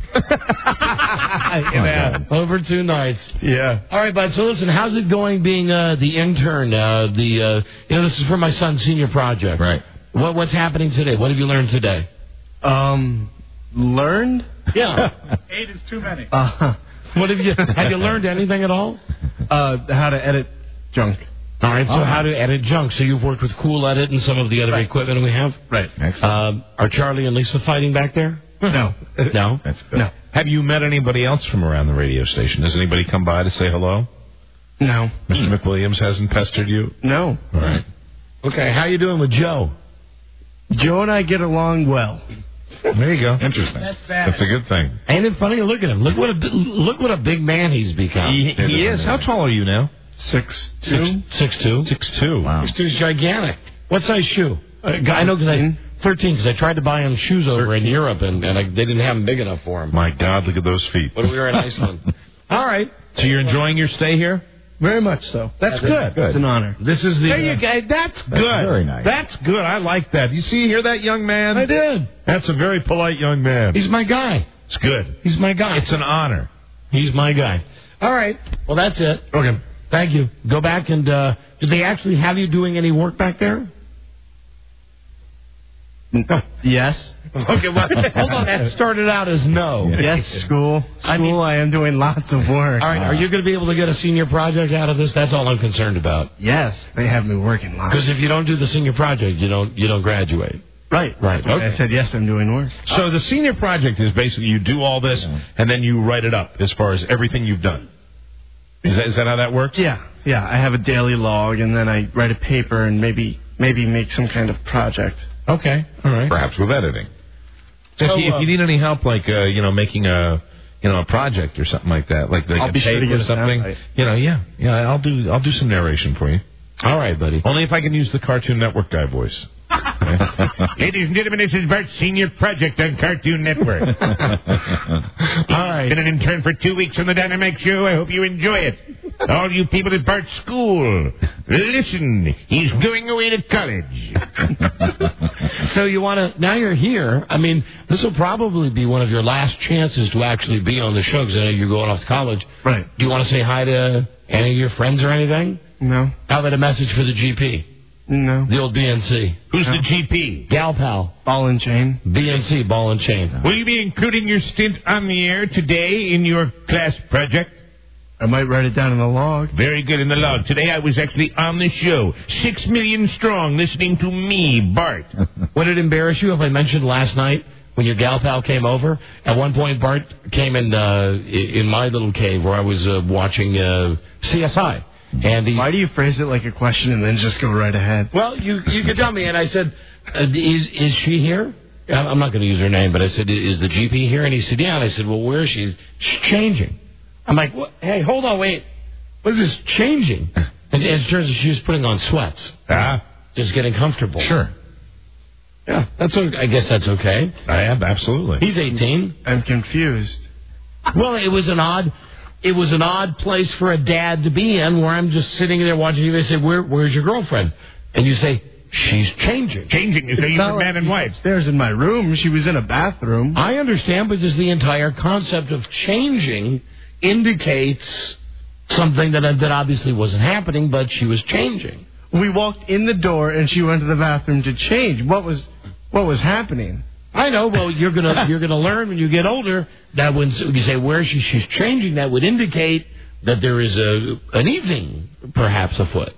Yeah. Over two nights. Yeah. All right, bud. So listen, how's it going being uh, the intern? Uh, the uh, you know, this is for my son's senior project. Right. What what's happening today? What have you learned today? Um, learned? Yeah. Eight is too many. Uh, What have you have you learned anything at all? uh, how to edit junk. All right. So how to edit junk? So you've worked with Cool Edit and some of the other Right. equipment we have. Right. Excellent. Um, are Charlie and Lisa fighting back there? No. No. That's good. No. Have you met anybody else from around the radio station? Has anybody come by to say hello? No. Mister McWilliams hasn't pestered you? No. All right. Okay. How you doing with Joe? Joe and I get along well. There you go. Interesting. That's bad. That's a good thing. Ain't it funny? Look at him. Look what a look what a big man he's become. He, he is. How tall are you now? Six two. Six two. Six two. Wow. Six two is gigantic. What size shoe? Uh, I know because I thirteen because I tried to buy him shoes over in Europe and and I, they didn't have them big enough for him. My God, look at those feet. When we were in Iceland. All right. So you're enjoying your stay here? Very much so. That's good. It's an honor. This is the. There you go. That's good. very nice. That's good. I like that. You see, hear that, young man? I did. That's a very polite young man. He's my guy. It's good. He's my guy. It's an honor. He's my guy. All right. Well, that's it. Okay. Thank you. Go back and uh, did they actually have you doing any work back there? Yes. Okay. Well, hold on. That started out as no. Yes, school. School, I mean- I am doing lots of work. All right. Are you going to be able to get a senior project out of this? That's all I'm concerned about. Yes, they have me working lots. Because if you don't do the senior project, you don't you don't graduate. Right. Right. I said, yes, I'm doing work. So the senior project is basically you do all this and then you write it up as far as everything you've done. Is that, is that how that works? Yeah, yeah. I have a daily log, and then I write a paper and maybe maybe make some kind of project. Okay. All right. Perhaps with editing. So, So, if, you, uh, if you need any help, like uh, you know, making a you know a project or something like that, like, like I'll a be sure to tape get or a something, soundbite. you know, yeah, yeah, I'll do I'll do some narration for you. All right, buddy. Only if I can use the Cartoon Network guy voice. Ladies and gentlemen, this is Bart's senior project on Cartoon Network. All right. Been an intern for two weeks on the Dynamic Show. I hope you enjoy it. All you people at Bart's school, listen, he's going away to college. So you want to, now you're here, I mean, this will probably be one of your last chances to actually be on the show because I know you're going off to college. Right. Do you want to say hi to any of your friends or anything? No. How about a message for the G P? No. The old B N C. Who's the G P? Gal pal. Ball and chain. B N C, ball and chain. Will you be including your stint on the air today in your class project? I might write it down in the log. Very good in the log. Today I was actually on the show. Six million strong listening to me, Bart. Would it embarrass you if I mentioned last night when your gal pal came over? At one point, Bart came in uh, in my little cave where I was uh, watching uh, C S I. And he, Why do you phrase it like a question and then just go right ahead? well, you you could tell me, and I said, uh, "Is is she here?" I'm not going to use her name, but I said, is the G P here? And he said, yeah. And I said, well, where is she? She's changing. I'm like, what? Hey, hold on, wait. What is this changing? And it turns out she was putting on sweats. Ah. Just getting comfortable. Sure. Yeah, that's. O- I guess that's okay. I am, absolutely. He's eighteen. I'm confused. Well, it was an odd, it was an odd place for a dad to be in, where I'm just sitting there watching you. They say, "Where, where's your girlfriend?" And you say, "She's changing." Changing is saying for man and wife. Upstairs in my room. She was in a bathroom. I understand, but just the entire concept of changing indicates something that that obviously wasn't happening, but she was changing. We walked in the door, and she went to the bathroom to change. What was, what was happening? I know. Well, you're gonna you're gonna learn when you get older that when you say where is she, she's changing, that would indicate that there is a an evening perhaps afoot.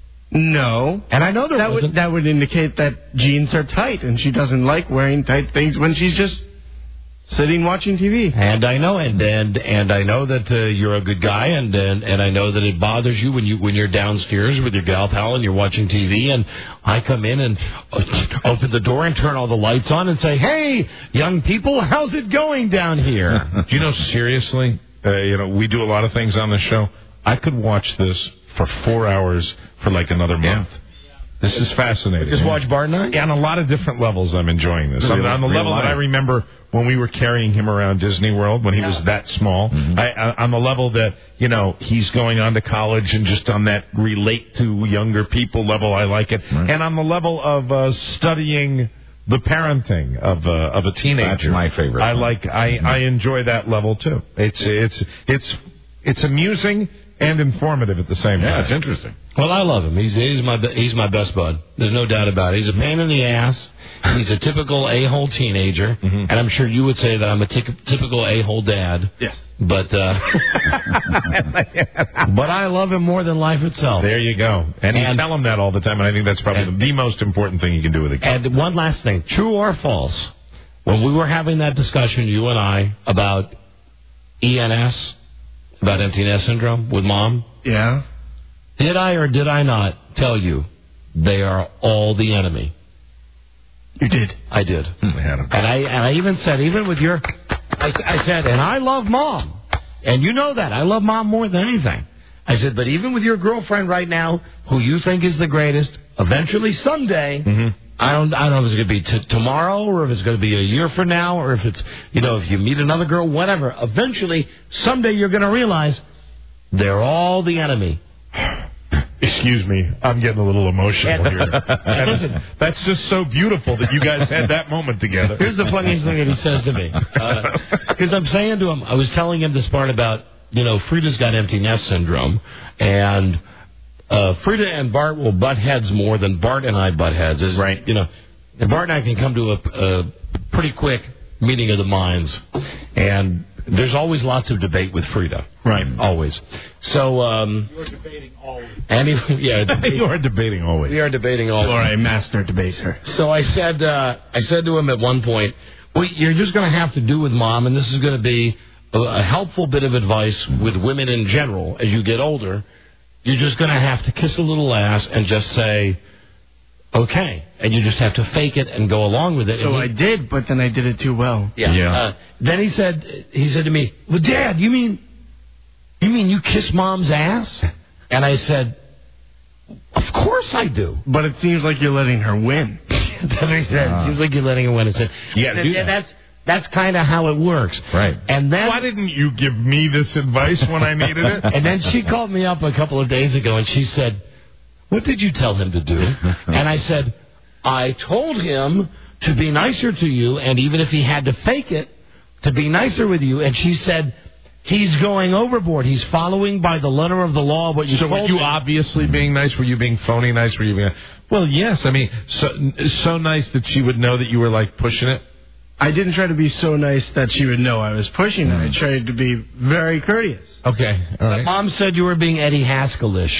No, and I know there that wasn't. would that would indicate that jeans are tight, and she doesn't like wearing tight things when she's just sitting watching T V. And I know, and and and I know that uh, you're a good guy, and, and and I know that it bothers you when you when you're downstairs with your gal pal and you're watching T V, and I come in and open the door and turn all the lights on and say, "Hey, young people, how's it going down here?" Do you know, seriously, uh, you know, we do a lot of things on the show. I could watch this for four hours for like another month. Yeah. This is fascinating. Just watch Bart and I? Yeah, on a lot of different levels, I'm enjoying this. Really? On, on the Real level life. that I remember when we were carrying him around Disney World when he was that small. Mm-hmm. I, I, on the level that, you know, he's going on to college and just on that relate to younger people level, I like it. Right. And on the level of uh, studying the parenting of uh, of a teenager. That's my favorite. I like. I, mm-hmm. I enjoy that level too. It's it's it's it's amusing and informative at the same time. Yeah, it's interesting. Well, I love him. He's he's my he's my best bud. There's no doubt about it. He's a pain in the ass. He's a typical a-hole teenager, mm-hmm. and I'm sure you would say that I'm a t- typical a-hole dad. Yes. But uh, but I love him more than life itself. There you go. And, and you tell him that all the time, and I think that's probably and, the most important thing you can do with a kid. And one last thing, true or false, when we were having that discussion, you and I, about E N S, about empty nest syndrome with Mom. Yeah. Did I or did I not tell you they are all the enemy? You did. I did. And I and I even said, even with your, I, I said, and I love Mom. And you know that. I love Mom more than anything. I said, but even with your girlfriend right now, who you think is the greatest, eventually someday, mm-hmm. I don't I don't know if it's going to be t- tomorrow or if it's going to be a year from now or if it's, you know, if you meet another girl, whatever. Eventually, someday you're going to realize they're all the enemy. Excuse me, I'm getting a little emotional here. Listen, that's just so beautiful that you guys had that moment together. Here's the funniest thing that he says to me. Because uh, I'm saying to him, I was telling him this part about, you know, Frida's got empty nest syndrome, and uh, Frida and Bart will butt heads more than Bart and I butt heads. Is, right. You know, and Bart and I can come to a, a pretty quick meeting of the minds, and there's always lots of debate with Frida. Right. Always. So, um... You're debating always. And he, yeah, you are debating always. We are debating always. Or a master debater. So I said, uh, I said to him at one point, well, you're just going to have to do with Mom, and this is going to be a, a helpful bit of advice with women in general as you get older. You're just going to have to kiss a little ass and just say, okay. And you just have to fake it and go along with it. So he, I did, but then I did it too well. Yeah. yeah. Uh, then he said, he said to me, well, Dad, you mean, you mean you kiss Mom's ass? And I said, of course I do. But it seems like you're letting her win. That's what he said. Uh, it seems like you're letting her win. I said, yeah, that, do that. that's that's kind of how it works. Right. And then, why didn't you give me this advice when I needed it? And then she called me up a couple of days ago and she said, what did you tell him to do? And I said, I told him to be nicer to you, and even if he had to fake it, to be nicer with you. And she said, he's going overboard. He's following by the letter of the law what you so told were you him. Obviously being nice? Were you being phony nice? Were you being... Well, yes. I mean, so, so nice that she would know that you were, like, pushing it? I didn't try to be so nice that she would know I was pushing mm. it. I tried to be very courteous. Okay, all right. Mom said you were being Eddie Haskell-ish.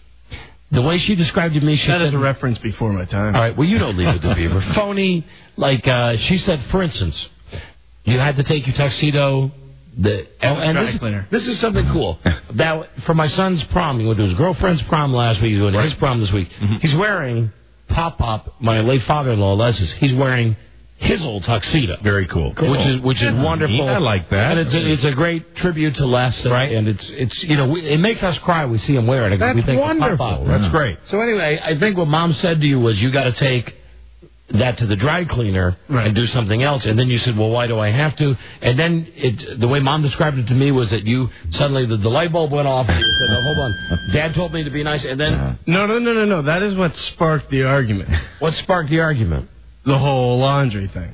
The way she described it to me, she that said... That is a reference before my time. All right, well, you don't leave it to Beaver. Phony, like, uh, she said, for instance, you had to take your tuxedo... The, and this, this is something cool. That for my son's prom, he went to his girlfriend's prom last week. He's going to his prom this week. Mm-hmm. He's wearing Pop Pop, my late father-in-law, Les's. He's wearing his old tuxedo. Very cool. Cool. Which is which is Yeah, wonderful. I like that. And it's a, it's a great tribute to Les, and, Right. and it's it's you know we, it makes us cry. We see him wear it. That's we think, wonderful. Papa. That's great. So anyway, I think what Mom said to you was you got to take that to the dry cleaner Right. and do something else. And then you said, well, why do I have to? And then it, the way Mom described it to me was that you suddenly the, the light bulb went off. And you said, oh, hold on, Dad told me to be nice. And then No, no, no, no, no. That is what sparked the argument. what sparked the argument? The whole laundry thing.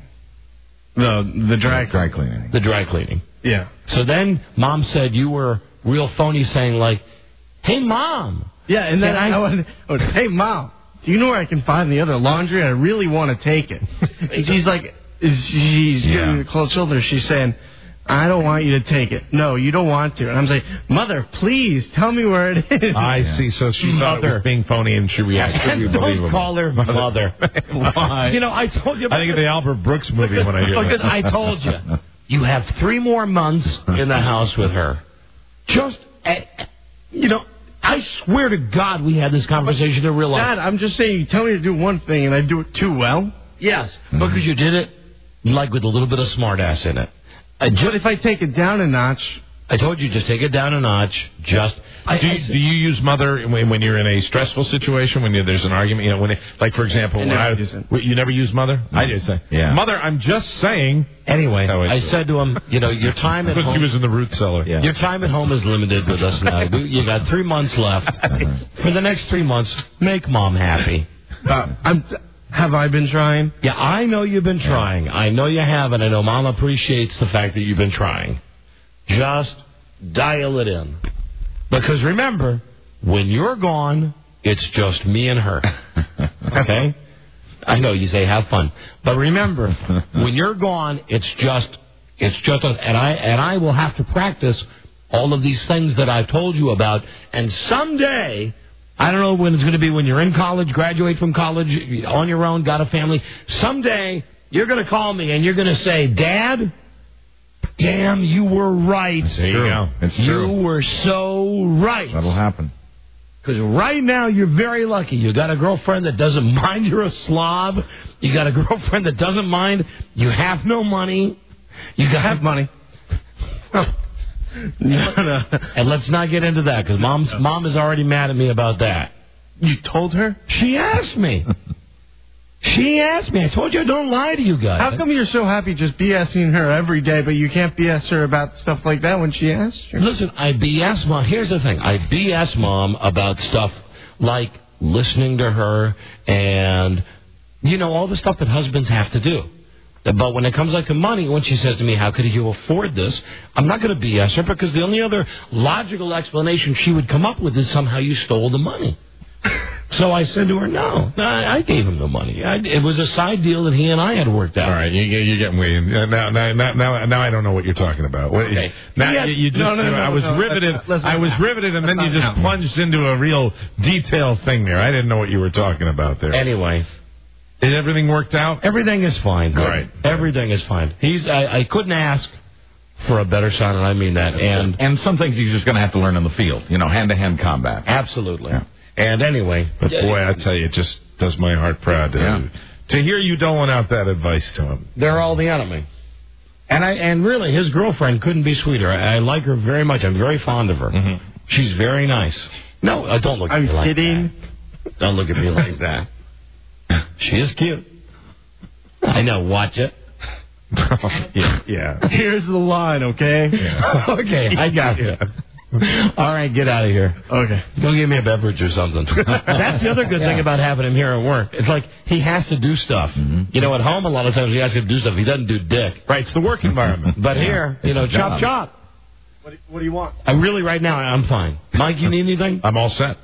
The the dry Dry cleaning. The dry cleaning. Yeah. So then Mom said you were real phony, saying like, "Hey, Mom." Yeah, and then Can I, I- I went, I went, hey, Mom, do you know where I can find the other laundry? I really want to take it. And she's like, she's Yeah. giving me the cold shoulder. She's saying, I don't want you to take it. No, you don't want to. And I'm saying, Mother, please tell me where it is. I Yeah. see. So she thought it Mother. was being phony, and she reacted. And don't call her mother. Why? You know, I told you. I think of the Albert Brooks movie when I hear Because that. I told you, you have three more months in the house with her. Just, uh, you know, I swear to God we had this conversation in real life. Dad, I'm just saying, you tell me to do one thing and I do it too well. Yes, because you did it like with a little bit of smartass in it. I just, But if I take it down a notch, I told you, just take it down a notch. Just. I, Do I- you, do you use mother when, when you're in a stressful situation, when you, there's an argument? You know, when it, like for example, I when never I, use it. w- you never use mother. I did say, Yeah. Mother, I'm just saying. Anyway, Oh, I it's- said to him, you know, your time at Because home. he was in the root cellar. Yeah. Your time at home is limited with us now. We- You got three months left. For the next three months, make Mom happy. uh, I'm, have I been trying? Yeah, I know you've been trying. I know you have, and I know Mom appreciates the fact that you've been trying. Just dial it in. Because remember, when you're gone, it's just me and her. Okay? I know you say have fun. But remember, when you're gone, it's just, it's just, us. and I, and I will have to practice all of these things that I've told you about, and someday, I don't know when it's going to be, when you're in college, graduate from college, on your own, got a family, someday, you're going to call me and you're going to say, Dad, damn, you were right. There you go. It's You true. were so right. That'll happen. Because right now you're very lucky. You got a girlfriend that doesn't mind you're a slob. You got a girlfriend that doesn't mind you have no money. You got Have money. No, no. And let's not get into that because mom's mom is already mad at me about that. You told her? She asked me. She asked me. I told you I don't lie to you guys. How come you're so happy just BSing her every day, but you can't B S her about stuff like that when she asks you? Listen, I B S Mom. Here's the thing. I B S Mom about stuff like listening to her and, you know, all the stuff that husbands have to do. But when it comes like to money, when she says to me, how could you afford this? I'm not going to B S her because the only other logical explanation she would come up with is somehow you stole the money. So I said to her, no, I, I gave him the money. I, it was a side deal that he and I had worked out. All right, you, you're getting way in. uh, Now, now, now, now, now I don't know what you're talking about. What, Okay. Now Yeah, you, you just, no, no, no, I was no, riveted. let's- let's I was not- riveted, and then you let's just not. plunged into a real detailed thing there. I didn't know what you were talking about there. Anyway, Did everything worked out? everything is fine. All right. Everything is fine. He's. I, I couldn't ask for a better son, and I mean that. And And some things you're just going to have to learn in the field. You know, hand-to-hand combat. absolutely. Yeah. And anyway, But boy, I tell you, it just does my heart proud to, Yeah. to hear you doling out that advice to him. they're all the enemy. And I and really, his girlfriend couldn't be sweeter. I, I like her very much. I'm very fond of her. Mm-hmm. She's very nice. No, uh, don't look at I'm me like kidding. that. Don't look at me like that. She is cute. I know. Watch it. yeah, yeah. Here's the line, okay? Okay, I got you. All right, get out of here. Okay. Go give me a beverage or something. That's the other good thing about having him here at work. It's like he has to do stuff. You know, at home, a lot of times he has to do stuff. He doesn't do dick. Right, it's the work environment. But here, you know, chop, chop. What do, what do you want? I really, right now, I'm fine. Mike, you need anything? I'm all set.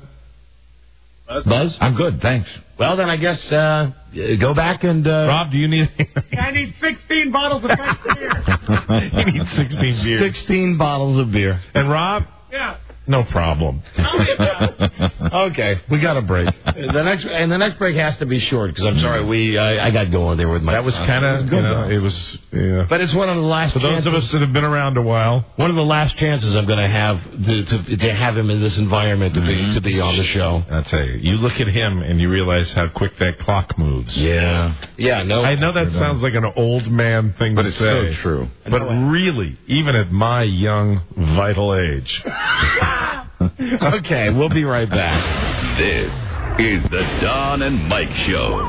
Buzz? I'm good, thanks. Well, then I guess uh, go back and... Uh, Rob, do you need... I need sixteen bottles of French beer. he needs sixteen beers. sixteen bottles of beer. And Rob, Yeah. No problem. Okay. We got a break. The next and the next break has to be short because I'm sorry we I, I got going there with my. That was son. kind It of, good, you know, though. it was, yeah. But it's one of the last For those chances, of us that have been around a while. one of the last chances I'm going to have to, to to have him in this environment to be to be on the show. I'll tell you, you look at him and you realize how quick that clock moves. Yeah. Yeah, no. I know that sounds like an old man thing But to it's say. so true. But really, even at my young, vital age. Okay, we'll be right back. This is the Don and Mike Show.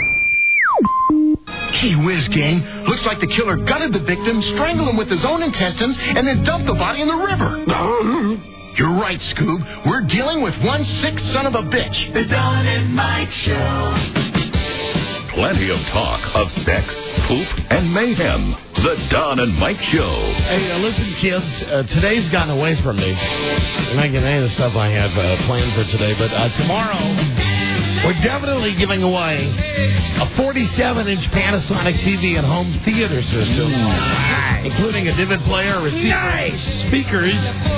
Gee whiz, gang. Looks like the killer gutted the victim, strangled him with his own intestines, and then dumped the body in the river. You're right, Scoob. We're dealing with one sick son of a bitch. The Don and Mike Show. Plenty of talk of sex, poop, and mayhem. The Don and Mike Show. Hey, uh, listen, kids. Uh, today's gotten away from me. I'm not getting any of the stuff I have uh, planned for today, but uh, tomorrow we're definitely giving away a forty-seven inch Panasonic T V and home theater system, nice. Including a Divid player, receiver, nice. Speakers,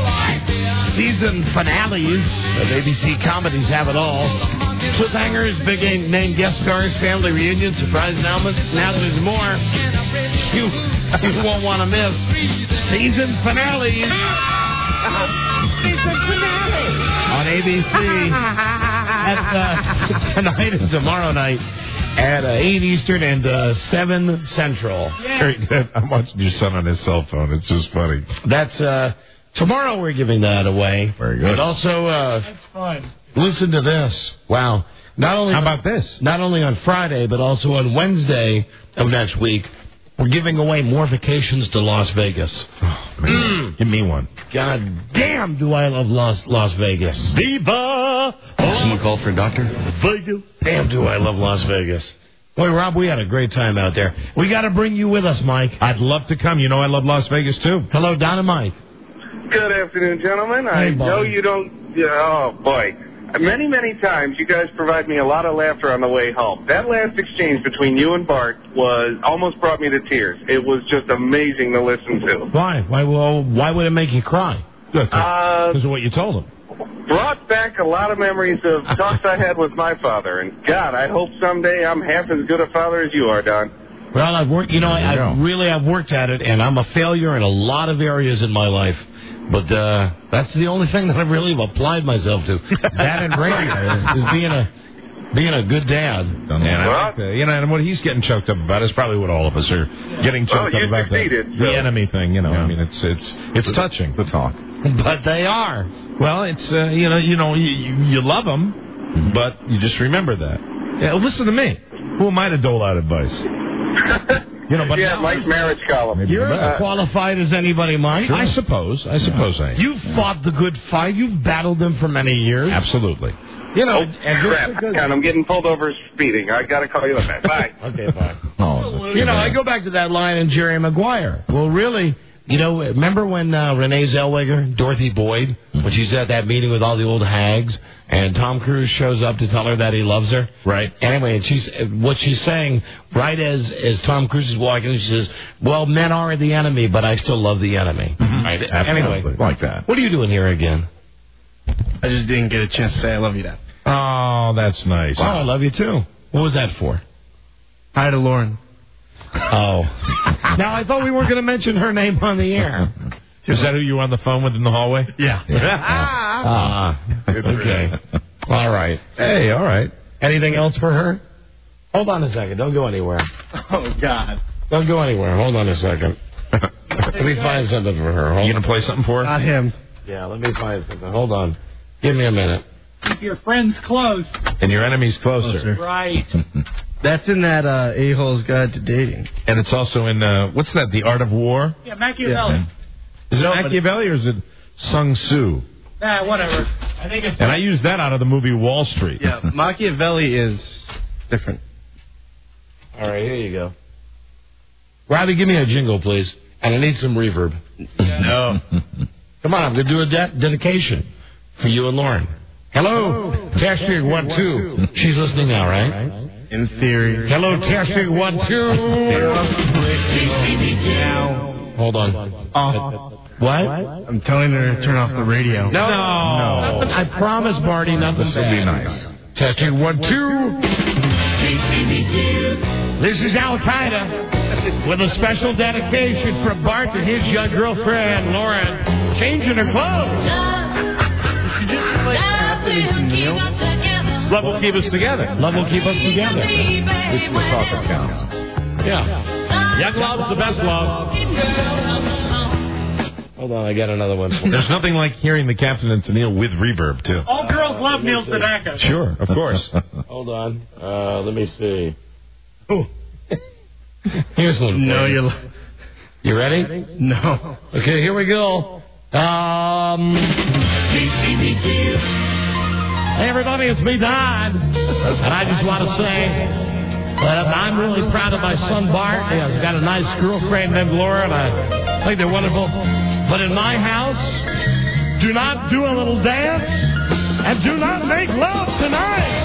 season finales of A B C Comedies Have It All, cliffhangers, big name guest stars, family reunions, surprise announcements, announcements, more. You, you won't want to miss season finales. Season finale on A B C at, uh, tonight and tomorrow night at uh, eight Eastern and uh, seven Central. Very good. I'm watching your son on his cell phone. It's just funny. That's uh, tomorrow. We're giving that away. Very good. And also, uh, That's fun. listen to this. Wow. Not only How about this? Not only on Friday, but also on Wednesday of next week, we're giving away more vacations to Las Vegas. Oh, man. Mm. Give me one. God damn, do I love Las Las Vegas. Viva! Someone called for a doctor? Vegas. Damn, do I love Las Vegas. Boy, Rob, we had a great time out there. We got to bring you with us, Mike. I'd love to come. You know I love Las Vegas, too. Hello, Don and Mike. Good afternoon, gentlemen. I Hey, buddy. know you don't... Yeah, oh, boy. Many, many times you guys provide me a lot of laughter on the way home. That last exchange between you and Bart was almost brought me to tears. It was just amazing to listen to. Why? Why, well, why would it make you cry? Because Uh, of what you told him. brought back a lot of memories of talks I had with my father. And, God, I hope someday I'm half as good a father as you are, Don. Well, I've worked, you know, I, There you I go. really, I've worked at it, and I'm a failure in a lot of areas in my life. But uh, that's the only thing that I've really applied myself to. That and radio is, is being a being a good dad. And I like that. You know, and what he's getting choked up about is probably what all of us are getting choked Well, up you about. The, succeeded, the so- enemy thing, you know. Yeah. I mean, it's it's it's touching. The talk. But they are. Well, it's uh, you know, you know, you, you you love them, but you just remember that. Yeah, listen to me. Who am I to dole out advice? You know, but yeah, now- Mike's marriage column. You're Uh, as qualified as anybody, Mike. I suppose. I suppose I am. You've fought the good fight. You've battled them for many years. Absolutely. You know, Oh, and crap. just because- God, I'm getting pulled over speeding. I got to call you back. Bye. Okay, fine. Oh, You know, I go back to that line in Jerry Maguire. Well, really, you know, remember when uh, Renee Zellweger, Dorothy Boyd, when she's at that meeting with all the old hags, and Tom Cruise shows up to tell her that he loves her? Right. Anyway, and she's what she's saying, right as, as Tom Cruise is walking, she says, well, men are the enemy, but I still love the enemy. Mm-hmm. Right? Absolutely. Anyway, Like that. what are you doing here again? I just didn't get a chance to say I love you, Dad. Oh, that's nice. Oh, I love you, too. What was that for? Hi to Lauren. Oh. Now, I thought we weren't going to mention her name on the air. Is that who you were on the phone with in the hallway? Yeah. Ah, okay. All right. Hey, all right. Anything else for her? Hold on a second. Don't go anywhere. Oh, God. Don't go anywhere. Hold on a second. Let me find something for her. Hold You gonna play something for her? Not him. Yeah, let me find something. Hold on. Give me a minute. Keep your friends close. And your enemy's closer. Right. That's in that uh, A-Hole's Guide to Dating. And it's also in uh, what's that? The Art of War. Yeah, Machiavelli. Is it Machiavelli or is it Sun Tzu? Nah, whatever. I think it's. And I used that out of the movie Wall Street. Yeah, Machiavelli is different. All right, here you go. Robbie, give me a jingle, please. And I need some reverb. No. Come on, I'm going to do a de- dedication for you and Lauren. Hello, Testing one, two. She's listening now, right? In theory. Hello, Testing one, two. Hold on. Off. What? I'm telling her to turn off the radio. No. No. I promise, Marty, nothing This will be nice. Testing one, two. This is Al Qaeda with a special dedication from Bart to his young girlfriend, Lauren, changing her clothes. Love will keep us together. Love will keep us together. This is the thought that counts. Yeah. Young love's the best love. Hold on, I got another one. There's nothing like hearing the Captain and Tennille with reverb, too. All girls love Neil Sedaka. Sure, of course. Hold on. Uh, let me see. Oh. Here's one. No, you. you're. You ready? No. Okay, here we go. Um. Hey, everybody, it's me, Don. And I just want to say that I'm really proud of my son, Bart. He has got a nice girlfriend named Laura, and I think they're wonderful. But in my house, do not do a little dance, and do not make love tonight.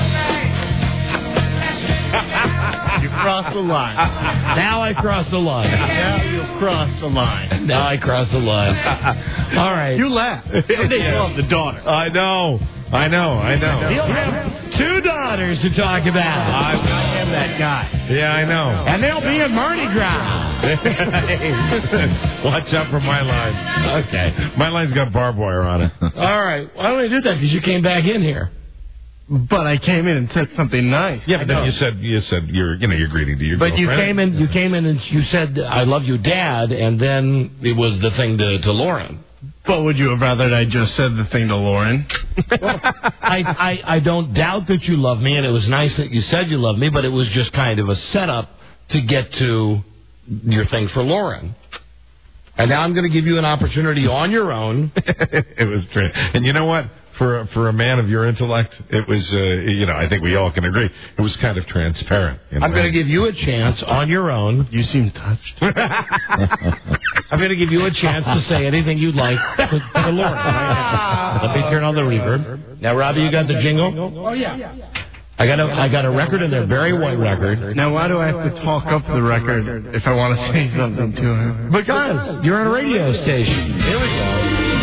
You crossed the line. Now I cross the line. Now you've crossed the line. Now I cross the line. All right. You laugh. They love the daughter. I know. I know. I know. He'll have two daughters to talk about. I am that guy. Yeah, I know. And they'll be in Mardi Gras. Watch out for my line. Okay. My line's got barbed wire on it. All right. Why don't we do that? Because you came back in here. But I came in and said something nice. Yeah, but then you said you said your you know your greeting to your But you girlfriend. came in. You came in and you said, "I love you, Dad," and then it was the thing to, to Lauren. But would you have rather I just said the thing to Lauren? Well, I, I I don't doubt that you love me, and it was nice that you said you love me, but it was just kind of a setup to get to your thing for Lauren. And now I'm going to give you an opportunity on your own. It was true. And you know what? For a, for a man of your intellect, it was, uh, you know, I think we all can agree, it was kind of transparent. You know? I'm going to give you a chance on your own. You seem touched. I'm going to give you a chance to say anything you'd like to, to Lauren. Let me turn on the reverb. Now, Robbie, you got the jingle? Oh, yeah. I got a I got a record in there, Barry White record. Now, why do I have to talk up the record if I want to say something to him? Because you're on a radio station. Here we go.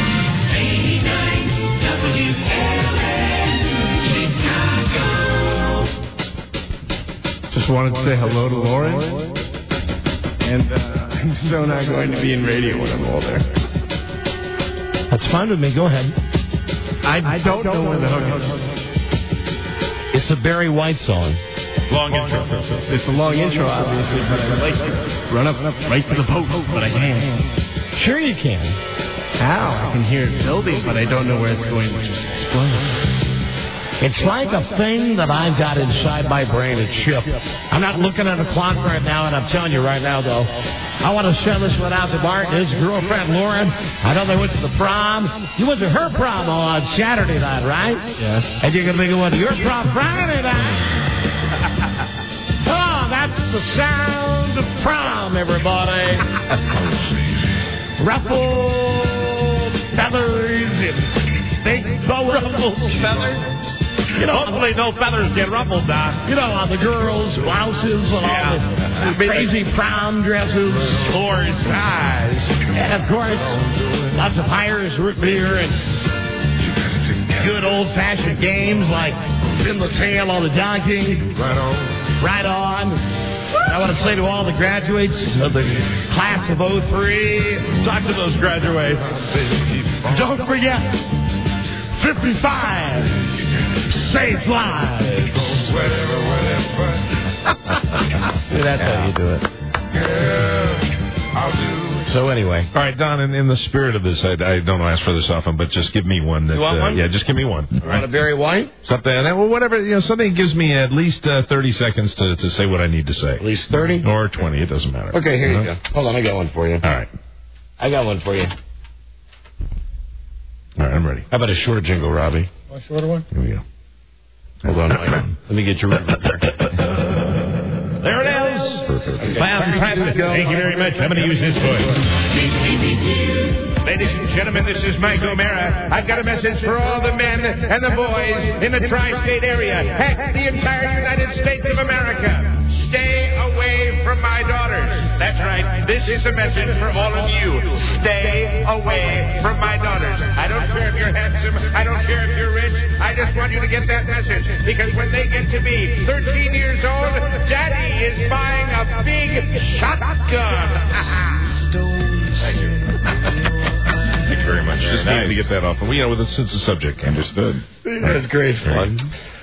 Just wanted to say hello to Lauren. And uh, I'm so not going to be in radio when I'm older. That's fine with me. Go ahead. I, I don't know where the hook is. It's a Barry White song. Long intro. It's a long intro, obviously, but I would like to run up right to the post, but I can't. Sure you can. How? I can hear it building, but I don't know where it's going to explode. It's like a thing that I've got inside my brain, a chip. I'm not looking at a clock right now, and I'm telling you right now, though, I want to send this one out to Bart and his girlfriend, Lauren. I know they went to the prom. You went to her prom on Saturday night, right? Yes. And you're going to be going to your prom Friday night. Oh, that's the sound of prom, everybody. Ruffled feathers and big bow ruffled feathers. You know, hopefully no feathers get ruffled, Doc. You know, on the girls' blouses and all yeah. the crazy prom dresses, floors, ties. And, of course, lots of Hires root beer and good old-fashioned games like Pin the Tail on the donkey. Right on. Right on. I want to say to all the graduates of the class of oh three, talk to those graduates. Don't forget, fifty-five saves lives. That's how you do it. So anyway. All right, Don, in, in the spirit of this, I, I don't ask for this often, but just give me one. That, You want uh, one? Yeah, just give me one. You want a Barry White? Something, well, whatever, you know, something that gives me at least uh, thirty seconds to, to say what I need to say. At least thirty? Or twenty, it doesn't matter. Okay, here you know? go. Hold on, I got one for you. All right. I got one for you. All right, I'm ready. How about a short jingle, Robbie? A shorter one? Here we go. Hold on, Mike. Let me get your record there. There it is. Perfect. Fantastic. Thank you very much. I'm going to use this voice. Ladies and gentlemen, this is Mike O'Mara. I've got a message for all the men and the boys in the tri-state area. Heck, the entire United States of America. Stay away from my daughters. That's right. This is a message for all of you. Stay away from my daughters. I don't care if you're handsome. I don't care if you're rich. I just want you to get that message. Because when they get to be thirteen years old, Daddy is buying a big shotgun. Thank you. Thank you very much. Just Nice. needed to get that off. Well, you know, with a sense of subject. Understood. That was great fun.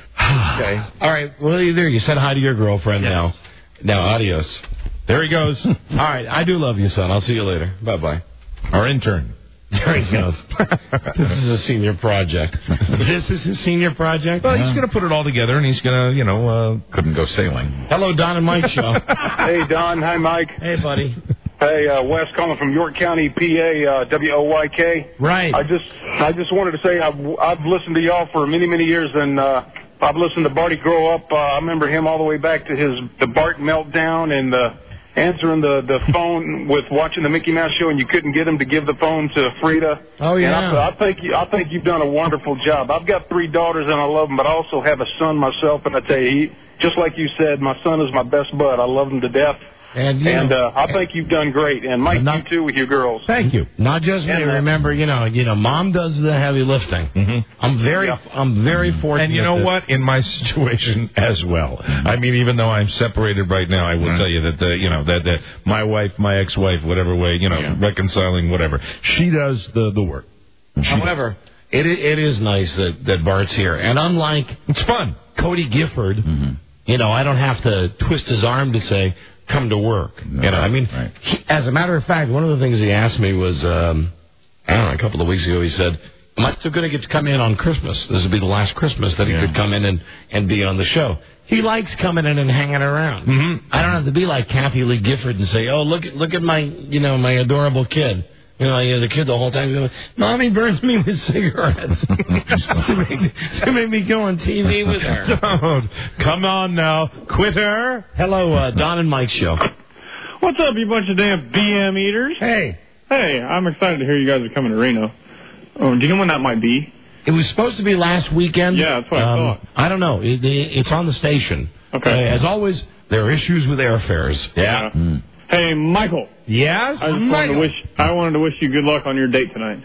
Okay. All right. Well, there you said hi to your girlfriend now. Now, adios. There he goes. All right. I do love you, son. I'll see you later. Bye-bye. Our intern. There he goes. This is a senior project. This is his senior project? Well, he's going to put it all together, and he's going to, you know... Uh, Couldn't go sailing. Hello, Don and Mike show. Hey, Don. Hi, Mike. Hey, buddy. Hey, uh, Wes calling from York County, P A, uh, W O Y K. Right. I just I just wanted to say I've, I've listened to y'all for many, many years, and uh, I've listened to Barty grow up. Uh, I remember him all the way back to his the Bart meltdown and the answering the, the phone with watching the Mickey Mouse show, and you couldn't get him to give the phone to Frida. Oh, yeah. And I, I think you, I think you've done a wonderful job. I've got three daughters, and I love them, but I also have a son myself, and I tell you, he, just like you said, my son is my best bud. I love him to death. And, you And know, uh, I think you've done great, and Mike, not- you too with your girls. Thank you. Not just me. And, uh, Remember, you know, you know, Mom does the heavy lifting. Mhm. I'm very, Yeah. I'm very fortunate. And you know that- what? In my situation as well. I mean, even though I'm separated right now, I will tell you that the, you know, that, that my wife, my ex-wife, whatever way, you know, Yeah. reconciling, whatever, she does the the work. However, it i- it is nice that that Bart's here, and unlike It's fun. Cody Gifford, you know, I don't have to twist his arm to say come to work. No, you know, I mean, right. he, as a matter of fact, one of the things he asked me was, um, I don't know, a couple of weeks ago, he said, "Am I still going to get to come in on Christmas? This will be the last Christmas that he Yeah. could come in and and be on the show." He likes coming in and hanging around. Mm-hmm. I don't have to be like Kathy Lee Gifford and say, "Oh, look at look at my you know my adorable kid." You know, you know, the kid the whole time going, "Mommy burns me with cigarettes." to, make, to make me go on T V with her. Don't. Come on now, quitter. Hello, uh, Don and Mike show. What's up, you bunch of damn B M eaters? Hey. Hey, I'm excited to hear you guys are coming to Reno. Oh, do you know when that might be? It was supposed to be last weekend. Yeah, that's what I um, thought. I don't know. It, it, it's on the station. Okay. Uh, as always, there are issues with airfares. Yeah. Mm. Hey, Michael. Yes? I just wanted to wish I wanted to wish you good luck on your date tonight.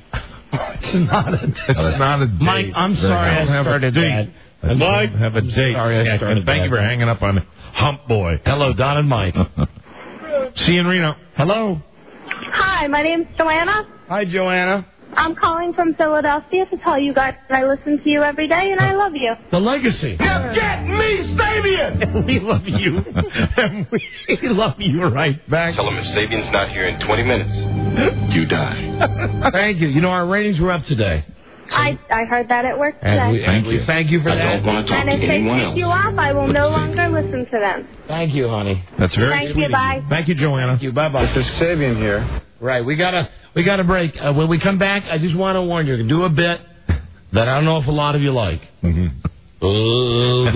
It's not a date. It's not a date. Mike, I'm sorry I don't I have started a date. that. I don't Mike? have a date. sorry I Yeah, started and thank that. you for hanging up on Hump Boy. Hello, Don and Mike. See you in Reno. Hello. Hi, my name's Joanna. Hi, Joanna. I'm calling from Philadelphia to tell you guys that I listen to you every day and I love you. The legacy. Get me, Sabian! We love you. And we love you right back. Tell him if Sabian's not here in twenty minutes, you die. Thank you. You know, our ratings were up today. I I heard that at work And we, today. and we thank you for I that. don't want to talk And to if they anyone pick else. you off, I will no longer listen to them. Thank you, honey. That's very Thank sweet you, of bye. Thank you, Joanna. Thank you. Bye-bye. This is Sabian here. Right, we gotta we gotta break. Uh, when we come back, I just want to warn you, do a bit that I don't know if a lot of you like. Mm-hmm. Oh,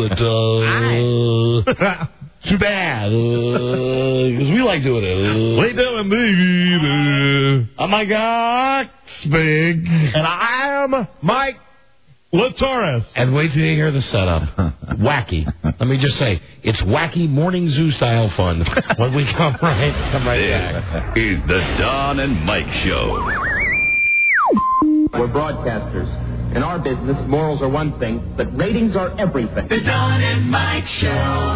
but uh, too bad, because we like doing it. Uh, Lay down, baby. oh my God, big, And I am Mike Latoris. and wait till you hear the setup. Wacky. Let me just say, it's wacky morning zoo style fun when we come right come right back. Is the Don and Mike Show. We're broadcasters. In our business, morals are one thing, but ratings are everything. The Don and Mike Show.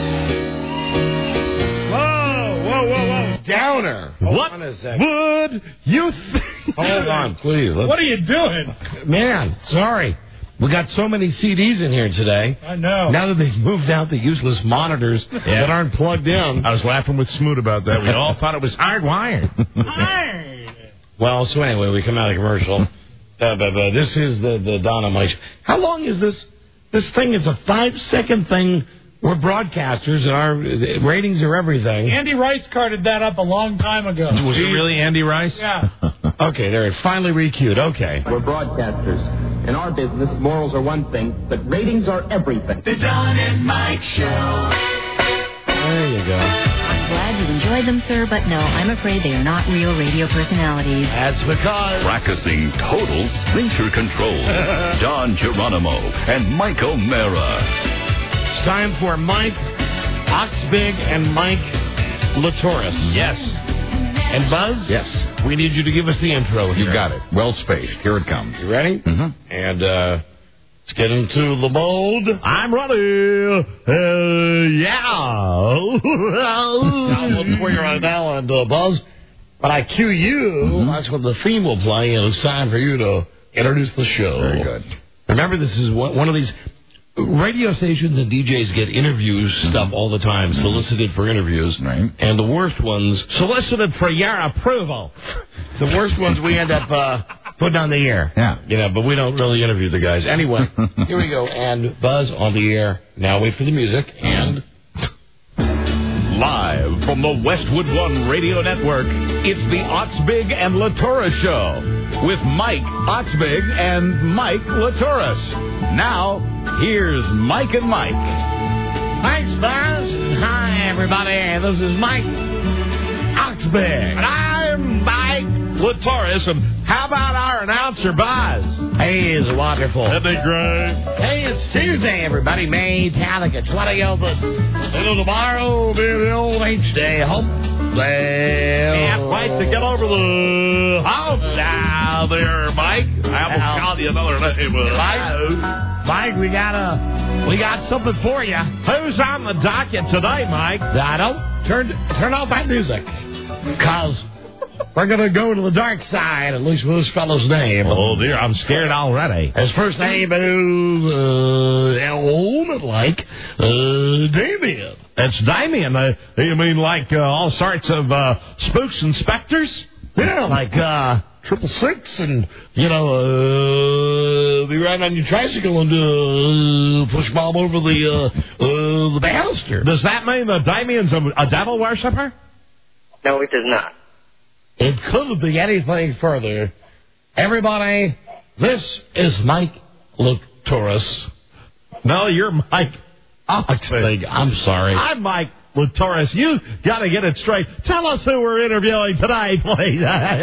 Whoa, whoa, whoa, whoa, downer. Hold What on a second. would you think? Hold on, please. Let's- What are you doing? Man, sorry. We got so many C Ds in here today. I know. Now that they've moved out the useless monitors that aren't plugged in. I was laughing with Smoot about that. We all thought it was hardwired. Well, so anyway, we come out of commercial. Uh, but, but this is the, the Donna Mike. How long is this this thing? It's a five-second thing. We're broadcasters, and our ratings are everything. Andy Rice carted that up a long time ago. Was it really Andy Rice? Yeah. Okay, there, it finally recued. Okay. We're broadcasters. In our business, morals are one thing, but ratings are everything. The Don and Mike Show. There you go. Glad you enjoyed them, sir, but no, I'm afraid they are not real radio personalities. That's because... Practicing total sphincter control. Don Geronimo and Mike O'Mara. It's time for Mike Oxbig and Mike Latoris. Yes. And Buzz? Yes. We need you to give us the intro here. You got it. Well spaced. Here it comes. You ready? Mm-hmm. And, uh... let's get into the mold. I'm ready. Uh, yeah. I'm looking for you right now, and uh, Buzz, when I cue you, mm-hmm. that's when the theme will play, and it's time for you to introduce the show. Very good. Remember, this is one of these radio stations and D Js get interviews mm-hmm. stuff all the time, mm-hmm. solicited for interviews, right. and the worst ones solicited for your approval. The worst ones we end up uh, putting on the air. Yeah. You know, but we don't really interview the guys. Anyway, here we go. And Buzz on the air. Now wait for the music. And live from the Westwood One Radio Network, it's the Oxbig and Latoris Show with Mike Oxbig and Mike Latoris. Now, here's Mike and Mike. Thanks, Buzz. Hi, everybody. This is Mike Oxbig. And I'm Mike Latoris. And how about our announcer, Buzz? Hey, he's wonderful. That'd be great. Hey, it's Tuesday, everybody. Metallica twentieth. You know, tomorrow will be the old H day. Hump day. Can't wait to get over the hump now there, Mike. I almost called you another name. Mike, Mike, we got a, we got something for you. Who's on the docket today, Mike? I don't. Turn, turn off that music. Because we're going to go to the dark side, at least with this fellow's name. Oh, dear, I'm scared already. His first name is, uh, old, like, uh, Damien. It's Damien. Uh, you mean like uh, all sorts of uh, spooks and specters? Yeah, like, uh, triple six and, you know, uh, be riding on your tricycle and, uh, push bomb over the, uh, uh, the banister. Does that mean that Damien's a, a devil worshiper? No, it does not. It couldn't be anything further. Everybody, this is Mike Latoris. No, you're Mike Oxbig. I'm sorry. I'm Mike Latoris. You got to get it straight. Tell us who we're interviewing today, please.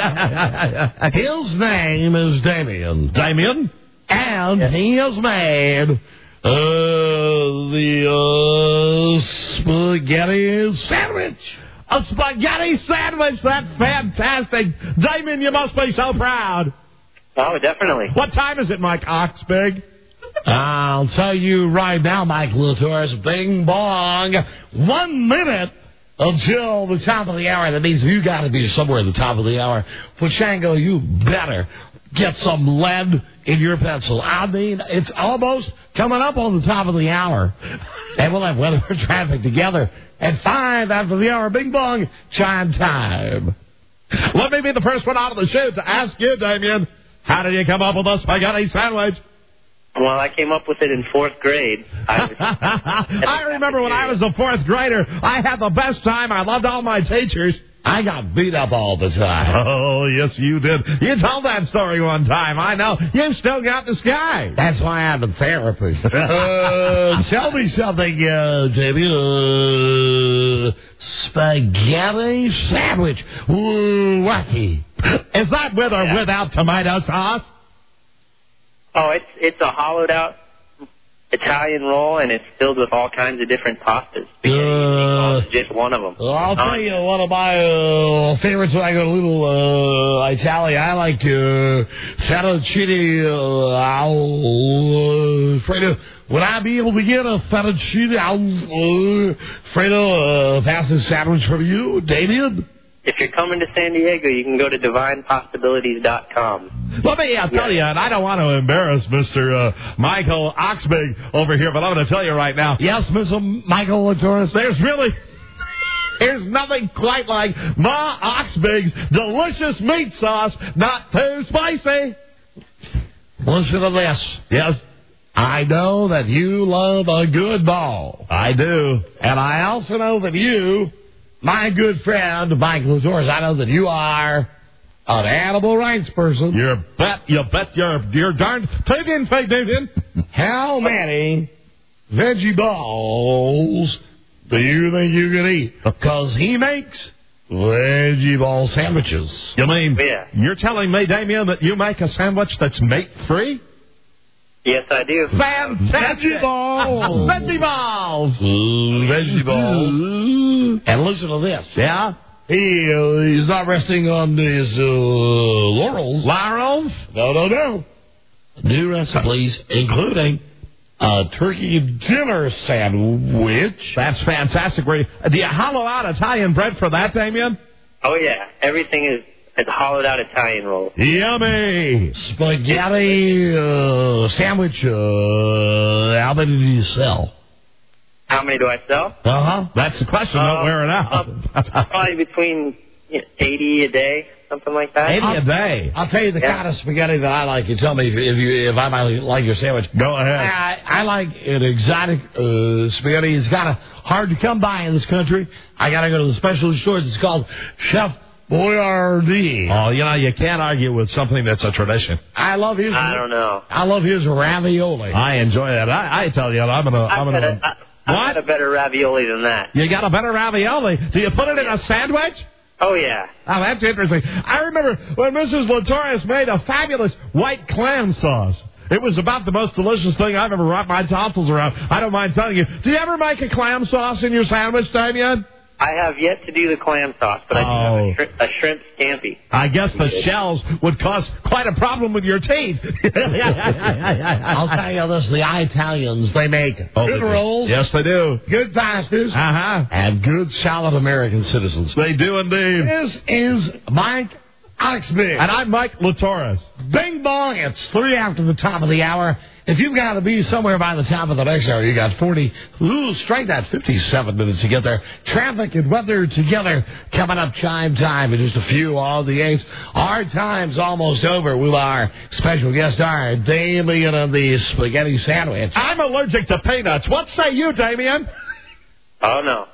His name is Damien. Damien? And yes. He has made uh, the uh, spaghetti sandwich. A spaghetti sandwich. That's fantastic. Damien, you must be so proud. Oh, definitely. What time is it, Mike Oxbig? I'll tell you right now, Mike Latoris. Bing bong. One minute until the top of the hour. That means you got to be somewhere at the top of the hour. Pachango, you better get some lead in your pencil. I mean, it's almost coming up on the top of the hour. And we'll have weather and traffic together. At five after the hour, bing bong, chime time. Let me be the first one out of the chute to ask you, Damien, how did you come up with a spaghetti sandwich? Well, I came up with it in fourth grade. I, was, I remember when I was a fourth grader, I had the best time. I loved all my teachers. I got beat up all the time. Oh, yes, you did. You told that story one time. I know. You still got the sky. That's why I'm in therapy. uh, tell me something, uh, Jamie. Uh, spaghetti sandwich. Ooh, wacky. Is that with or yeah. without tomato sauce? Oh, it's it's a hollowed out Italian roll, and it's filled with all kinds of different pastas. Uh, just one of them. Well, I'll tell you one of my uh, favorites when I go to little uh, Italy. I like uh, fettuccine uh, Alfredo. Would I be able to get a fettuccine Alfredo uh, pasta sandwich from you, Damien? If you're coming to San Diego, you can go to divine possibilities dot com. Let me uh, tell you, and I don't want to embarrass Mister Uh, Michael Oxbig over here, but I'm going to tell you right now. Yes, Mister Michael Latoris. There's really, there's nothing quite like Ma Oxbig's delicious meat sauce, not too spicy. Listen to this. Yes. I know that you love a good ball. I do. And I also know that you, my good friend, Mike Latoris, I know that you are an animal rights person. You bet, you bet, you're, you're darn taken, fake David. How many veggie balls do you think you can eat? Because he makes veggie ball sandwiches. You mean, yeah. You're telling me, Damien, that you make a sandwich that's meat-free? Yes, I do. Fantastic. Veggie balls. Veggie balls. Veggie balls. And listen to this. Yeah? He uh, he's not resting on his uh, laurels. Laurels? No, no, no. New recipes, including a turkey dinner sandwich. That's fantastic. Do you hollow out Italian bread for that, Damien? Oh, yeah. Everything is a hollowed-out Italian roll. Yummy. Spaghetti uh, sandwich. Uh, how many do you sell? How many do I sell? Uh-huh. That's the question. Don't Uh, wear it out. Uh, probably between you know, eighty a day, something like that. eighty a day. I'll tell you the Yeah. kind of spaghetti that I like. You tell me if, if you if I might like your sandwich. Go ahead. I, I like an exotic uh, spaghetti. It's kind of hard to come by in this country. I got to go to the specialty stores. It's called Chef Boyardee. Oh, you know, you can't argue with something that's a tradition. I love his. I don't know. I love his ravioli. I enjoy that. I, I tell you, I'm gonna. I'm I've, got gonna. a, I, I've got a better ravioli than that. You got a better ravioli. Do you put it in a sandwich? Oh, yeah. Oh, that's interesting. I remember when Missus Latoris made a fabulous white clam sauce. It was about the most delicious thing I've ever wrapped my tonsils around. I don't mind telling you. Do you ever make a clam sauce in your sandwich, Damien? I have yet to do the clam sauce, but I do Oh. have a, shri- a shrimp scampi. I guess the shells would cause quite a problem with your teeth. I'll tell you this: the Italians, they make Oh, good they do. rolls, Yes, they do. good pastas, Uh-huh. and good solid American citizens. They do indeed. This is Mike Oxbig. And I'm Mike Latoris. Bing bong, it's three after the top of the hour. If you've got to be somewhere by the top of the next hour, you got forty, ooh, straight that fifty-seven minutes to get there. Traffic and weather together coming up chime time in just a few on the eighth. Our time's almost over with our special guest star, Damien of the Spaghetti Sandwich. I'm allergic to peanuts. What say you, Damien? Oh, no.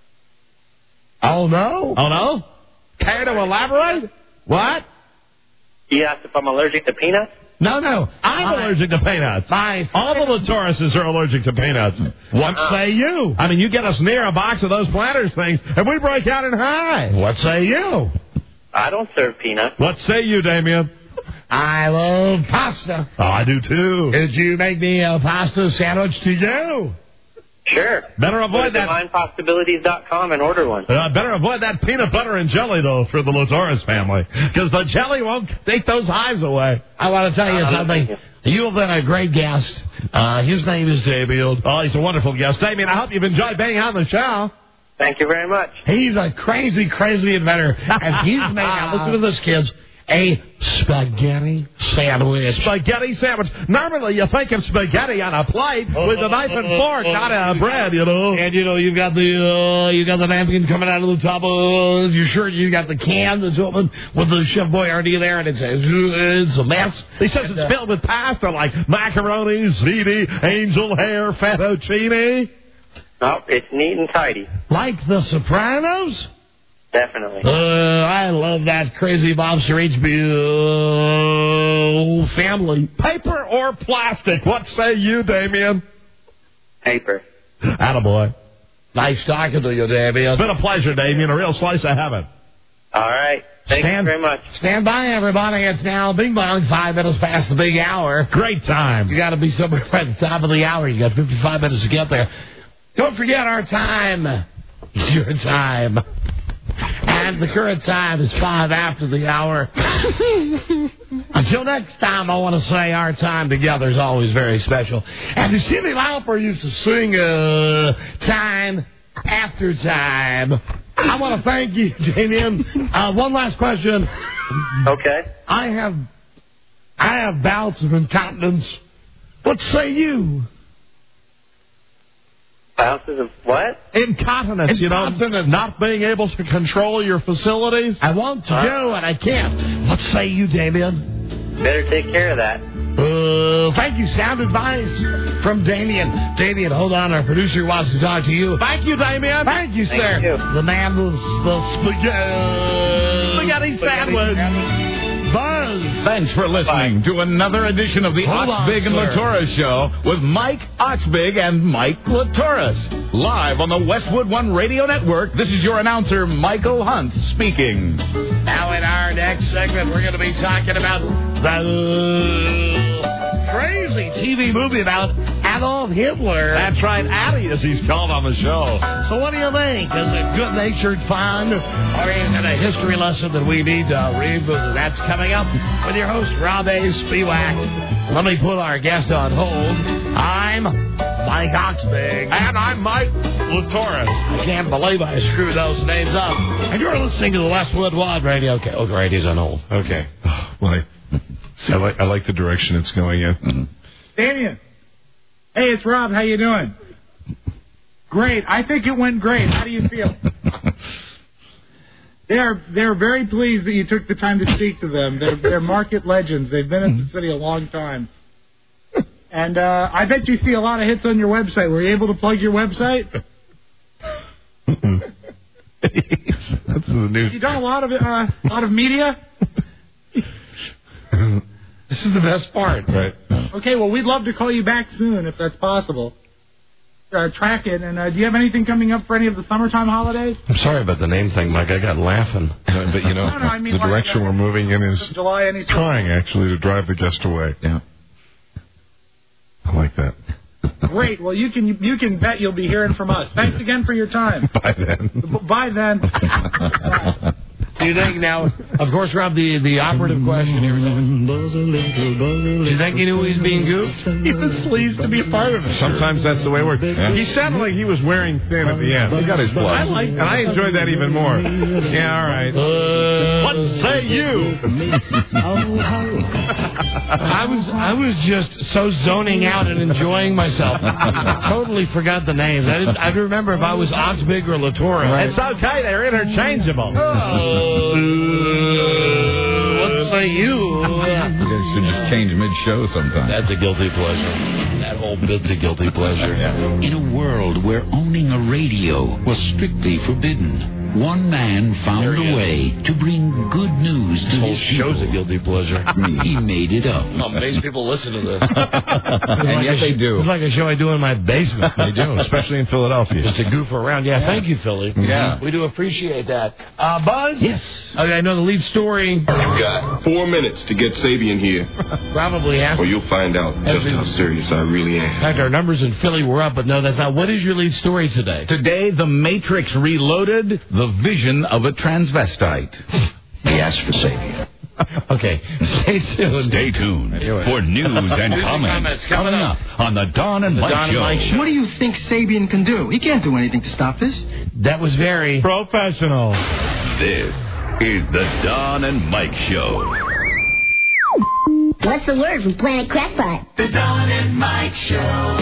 Oh, no? Oh, no? Care to elaborate? What? You asked if I'm allergic to peanuts? No, no. I'm My- allergic to peanuts. My All the Latauruses are allergic to peanuts. What say you? I mean, you get us near a box of those Planters things, and we break out in hives. What say you? I don't serve peanuts. What say you, Damien? I love pasta. Oh, I do too. Did you make me a pasta sandwich to go? Sure. Better Go avoid to that. divine possibilities dot com and order one. Uh, better avoid that peanut butter and jelly, though, for the Lataurus family. Because the jelly won't take those hives away. I want to tell you Uh, something. You have been a great guest. Uh, his name is Damien. Oh, he's a wonderful guest. Damien, I hope you've enjoyed being on the show. Thank you very much. He's a crazy, crazy inventor. And he's made, now listen to this, kids, a spaghetti sandwich. Spaghetti sandwich. Normally, you think of spaghetti on a plate with a knife and fork, not a bread, you know. And, you know, you've got the uh, you got the napkin coming out of the top of your shirt. You've got the can that's open with the Chef Boyardee there, and it's a, it's a mess. He says it's filled with pasta like macaroni, ziti, angel hair, fettuccine. Oh, it's neat and tidy. Like The Sopranos? Definitely. Uh, I love that crazy mobster H B O family. Paper or plastic? What say you, Damien? Paper. Attaboy. Nice talking to you, Damien. It's been a pleasure, Damien. A real slice of heaven. All right. Thank Stand- you very much. Stand by, everybody. It's now Bing Bong, five minutes past the big hour. Great time. You got to be somewhere at the top of the hour. You got fifty-five minutes to get there. Don't forget our time. Your time. And the current time is five after the hour. Until next time, I want to say our time together is always very special. And as Cindy Lauper used to sing, uh, time after time. I want to thank you, Damien. Uh, one last question. Okay. I have, I have bouts of incontinence. What say you? Bouncers of what? Incontinence, you know, not being able to control your facilities. I want to go and I can't. What say you, Damien? Better take care of that. Uh, thank you. Sound advice from Damien. Damien, hold on. Our producer wants to talk to you. Thank you, Damien. Thank you, Thank sir. you. The man was the spaghetti, Spaghetti sandwich. Buzz. Thanks for listening to another edition of the Hold on, Oxbig and sir. Latoris Show with Mike Oxbig and Mike Latoris. Live on the Westwood One Radio Network, this is your announcer, Michael Hunt, speaking. Now in our next segment, we're going to be talking about the crazy T V movie about Adolf Hitler. That's right, Addy, as he's called on the show. So what do you think? Is it good-natured fun, or is it a history lesson that we need to reboot? That's coming up with your host, Rob A. Spiewak. Let me put our guest on hold. I'm Mike Oxbig. And I'm Mike Latoris. I can't believe I screwed those names up. And you're listening to the Westwood One Radio. Okay, okay, radio's on hold. Okay. Oh, boy. I like, I like the direction it's going in. Mm-hmm. Damien. Hey, it's Rob. How you doing? Great. I think it went great. How do you feel? They're they're very pleased that you took the time to speak to them. They're they're market legends. They've been in the city a long time. And uh, I bet you see a lot of hits on your website. Were you able to plug your website? That's the news. You done a lot of uh, a lot of media. This is the best part. Right. Okay, well, we'd love to call you back soon if that's possible. Uh, track it. And uh, do you have anything coming up for any of the summertime holidays? I'm sorry about the name thing, Mike. I got laughing. Uh, but, you know, no, no, I mean, the like, direction uh, we're moving in is July, any trying, actually, to drive the guest away. Yeah. I like that. Great. Well, you can you can bet you'll be hearing from us. Thanks again for your time. By then. B- By then. Bye. Do you think now, of course, Rob, the, the operative question here is, do you think he knew he was being goofed? He was pleased to be a part of it. Sometimes that's the way it works. Yeah. He sounded like he was wearing thin at the end. He got his blood. I like, and I enjoyed that even more. Yeah, all right. Uh, what say you? I was I was just so zoning out and enjoying myself. I totally forgot the names. I didn't, I remember if I was Oxbig or Latour. Right. It's okay. They're interchangeable. Oh. Uh, what say you? You guys should just change mid-show sometime. That's a guilty pleasure. That whole bit's a guilty pleasure. Yeah. In a world where owning a radio was strictly forbidden, one man found a way to bring good news to This whole his people. show's a guilty pleasure. He made it up. Oh, amazed people listen to this. And like yes, they do. It's like a show I do in my basement. They do, especially in Philadelphia. Just to goof around. Yeah, Yeah. thank you, Philly. Yeah. We do appreciate that. Uh, Buzz? Yes. Okay, I know the lead story. You've got four minutes to get Sabian here, Probably has. or you'll find out just how serious I really In am. fact, our numbers in Philly were up, but no, that's not. What is your lead story today? Today, The Matrix Reloaded, the vision of a transvestite. He asked for Sabian. Okay, stay tuned. Stay tuned for news and comments, comments coming up on the Don and The Mike Don and Show. Mike Show. What do you think Sabian can do? He can't do anything to stop this. That was very Professional. This is the Don and Mike Show. What's the word from Planet Crackpot? The Don and Mike Show.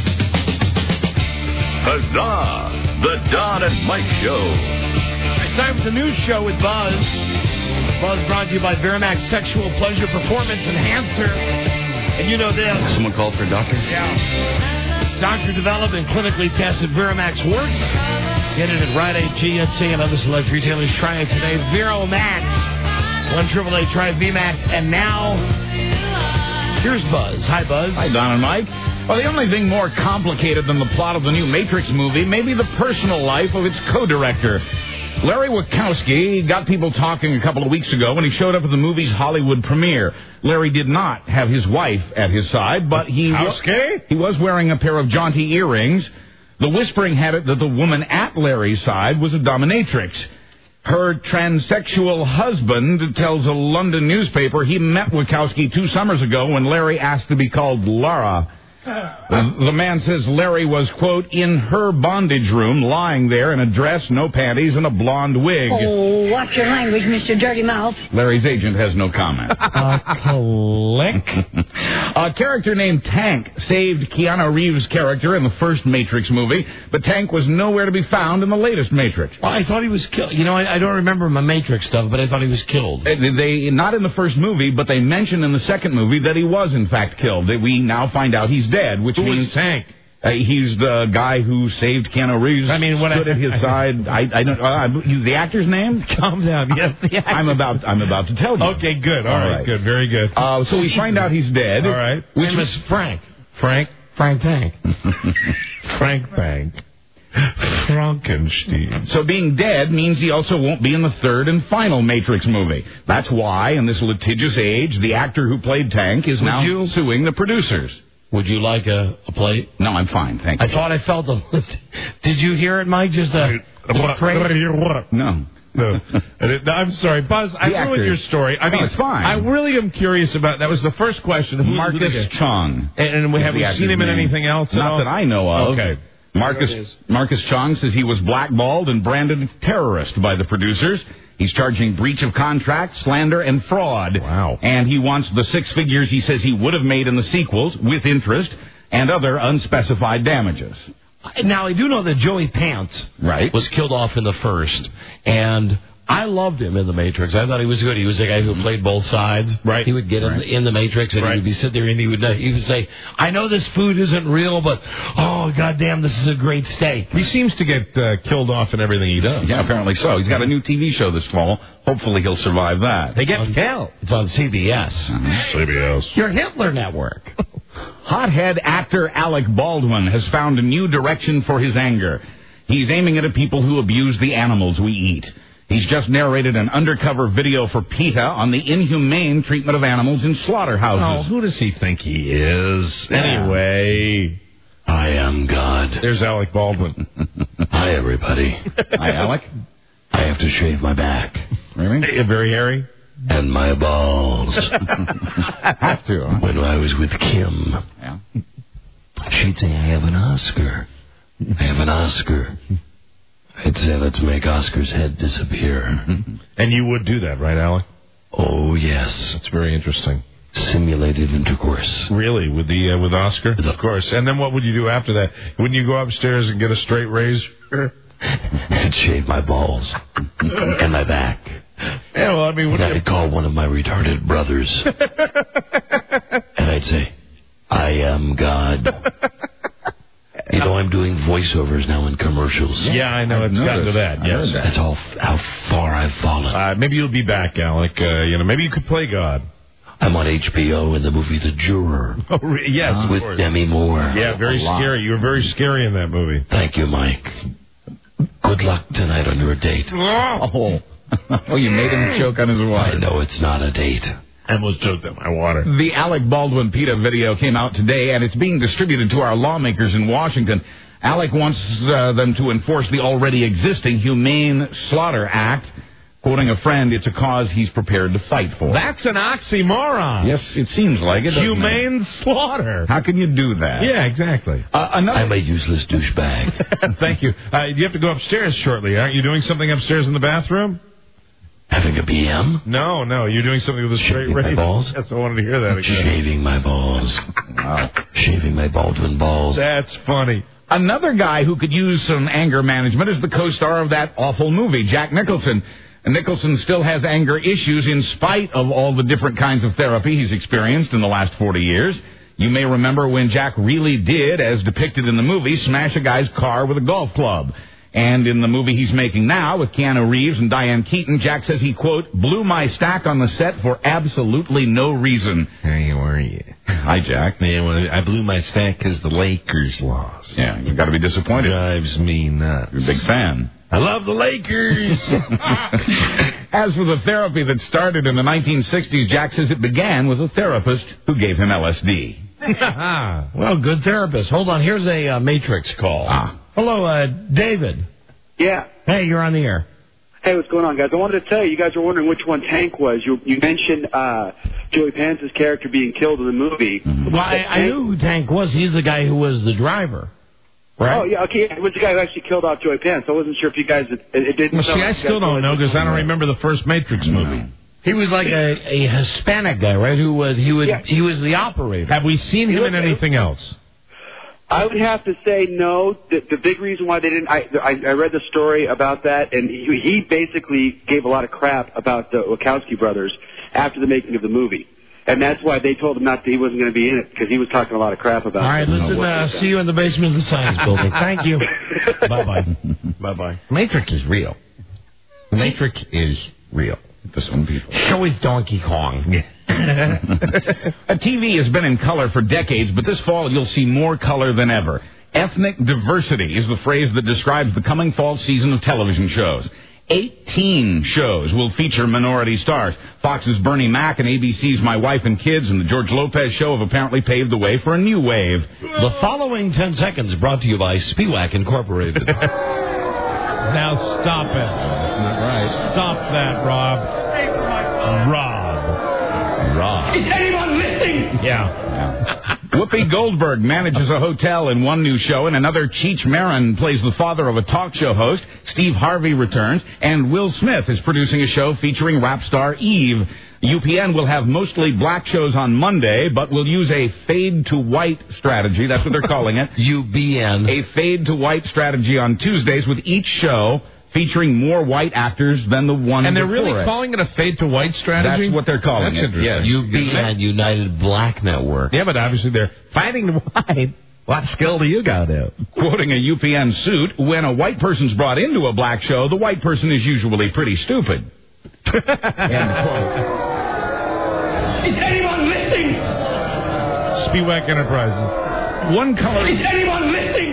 Huzzah! The Don and Mike Show. It's time for the news show with Buzz. Buzz brought to you by Verimax Sexual Pleasure Performance Enhancer. And you know this. Someone called for a doctor? Yeah. Doctor developed and clinically tested Verimax works. Get it at Rite Aid, G N C, and other select retailers. Try it today. VeroMax. one triple A try V MAX. And now, here's Buzz. Hi, Buzz. Hi, Don and Mike. Well, the only thing more complicated than the plot of the new Matrix movie may be the personal life of its co-director. Larry Wachowski got people talking a couple of weeks ago when he showed up at the movie's Hollywood premiere. Larry did not have his wife at his side, but he, wa- he was wearing a pair of jaunty earrings. The whispering had it that the woman at Larry's side was a dominatrix. Her transsexual husband tells a London newspaper he met Wachowski two summers ago when Larry asked to be called Lara. The man says Larry was, quote, in her bondage room, lying there in a dress, no panties, and a blonde wig. Oh, watch your language, Mister Dirty Mouth. Larry's agent has no comment. Uh, click. A character named Tank saved Keanu Reeves' character in the first Matrix movie, but Tank was nowhere to be found in the latest Matrix. Well, I thought he was killed. You know, I, I don't remember my Matrix stuff, but I thought he was killed. They, they not in the first movie, but they mentioned in the second movie that he was in fact killed. That we now find out he's dead, which Who means was Tank? Uh, he's the guy who saved Keanu Reeves. I mean, what stood I, at his I, side. I, I don't. Uh, you, the actor's name? Calm down. Yes, the actor. I'm about. I'm about to tell you. Okay, good. All, All right, right, good. Very good. Uh, so we find out he's dead. All right. Which was Frank. Frank. Frank Tank. Frank Tank. Frankenstein. So being dead means he also won't be in the third and final Matrix movie. That's why, in this litigious age, the actor who played Tank is Would now you- suing the producers. Would you like a, a plate? No, I'm fine, thank you. I thought I felt a... Did you hear it, Mike? Just a... What? crazy- Did I hear what? No. No. I'm sorry, Buzz. I The ruined actor. your story. I No, mean, it's fine. I really am curious about. That was the first question. Who, Marcus who did it? Chong. And, and is have the we actor's seen him in name. anything else? at Not all? that I know of. Okay. Marcus There it is. Marcus Chong says he was blackballed and branded terrorist by the producers. He's charging breach of contract, slander, and fraud. Wow. And he wants the six figures he says he would have made in the sequels with interest and other unspecified damages. Now, I do know that Joey Pants Right. was killed off in the first, and I loved him in The Matrix. I thought he was good. He was the guy who played both sides. Right. He would get Right. in, the, in The Matrix, and Right. he would be sitting there, and he would, he would say, I know this food isn't real, but, oh, goddamn, this is a great steak. He seems to get uh, killed off in everything he does. Yeah, apparently so. He's got a new T V show this fall. Hopefully he'll survive that. They get killed. It's on C B S. C B S. Your Hitler Network. Hothead actor Alec Baldwin has found a new direction for his anger. He's aiming it at people who abuse the animals we eat. He's just narrated an undercover video for PETA on the inhumane treatment of animals in Oh, slaughterhouses. who does he think he is? Anyway. I am God. There's Alec Baldwin. Hi, everybody. Hi, Alec. I have to shave my back. Really? Hey, very hairy. And my balls. Have to, huh? When I was with Kim, Yeah. she'd say, I have an Oscar. I have an Oscar. I'd say, let's make Oscar's head disappear. And you would do that, right, Alec? Oh, yes. That's very interesting. Simulated intercourse. Really, with the uh, with Oscar? Of course. And then what would you do after that? Wouldn't you go upstairs and get a straight razor? I'd shave my balls and my back. Yeah, well, I mean, And I'd call one of my retarded brothers. And I'd say, I am God. You know, I'm doing voiceovers now in commercials. Yeah, I know. It's gotten to that, yes. That's all how far I've fallen. Uh, maybe you'll be back, Alec. Uh, you know, maybe you could play God. I'm on H B O in the movie The Juror. Oh, re- yes, of with course. Demi Moore. Yeah, very A lot. scary. You were very scary in that movie. Thank you, Mike. Good luck tonight on your date. Oh. Oh, you made him choke on his I water. know it's not a date. I almost choked on my water. The Alec Baldwin PETA video came out today, and it's being distributed to our lawmakers in Washington. Alec wants uh, them to enforce the already existing Humane Slaughter Act. Quoting a friend, it's a cause he's prepared to fight for. That's an oxymoron. Yes, it seems like it. doesn't Humane slaughter. it? How can you do that? Yeah, exactly. Uh, another. I'm a useless douchebag. Thank you. Uh, you have to go upstairs shortly. Aren't you doing something upstairs in the bathroom? Having a B M? No, no. You're doing something with a straight Shaving my razor. balls? Yes, I wanted to hear that again. Shaving my balls. Wow. Shaving my Baldwin balls. That's funny. Another guy who could use some anger management is the co-star of that awful movie, Jack Nicholson. And Nicholson still has anger issues in spite of all the different kinds of therapy he's experienced in the last forty years. You may remember when Jack really did, as depicted in the movie, smash a guy's car with a golf club. And in the movie he's making now with Keanu Reeves and Diane Keaton, Jack says he, quote, blew my stack on the set for absolutely no reason. Hey, how are you? Hi, Jack. Man, when I blew my stack because the Lakers lost. Yeah, you've got to be disappointed. Drives me nuts. You're a big fan. I love the Lakers. As for the therapy that started in the nineteen sixties, Jack says it began with a therapist who gave him L S D. Well, good therapist. Hold on. Here's a uh, Matrix call. Ah. Hello, uh, David. Yeah. Hey, you're on the air. Hey, what's going on, guys? I wanted to tell you, you guys were wondering which one Tank was. You you mentioned uh, Joey Pants' character being killed in the movie. Mm-hmm. Well, I, I knew who Tank was. He's the guy who was the driver. Right? Oh, yeah, okay. It was the guy who actually killed off Joey Pants. I wasn't sure if you guys... It, it didn't Well, sound see, I like you still guys don't know because I don't remember the first Matrix movie. He was like a, a Hispanic guy, right? Who was he? Would Yeah. he was the operator? Have we seen him in Okay. anything else? I would have to say no. The, the big reason why they didn't... I, I, I read the story about that, and he, he basically gave a lot of crap about the Wachowski brothers after the making of the movie. And that's why they told him not to, he wasn't going to be in it, because he was talking a lot of crap about it. All right, listen, uh, see you in the basement of the science building. Thank you. Bye-bye. Bye-bye. Matrix is real. Matrix is real. To some people. So is Donkey Kong. A T V has been in color for decades, but this fall you'll see more color than ever. Ethnic diversity is the phrase that describes the coming fall season of television shows. eighteen shows will feature minority stars. Fox's Bernie Mac and A B C's My Wife and Kids and the George Lopez Show have apparently paved the way for a new wave. The following ten seconds brought to you by Spiewak Incorporated. Now stop it. That's not right. Stop that, Rob. Rob. Rob. Is anyone listening? Yeah. Whoopi Goldberg manages a hotel in one new show, and another Cheech Marin plays the father of a talk show host. Steve Harvey returns, and Will Smith is producing a show featuring rap star Eve. U P N will have mostly black shows on Monday, but will use a fade-to-white strategy. That's what they're calling it. U B N. A fade-to-white strategy on Tuesdays, with each show featuring more white actors than the one And they're before really it. calling it a fade-to-white strategy? That's what they're calling That's it. interesting. Yes. U B N, United Black Network. Yeah, but obviously they're fighting the white. What skill do you got out? Quoting a U P N suit, when a white person's brought into a black show, the white person is usually pretty stupid. End quote. Is anyone listening? Spiewak Enterprises. One color. Is anyone listening?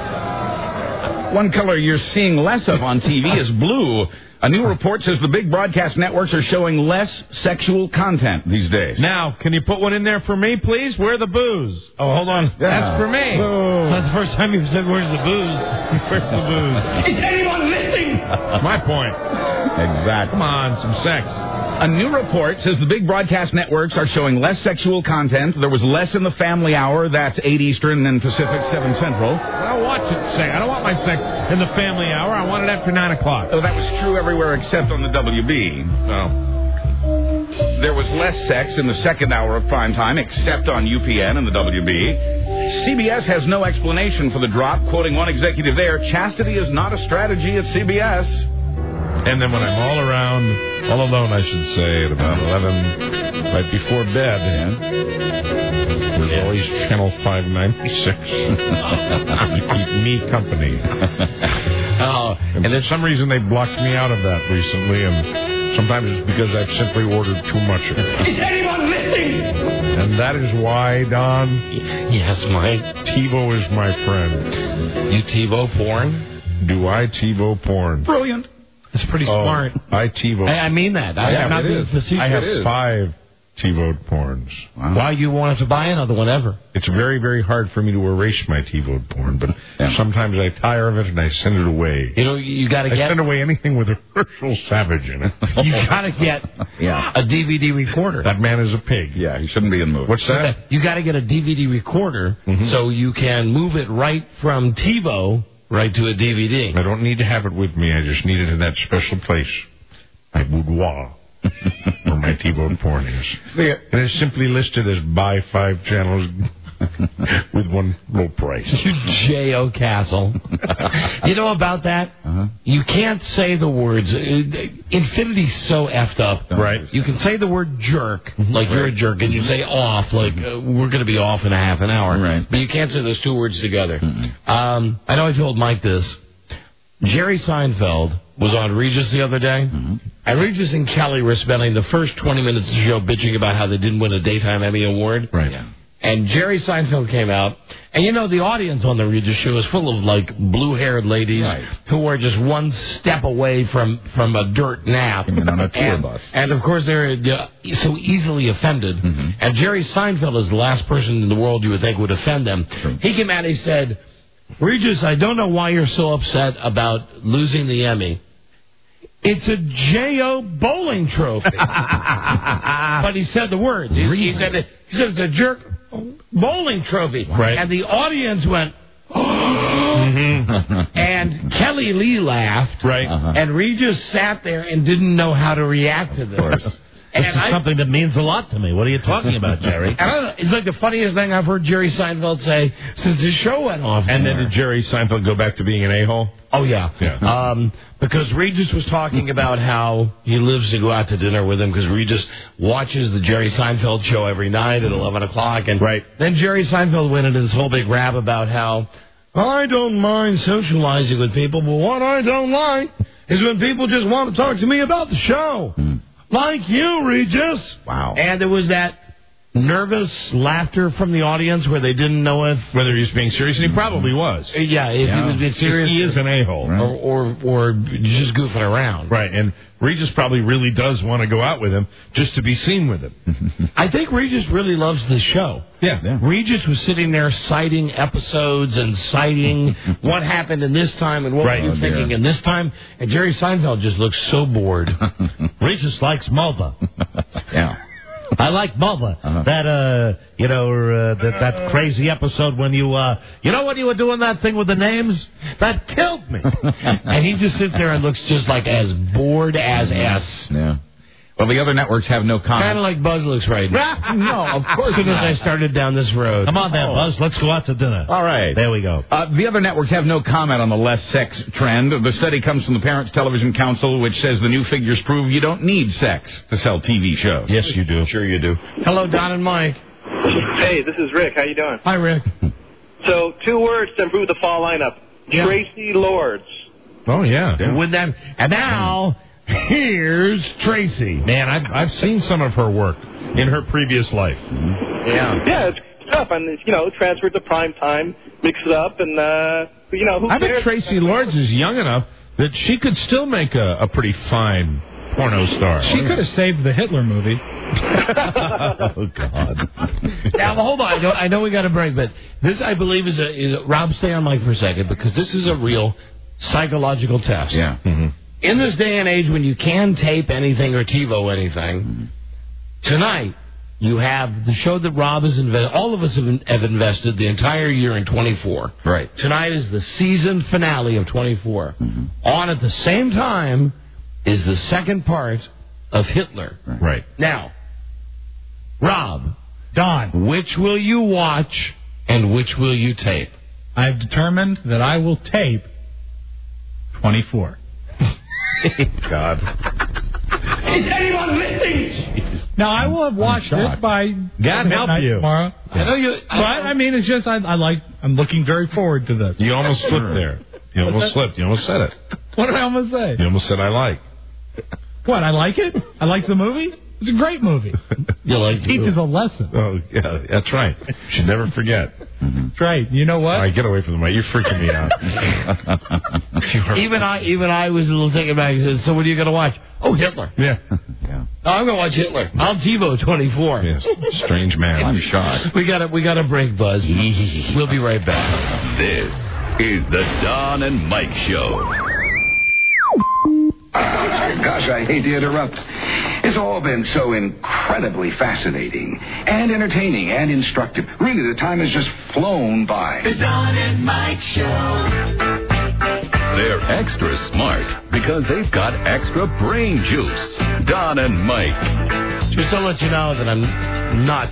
One color you're seeing less of on T V is blue. A new report says the big broadcast networks are showing less sexual content these days. Now, can you put one in there for me, please? Where the booze? Oh, hold on. Yeah. That's for me. Oh. That's the first time you've said, where's the booze? Where's the booze? Is anyone listening? My point. Exactly. Come on, some sex. A new report says the big broadcast networks are showing less sexual content. There was less in the Family Hour. That's eight Eastern and Pacific, seven Central. I don't want it, sex. I don't want my sex in the Family Hour. I want it after nine o'clock. Oh, that was true everywhere except on the W B. Oh. There was less sex in the second hour of prime time, except on U P N and the W B. C B S has no explanation for the drop. Quoting one executive there, chastity is not a strategy at C B S. And then when I'm all around, all alone, I should say, at about eleven, right before bed, there's Yeah. always Channel five ninety-six to keep me company. Oh, And for some reason, they blocked me out of that recently, and sometimes it's because I've simply ordered too much of it. Is anyone listening? And that is why, Don, yes, Mike. TiVo is my friend. You TiVo porn? Do I TiVo porn? Brilliant. That's pretty Oh, smart. I TiVo. I, I mean that. I, Yeah, I'm not it being is. facetious. I have five TiVo porns. Wow. Why you wanted to buy another one ever? It's very, very hard for me to erase my TiVo porn, but Yeah. sometimes I tire of it and I send it away. You know, you got to I get. send away anything with a Herschel Savage in it. You got to get Yeah. a D V D recorder. That man is a pig. Yeah, he shouldn't be in movies. What's that? You got to get a D V D recorder Mhm. so you can move it right from TiVo right to a D V D. I don't need to have it with me. I just need it in that special place, my boudoir, where my TiVo porn is. And it's simply listed as buy five channels with one low price. You J O Castle. You know about that? Uh-huh. You can't say the words. uh, Infinity's so effed up. Right. You can say the word jerk, like you're a jerk, and you say off, like uh, we're going to be off in a half an hour. Right. But you can't say those two words together. Um, I know I told Mike this. Jerry Seinfeld was on Regis the other day, and Regis and Kelly were spending the first twenty minutes of the show bitching about how they didn't win a Daytime Emmy Award. Right. Yeah. And Jerry Seinfeld came out, and you know the audience on the Regis show is full of like blue-haired ladies Right. who are just one step away from, from a dirt nap. Came in on a tour and, bus. and of course they're uh, so easily offended. Mhm. And Jerry Seinfeld is the last person in the world you would think would offend them. True. He came out and he said, "Regis, I don't know why you're so upset about losing the Emmy. It's a J O bowling trophy." But he said the words. He, he said it, he said it's a jerk bowling trophy. Right. And the audience went, and Kelly Lee laughed. Right. Uh-huh. And Regis sat there and didn't know how to react to this. This And is I- something that means a lot to me. What are you talking about, Jerry? I don't know. It's like the funniest thing I've heard Jerry Seinfeld say since his show went off. And then did Jerry Seinfeld go back to being an a-hole? Oh, yeah. Yeah. Um, because Regis was talking about how he lives to go out to dinner with him because Regis watches the Jerry Seinfeld show every night at eleven o'clock. And Right. then Jerry Seinfeld went into this whole big rap about how I don't mind socializing with people, but what I don't like is when people just want to talk to me about the show. Like you, Regis. Wow. And there was that nervous laughter from the audience where they didn't know if whether he was being serious, and he probably was. Yeah, if yeah. he was being serious, he is an a-hole, right. or, or or just goofing around, right? And Regis probably really does want to go out with him just to be seen with him. I think Regis really loves the show. Yeah. yeah, Regis was sitting there citing episodes and citing what happened in this time and what right. were you oh, thinking dear. in this time, and Jerry Seinfeld just looks so bored. Regis likes Mulva. yeah. I like Mulva. Uh-huh. That, uh, you know, uh, that, that crazy episode when you, uh, you know when you were doing that thing with the names? That killed me. And he just sits there and looks just like as bored as S. Yeah. Well, the other networks have no comment. Kind of like Buzz looks right now. No, of course As soon as not. I started down this road. Come on then, Oh. Buzz. Let's go out to dinner. All right. There we go. Uh, the other networks have no comment on the less sex trend. The study comes from the Parents Television Council, which says the new figures prove you don't need sex to sell T V shows. Yes, you do. Sure you do. Hello, Don and Mike. Hey, this is Rick. How you doing? Hi, Rick. So, two words to improve the fall lineup. Yeah. Tracy Lords. Oh, yeah. yeah. With them. And now, here's Tracy. Man, I've, I've seen some of her work in her previous life. Yeah. Yeah, it's tough. And, it's, you know, transferred to prime time, mix it up, and, uh, you know, who I cares? bet Tracy Lords is young enough that she could still make a, a pretty fine porno star. She could have saved the Hitler movie. Oh, God. Now, hold on. I know, I know we got a break, but this, I believe, is a, is a... Rob, stay on mic for a second, because this is a real psychological test. Yeah. Mm-hmm. In this day and age when you can tape anything or TiVo anything, mm-hmm. tonight you have the show that Rob has invested. All of us have, have invested the entire year in twenty-four. Right. Tonight is the season finale of twenty-four. Mm-hmm. On at the same time is the second part of Hitler. Right. Now, Rob, Don, which will you watch and which will you tape? I've determined that I will tape twenty-four. God. Is anyone listening? Now, I will have watched it by God help midnight you. tomorrow. I know you. But, I mean, it's just, I, I like, I'm looking very forward to this. You almost slipped there. You almost slipped. You almost said it. What did I almost say? You almost said I like. What, I like it? I like the movie? It's a great movie. You like It teaches a lesson. Oh, yeah, that's right. Should never forget. That's right. You know what? All right, get away from the mic. You're freaking me out. Even I, even I was a little taken back. I said, so what are you going to watch? Oh, Hitler. Yeah. Yeah. Oh, I'm going to watch Hitler. I'll TiVo twenty-four. Yes. Strange man. I'm shocked. We got to, we got to break, Buzz. We'll be right back. This is the Don and Mike Show. Gosh, I hate to interrupt. It's all been so incredibly fascinating and entertaining and instructive. Really, the time has just flown by. The Don and Mike Show. They're extra smart because they've got extra brain juice. Don and Mike. Just to let you know that I'm nuts.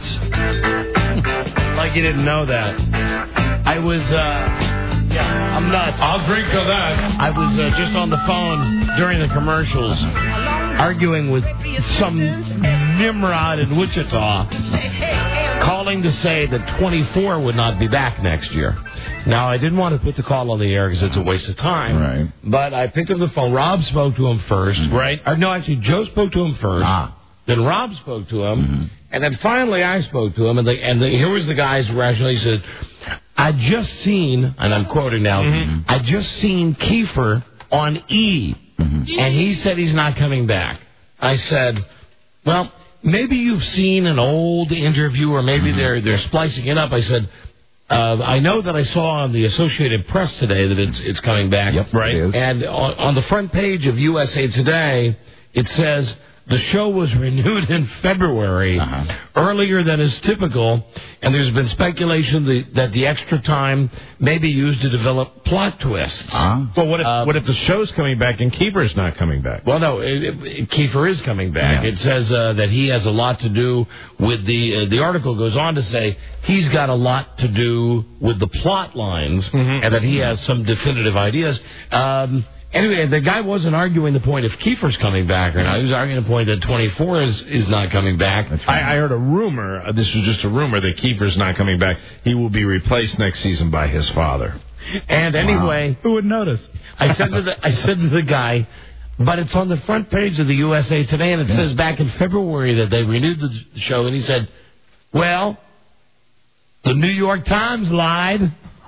Like you didn't know that. I was, uh, yeah, I'm nuts. I'll drink to that. I was uh, just on the phone during the commercials arguing with some Nimrod in Wichita, calling to say that twenty-four would not be back next year. Now, I didn't want to put the call on the air because it's a waste of time. Right. But I picked up the phone. Rob spoke to him first. Right. Or, no, actually, Joe spoke to him first. Ah. Then Rob spoke to him. Mm-hmm. And then finally I spoke to him. And, the, and the, here was the guy's rationale. He said, I just seen, and I'm quoting now, mm-hmm. I just seen Kiefer on E. Mm-hmm. And he said he's not coming back. I said, well, maybe you've seen an old interview or maybe mm-hmm. they're they're splicing it up. I said, uh, I know that I saw on the Associated Press today that it's it's coming back. Yep, right. it is. And on, on the front page of U S A Today, it says the show was renewed in February, uh-huh. earlier than is typical, and there's been speculation that, that the extra time may be used to develop plot twists. Uh-huh. Well, what if, Uh, what if the show's coming back and Kiefer's not coming back? Well, no, it, it, Kiefer is coming back. Yeah. It says uh, that he has a lot to do with the... Uh, the article goes on to say he's got a lot to do with the plot lines Mm-hmm. and that he has some definitive ideas. Um, anyway, the guy wasn't arguing the point if Kiefer's coming back or not. He was arguing the point that twenty-four is, is not coming back. I, I heard a rumor, uh, this was just a rumor, that Kiefer's not coming back. He will be replaced next season by his father. And anyway... Wow. Who would notice? I said to the, I said to the guy, but it's on the front page of the U S A Today, and it says back in February that they renewed the show, and he said, Well, the New York Times lied.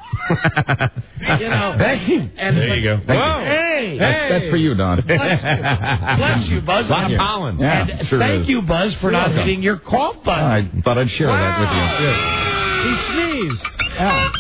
You know, hey, and there you go. Whoa, hey, That's, hey. that's for you, Don. Bless you, Bless you Buzz. Lot of pollen. Yeah, and sure thank is. you, Buzz, for You're not welcome. hitting your cough button. I thought I'd share Wow. that with you. He sneezed. Yeah.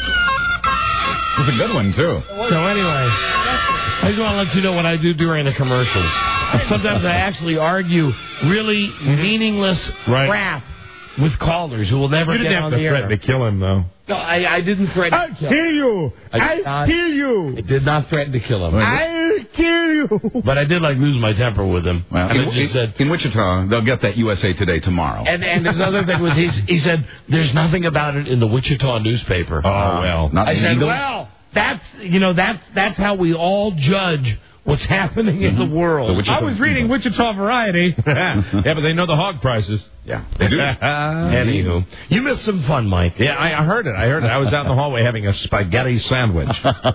It was a good one, too. So anyway, I just want to let you know what I do during the commercials. Sometimes I actually argue really meaningless Right. crap with callers who will never You get didn't on have the to air. threaten to kill him, though. No, I, I didn't threaten I to kill kill him. you. I I, did not- kill you. I did not threaten to kill him. I kill you. But I did like lose my temper with him. Well, and in, I just said, in Wichita, they'll get that U S A Today tomorrow. and and his other thing was he, he said, "There's nothing about it in the Wichita newspaper." Oh, well. Not I the said, Eagle? "Well, that's you know that's that's how we all judge what's happening in the world." The Wichita- I was reading Wichita Variety. Yeah, but they know the hog prices. Yeah, they do. Anywho, you missed some fun, Mike. Yeah, I I heard it. I heard it. I was out in the hallway having a spaghetti sandwich.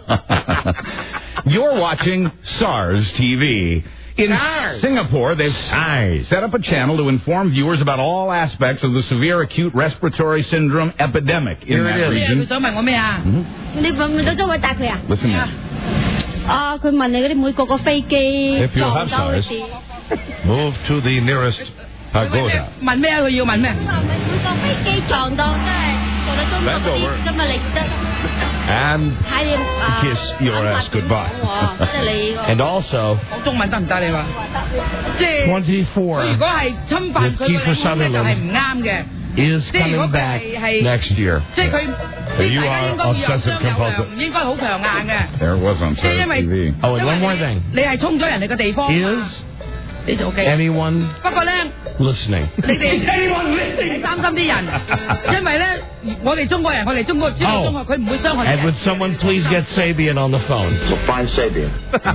You're watching SARS T V. In SARS. Singapore, they've set up a channel to inform viewers about all aspects of the severe acute respiratory syndrome epidemic in Here it that is. region. 想問我咩啊？你問唔到都會答佢啊？ Listen in. 啊，佢問你嗰啲每個個飛機 If you 撞 have 到嗰 SARS, 啲， move to the nearest pagoda. 問咩啊？佢要問咩？每個飛機撞到，即係做到中國 Bend 嗰 over. 啲咁嘅歷史， And 係啊 kiss your ass goodbye. 即係你個 And also 講中文得唔得你話？即係 twenty-four 如果係侵犯佢個 With Kiefer 領空咧，就係 Sutherland 唔啱嘅。 is 即係如果 coming 佢 back 係係 next year. 即係佢 You 大家 are 應該要有 obsessive 商有量， compulsive. 唔應該好強硬嘅。 There it was on 即係 SARS 因為 T V. Oh, and one more thing. 你係衝咗人哋嘅地方 Is 你就 OK。 anyone 不過咧。 listening? 你哋你擔心啲人，因為咧，我哋中國人，我哋中國知道中學，佢唔會傷害 And 人。 would someone please get Sabian on the phone? So find Sabian.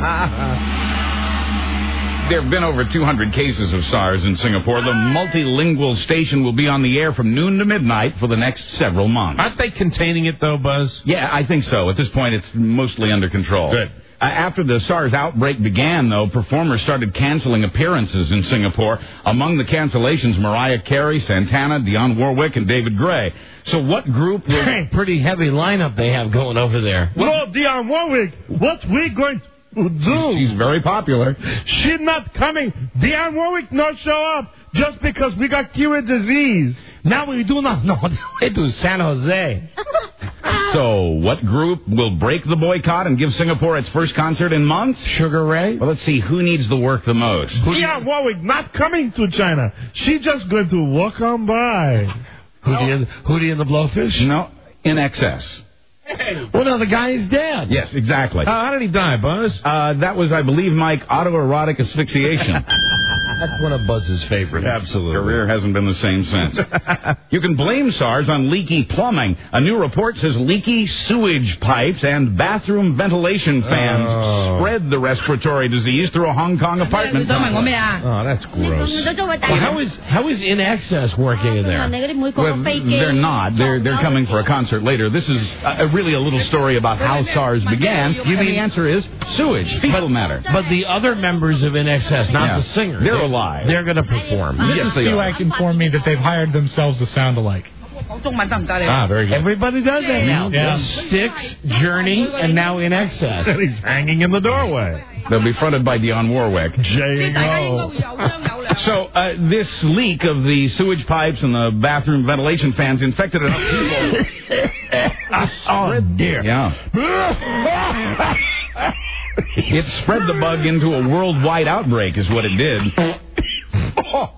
There have been over two hundred cases of SARS in Singapore. The multilingual station will be on the air from noon to midnight for the next several months. aren't they containing it though, Buzz? Yeah, I think so. At this point, it's mostly under control. Good. Uh, after the SARS outbreak began, though, performers started canceling appearances in Singapore. Among the cancellations, Mariah Carey, Santana, Dionne Warwick, and David Gray. So what group will... Hey, pretty heavy lineup they have going over there. No, Dionne Warwick, what we going to do? She's very popular. She's not coming. Dionne Warwick not show up just because we got cured disease. Now we do not know what they do San Jose. So what group will break the boycott and give Singapore its first concert in months? Sugar Ray? Well, let's see who needs the work the most. Dionne Warwick not coming to China. She just going to walk on by. Hootie and, Hootie and the Blowfish? No, in excess. Well, no, the guy is dead. Yes, exactly. Uh, how did he die, Buzz? Uh, that was, I believe, Mike, autoerotic asphyxiation. That's one of Buzz's favorites. Absolutely. Career hasn't been the same since. You can blame SARS on leaky plumbing. A new report says leaky sewage pipes and bathroom ventilation fans Oh. spread the respiratory disease through a Hong Kong apartment 你想問我咩 complex. 啊？ Oh, that's 你問 gross. 唔到都會答 Well, 人。 how is how is In Excess working in 問 there? 你嗰啲每個 Well, 個飛機 they're not. They're they're coming for a concert later. This is uh, really a little story about how SARS began. You And the answer is sewage, fecal matter. But the other members of In Excess, not Yeah. the singer, They're alive. They're going to perform. Yes, they are. Spewak informed me that they've hired themselves to sound alike. 講中文得唔得你？ Ah, very good. Everybody does that now. Yeah. Styx, Journey, and now In Excess. And he's hanging in the doorway. They'll be fronted by Dionne Warwick. 即係大家應該 J-O. 會有商有量。 So uh, this leak of the sewage pipes and the bathroom ventilation fans infected enough people. Oh, dear. Yeah. It spread the bug into a worldwide outbreak, is what it did. Oh,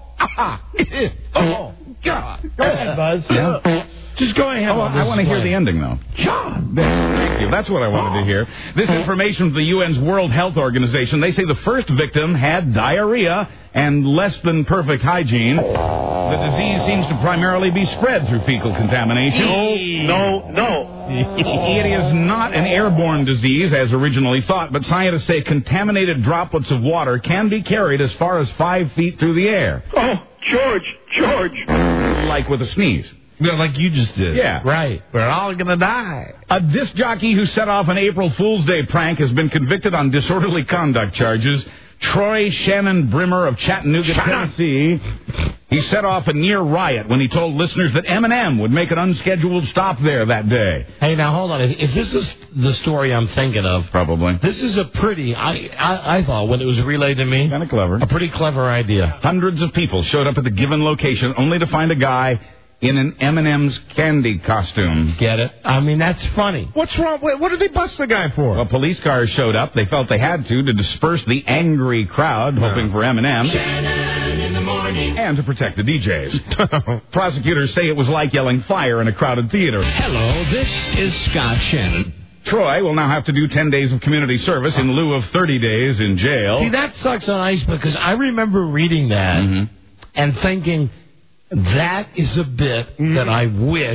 God. Go ahead, Buzz. Yeah. Just go ahead. Oh, I want to hear the ending, though. John. Thank you. That's what I wanted to hear. This information from the U N's World Health Organization. They say the first victim had diarrhea and less than perfect hygiene. The disease seems to primarily be spread through fecal contamination. No, no. It is not an airborne disease as originally thought, but scientists say contaminated droplets of water can be carried as far as five feet through the air. Oh, George, George. Like with a sneeze. Yeah, like you just did. Yeah. Right. We're all gonna die. A disc jockey who set off an April Fool's Day prank has been convicted on disorderly conduct charges. Troy Shannon Brimmer of Chattanooga, Tennessee, He set off a near riot when he told listeners that Eminem would make an unscheduled stop there that day. Hey, now hold on. If, if this is the story I'm thinking of, probably this is a pretty. I I, I thought when it was relayed to me, kind of clever, a pretty clever idea. Hundreds of people showed up at the given location only to find a guy in an Eminem's candy costume. Get it? I mean, that's funny. What's wrong? What, what did they bust the guy for? Well, police cars showed up. They felt they had to to disperse the angry crowd, no. hoping for Eminem. Shannon in the morning. And to protect the D Js. Prosecutors say it was like yelling fire in a crowded theater. Hello, this is Scott Shannon. Troy will now have to do ten days of community service in lieu of thirty days in jail. See, that sucks on ice because I remember reading that mm-hmm. and thinking, that is a bit mm. that I wish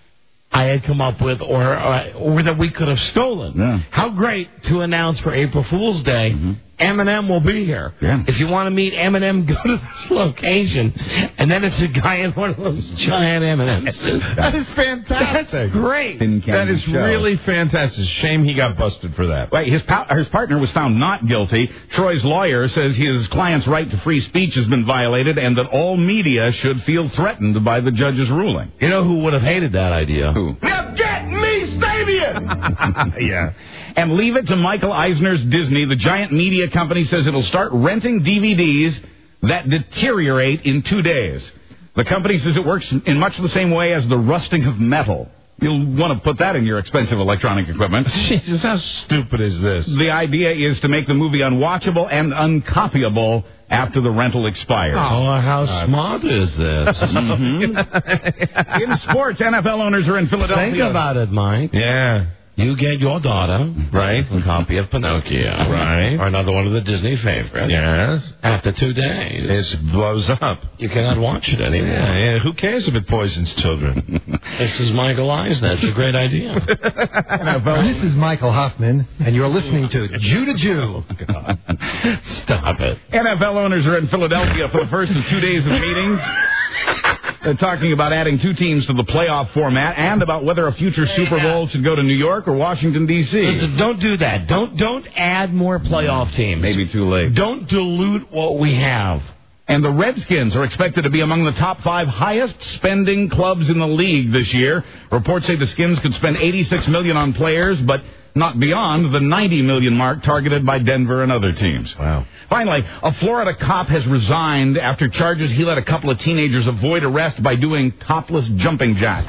I had come up with or or, or that we could have stolen. Yeah. How great to announce for April Fool's Day, mm-hmm. Eminem will be here. Yeah. If you want to meet Eminem, go to this location. And then it's a guy in one of those giant M and M's. That is fantastic. That's great. That is show. really fantastic. Shame he got busted for that. Wait, his, pa- his partner was found not guilty. Troy's lawyer says his client's right to free speech has been violated and that all media should feel threatened by the judge's ruling. You know who would have hated that idea? Who? Now get me, Sabian! Yeah. And leave it to Michael Eisner's Disney. The giant media company says it'll start renting D V Ds that deteriorate in two days. The company says it works in much the same way as the rusting of metal. You'll want to put that in your expensive electronic equipment. Jesus, how stupid is this? The idea is to make the movie unwatchable and uncopyable after the rental expires. Oh, how uh, smart is this? mm-hmm. In sports, N F L owners are in Philadelphia. Think about it, Mike. Yeah. You get your daughter, right, a copy of Pinocchio, right, or another one of the Disney favorites. Yes. After two days, it blows up. You cannot watch it anymore. Yeah, yeah. Who cares if it poisons children? This is Michael Eisner. It's a great idea. This is Michael Hoffman, and you're listening to Jew to Jew. Stop it. N F L owners are in Philadelphia for the first of two days of meetings. They're talking about adding two teams to the playoff format and about whether a future Super Bowl should go to New York or Washington, D C Listen, don't do that. Don't don't add more playoff teams. Maybe too late. Don't dilute what we have. And the Redskins are expected to be among the top five highest spending clubs in the league this year. Reports say the Skins could spend eighty-six million dollars on players, but not beyond the ninety million dollars mark targeted by Denver and other teams. Wow. Finally, a Florida cop has resigned after charges he let a couple of teenagers avoid arrest by doing topless jumping jacks.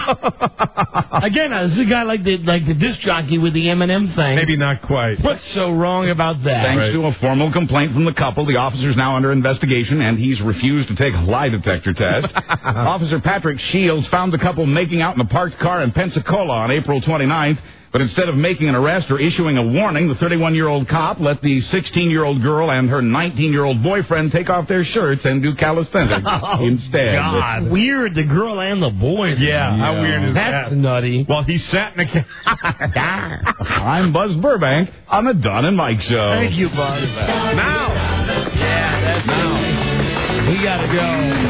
Again, uh, this is a guy like the like the disc jockey with the M and M thing. Maybe not quite. What's so wrong about that? Thanks right. to a formal complaint from the couple, the officer's now under investigation, and he's refused to take a lie detector test. Officer Patrick Shields found the couple making out in a parked car in Pensacola on April twenty-ninth. But instead of making an arrest or issuing a warning, the thirty-one-year-old cop let the sixteen-year-old girl and her nineteen-year-old boyfriend take off their shirts and do calisthenics oh, instead. God, weird. The girl and the boy. Yeah, yeah. How weird is That's that? nutty. Well, he sat in a car. I'm Buzz Burbank on the Don and Mike Show. Thank you, Buzz. Now. Yeah, that's now. We got to go.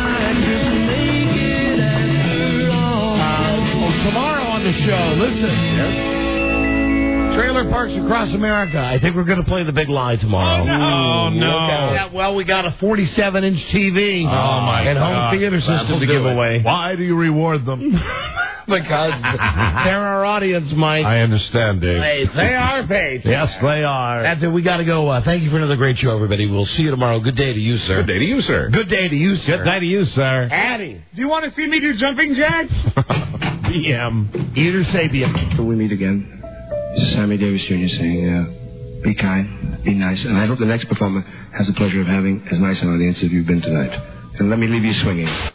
Uh, oh, tomorrow on the show, listen. Yes. Trailer parks across America. I think we're going to play The Big Lie tomorrow. Oh, no. no. Yeah, well, we got a forty-seven inch T V oh, my and God. home theater system to give it. away. Why do you reward them? Because they're our audience, Mike. I understand, Dave. Hey, they are paid. Yes, they are. That's it. We got to go. Uh, thank you for another great show, everybody. We'll see you tomorrow. Good day to you, sir. Good day to you, sir. Good day to you, sir. Good day to you, sir. Addie. Do you want to see me do jumping jacks? B M. Eater Sapien. Till we meet again. This is Sammy Davis Junior saying, uh, be kind, be nice, and I hope the next performer has the pleasure of having as nice an audience as you've been tonight. And let me leave you swinging.